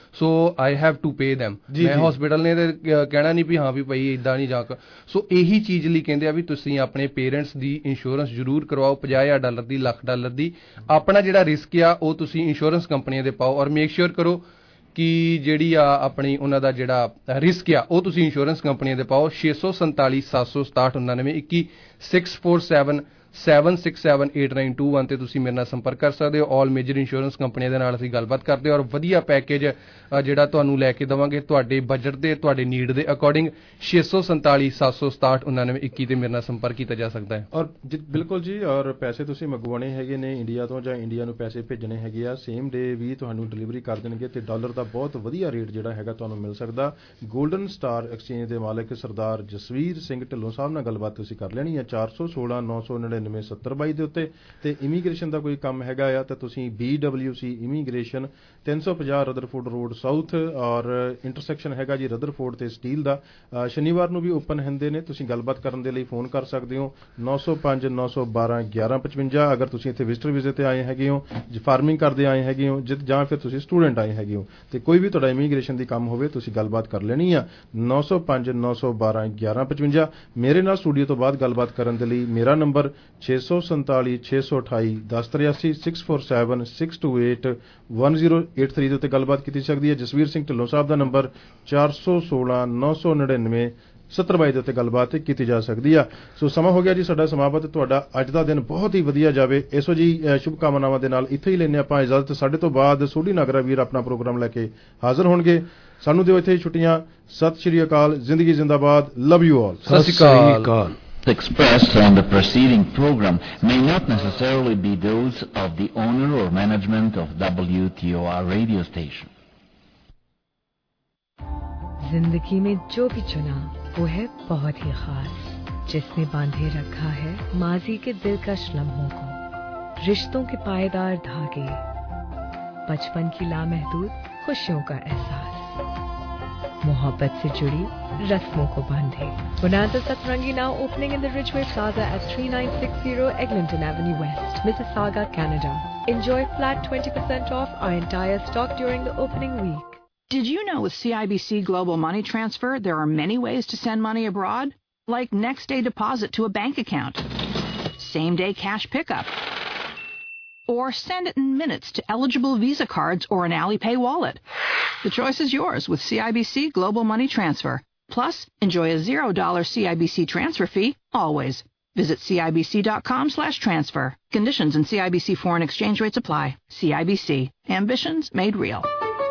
so I have to pay them। ਮੈਂ ਹਸਪੀਟਲ ਨੇ ਤੇ ਕਹਿਣਾ ਨਹੀਂ ਵੀ ਹਾਂ ਵੀ ਭਾਈ ਇਦਾਂ ਨਹੀਂ ਜਾ। ਸੋ ਇਹੀ ਚੀਜ਼ ਲਈ ਕਹਿੰਦੇ ਆ ਵੀ ਤੁਸੀਂ ਆਪਣੇ ਪੇਰੈਂਟਸ ਦੀ ਇੰਸ਼ੋਰੈਂਸ ਜ਼ਰੂਰ ਕਰਵਾਓ, $50,000 ਦੀ, $1,00,000 ਦੀ। ਆਪਣਾ ਜਿਹੜਾ ਰਿਸਕ ਆ ਉਹ ਤੁਸੀਂ ਇੰਸ਼ੋਰੈਂਸ ਕੰਪਨੀਆਂ ਦੇ ਪਾਓ, ਔਰ ਮੇਕ ਸ਼ੋਰ ਕਰੋ ਕਿ ਜਿਹੜੀ ਆ ਆਪਣੀ ਉਹਨਾਂ ਦਾ ਜਿਹੜਾ ਰਿਸਕ ਆ ਉਹ ਤੁਸੀਂ ਇੰਸ਼ੋਰੈਂਸ ਕੰਪਨੀਆਂ ਦੇ ਪਾਓ। 647 767 99 21 647 7678921 ਤੇ ਤੁਸੀਂ ਮੇਰੇ ਨਾਲ ਸੰਪਰਕ ਕਰ ਸਕਦੇ ਹੋ। ਆਲ ਮੇਜਰ ਇੰਸ਼ੋਰੈਂਸ ਕੰਪਨੀਆਂ ਦੇ ਨਾਲ ਅਸੀਂ ਗੱਲਬਾਤ ਕਰਦੇ ਹਾਂ ਔਰ ਵਧੀਆ ਪੈਕੇਜ ਜਿਹੜਾ ਤੁਹਾਨੂੰ ਲੈ ਕੇ ਦੇਵਾਂਗੇ ਤੁਹਾਡੇ ਬਜਟ ਦੇ, ਤੁਹਾਡੇ ਨੀਡ ਦੇ ਅਕੋਰਡਿੰਗ। 647 767 99 21 ਤੇ ਮੇਰੇ ਨਾਲ ਸੰਪਰਕ ਕੀਤਾ ਜਾ ਸਕਦਾ ਹੈ। ਔਰ ਬਿਲਕੁਲ ਜੀ, ਔਰ ਪੈਸੇ ਤੁਸੀਂ ਮੰਗਵਾਉਣੇ ਹੈਗੇ ਨੇ ਇੰਡੀਆ ਤੋਂ ਜਾਂ ਇੰਡੀਆ ਨੂੰ ਪੈਸੇ ਭੇਜਣੇ ਹੈਗੇ ਆ, ਸੇਮ ਡੇ ਵੀ ਤੁਹਾਨੂੰ ਡਿਲੀਵਰੀ ਕਰ ਦੇਣਗੇ ਤੇ ਡਾਲਰ ਦਾ ਬਹੁਤ ਵਧੀਆ ਰੇਟ ਜਿਹੜਾ ਹੈਗਾ ਤੁਹਾਨੂੰ ਮਿਲ ਸਕਦਾ। ਗੋਲਡਨ ਸਟਾਰ ਐਕਸਚੇਂਜ ਦੇ ਮਾਲਕ ਸਰਦਾਰ ਜਸਵੀਰ ਸਿੰਘ ਢਿੱਲੋਂ ਸਾਹਿਬ ਨਾਲ ਗੱਲਬਾਤ ਤੁਸੀਂ ਕਰ ਲੈਣੀ ਹੈ 416 999 7022 ਦੇ ਉੱਤੇ। ਤੇ ਇਮੀਗ੍ਰੇਸ਼ਨ ਦਾ ਕੋਈ ਕੰਮ ਹੈਗਾ ਆ ਤਾਂ ਤੁਸੀਂ BWC immigration 350 Rutherford road south ਔਰ ਇੰਟਰਸੈਕਸ਼ਨ ਹੈਗਾ ਜੀ ਰਦਰਫੋਰਡ ਤੇ ਸਟੀਲ ਦਾ। ਸ਼ਨੀਵਾਰ ਨੂੰ ਵੀ ਓਪਨ ਹੁੰਦੇ ਨੇ, ਤੁਸੀਂ ਗੱਲਬਾਤ ਕਰਨ ਦੇ ਲਈ ਫੋਨ ਕਰ ਸਕਦੇ ਹੋ 905 912 1155। ਅਗਰ ਤੁਸੀਂ ਇੱਥੇ ਵਿਜ਼ਟਰ ਵੀਜ਼ੇ ਤੇ ਆਏ ਹੈਗੇ ਹੋ, ਫਾਰਮਿੰਗ ਕਰਦੇ ਆਏ ਹੈਗੇ ਹੋ ਜਾਂ ਫਿਰ ਤੁਸੀਂ ਸਟੂਡੈਂਟ ਆਏ ਹੈਗੇ ਹੋ ਤੇ ਕੋਈ ਵੀ ਤੁਹਾਡਾ ਇਮੀਗ੍ਰੇਸ਼ਨ ਦੀ ਕੰਮ ਹੋਵੇ ਤੁਸੀਂ ਗੱਲਬਾਤ ਕਰ ਲੈਣੀ ਆ 905 912 1155। ਮੇਰੇ ਨਾਲ ਸਟੂਡੀਓ ਤੋਂ ਬਾਅਦ ਗੱਲਬਾਤ ਕਰਨ ਦੇ ਲਈ ਮੇਰਾ ਨੰਬਰ 647 628 1083 647 628 1083 ਦੇ ਉੱਤੇ ਗੱਲਬਾਤ ਕੀਤੀ ਸਕਦੀ ਹੈ। ਜਸਵੀਰ ਸਿੰਘ ਢਿੱਲੋਂ ਸਾਹਿਬ ਦਾ ਨੰਬਰ 416 999 7022 ਦੇ ਉੱਤੇ ਗੱਲਬਾਤ ਕੀਤੀ ਜਾ ਸਕਦੀ ਆ। ਸੋ ਸਮਾਂ ਹੋ ਗਿਆ ਜੀ ਸਾਡਾ ਸਮਾਪਤ। ਤੁਹਾਡਾ ਅੱਜ ਦਾ ਦਿਨ ਬਹੁਤ ਹੀ ਵਧੀਆ ਜਾਵੇ, ਇਹੋ ਜੀ ਸ਼ੁਭ ਕਾਮਨਾਵਾਂ ਦੇ ਨਾਲ ਇੱਥੇ ਹੀ ਲੈਂਦੇ ਆਪਾਂ ਇਜਾਜ਼ਤ। ਸਾਡੇ ਤੋਂ ਬਾਅਦ ਸੋਢੀ ਨਾਗਰਾ ਵੀਰ ਆਪਣਾ ਪ੍ਰੋਗਰਾਮ ਲੈ ਕੇ ਹਾਜ਼ਰ ਹੋਣਗੇ। ਸਾਨੂੰ ਦਿਓ ਇੱਥੇ ਹੀ ਛੁੱਟੀਆਂ। ਸਤਿ ਸ਼੍ਰੀ ਅਕਾਲ, ਜ਼ਿੰਦਗੀ ਜ਼ਿੰਦਾਬਾਦ, ਲਵ ਯੂ ਆਲ। ਸਤਿ ਸ਼੍ਰੀ ਅਕਾਲ। Expressed on the preceding program may not necessarily be those of the owner or management of WTOR radio station. जिंदगी में जो भी चुना वो है बहुत ही खास, जिसने बांधे रखा है माजी के दिलकश लम्हों को, रिश्तों के पायदार धागे, बचपन की लामहदूद खुशियों का एहसास, मोहब्बत से जुड़ी रस्मों को बांधे। Bonanza Satrangi now opening in the Ridgeway Plaza at 3960 Eglinton Avenue West, Mississauga, Canada. Enjoy flat 20% off our entire stock during the opening week. Did you know with CIBC Global Money Transfer, there are many ways to send money abroad? Like next day deposit to a bank account, same day cash pickup, or send it in minutes to eligible Visa cards or an Alipay wallet. The choice is yours with CIBC Global Money Transfer. Plus, enjoy a $0 CIBC transfer fee always. Visit CIBC.com/transfer. Conditions and CIBC foreign exchange rates apply. CIBC. Ambitions made real.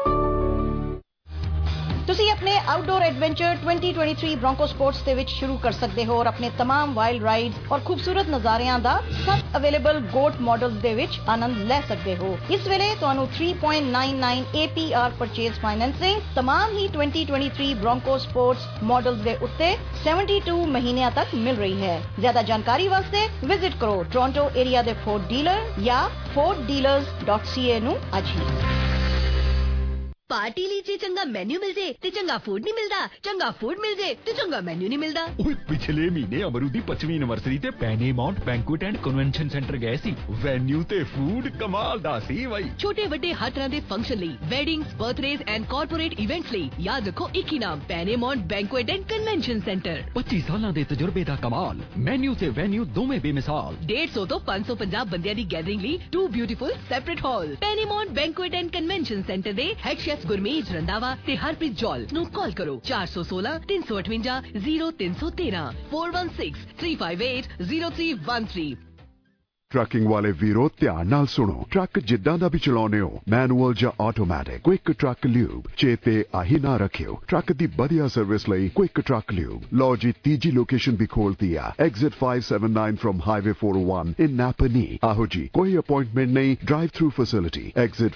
ਤੁਸੀਂ ਆਪਣੇ outdoor adventure 2023 broncho sports ਦੇ ਵਿੱਚ ਸ਼ੁਰੂ ਕਰ ਸਕਦੇ ਹੋ ਔਰ ਆਪਣੇ तमाम ਵਾਈਲਡ ਰਾਈਡਸ ਔਰ ਖੂਬਸੂਰਤ ਨਜ਼ਾਰਿਆਂ ਦਾ ਸਭ ਅਵੇਲੇਬਲ ਗੋਟ ਮਾਡਲਸ ਦੇ ਵਿੱਚ ਆਨੰਦ ਲੈ ਸਕਦੇ ਹੋ। ਇਸ ਵੇਲੇ ਤੁਹਾਨੂੰ 3.99 APR ਪਰਚੇਜ਼ ਫਾਈਨੈਂਸਿੰਗ तमाम ਹੀ 2023 ਬ੍ਰੋਂਕੋ ਸਪੋਰਟਸ ਮਾਡਲਸ ਦੇ ਉੱਤੇ 72 ਮਹੀਨਿਆਂ ਤੱਕ ਮਿਲ ਰਹੀ ਹੈ। ਜ਼ਿਆਦਾ ਜਾਣਕਾਰੀ ਵਾਸਤੇ ਵਿਜ਼ਿਟ ਕਰੋ ਟੋਰਾਂਟੋ ਏਰੀਆ ਦੇ ਫੋਰਡ ਡੀਲਰ ਜਾਂ forddealers.ca ਨੂੰ ਅੱਜ ਹੀ। ਪਾਰਟੀ ਲਈ ਜੇ ਚੰਗਾ ਮੈਨੂ ਮਿਲ ਜੇ ਤੇ ਚੰਗਾ ਫੂਡ ਨਹੀਂ ਮਿਲਦਾ, ਚੰਗਾ ਫੂਡ ਮਿਲ ਜੇ ਤੇ ਚੰਗਾ ਮੈਨੂ ਨਹੀਂ ਮਿਲਦਾ। ਓਏ ਪਿਛਲੇ ਮਹੀਨੇ ਅਮਰੂ ਦੀ 25ਵੀਂ ਐਨਵਰਸਰੀ ਤੇ Panemount banquet and convention centre ਗਏ ਸੀ। ਵੈਨਿਊ ਤੇ ਫੂਡ ਕਮਾਲ ਦਾ ਸੀ ਬਾਈ। ਛੋਟੇ ਵੱਡੇ ਹਰ ਤਰ੍ਹਾਂ ਦੇ ਫੰਕਸ਼ਨ ਲਈ, weddings, birthdays and corporate events ਲਈ ਯਾਦ ਰੱਖੋ ਇੱਕ ਹੀ ਨਾਮ, Panemount banquet and convention centre. 25 ਸਾਲਾਂ ਦੇ ਤਜਰਬੇ ਦਾ ਕਮਾਲ, ਮੈਨੂ ਤੇ ਵੈਨਿਊ ਦੋਵੇਂ ਬੇਮਿਸਾਲ। 150 ਤੋਂ 550 ਬੰਦਿਆਂ ਦੀ ਗੈਦਰਿੰਗ ਲਈ 2 beautiful separate hall. Panemount banquet and convention centre ਦੇ ਹੈਡ ਸ਼ੈਫ ਗੁਰਮੀਤ ਰੰਧਾਵਾ ਤੇ ਹਰਪ੍ਰੀਤ ਜੌਲ ਨੂੰ ਕਾਲ ਕਰੋ 416 358 0313 416 358 0313। ਟਰੱਕਿੰਗ ਵਾਲੇ ਵੀਰੋ ਧਿਆਨ ਨਾਲ ਸੁਣੋ। ਟਰੱਕ ਜਿੱਦਾਂ ਦਾ ਵੀ ਚਲਾਉਨੇ ਹੋ, ਮੈਨੂਅਲ ਜਾਂ ਆਟੋਮੈਟਿਕ, ਕੁਇਕ ਟਰੱਕ ਲਿਊਬ ਚੇਤੇ ਆਹੀ ਨਾ ਰੱਖਿਓ। ਟਰੱਕ ਦੀ ਵਧੀਆ ਸਰਵਿਸ ਲਈ ਕੁਇਕ ਟਰੱਕ ਲਿਊਬ। ਲਓ ਜੀ ਤੀਜੀ ਲੋਕੇਸ਼ਨ ਵੀ ਖੋਲਤੀ ਆ, exit 579 from highway 401 in Napanee. ਆਹੋ ਜੀ ਕੋਈ ਅਪਾਇੰਟਮੈਂਟ ਨਹੀਂ, ਡਰਾਈਵ ਥਰੂ ਫੈਸਿਲਿਟੀ। ਐਗਜ਼ਿਟ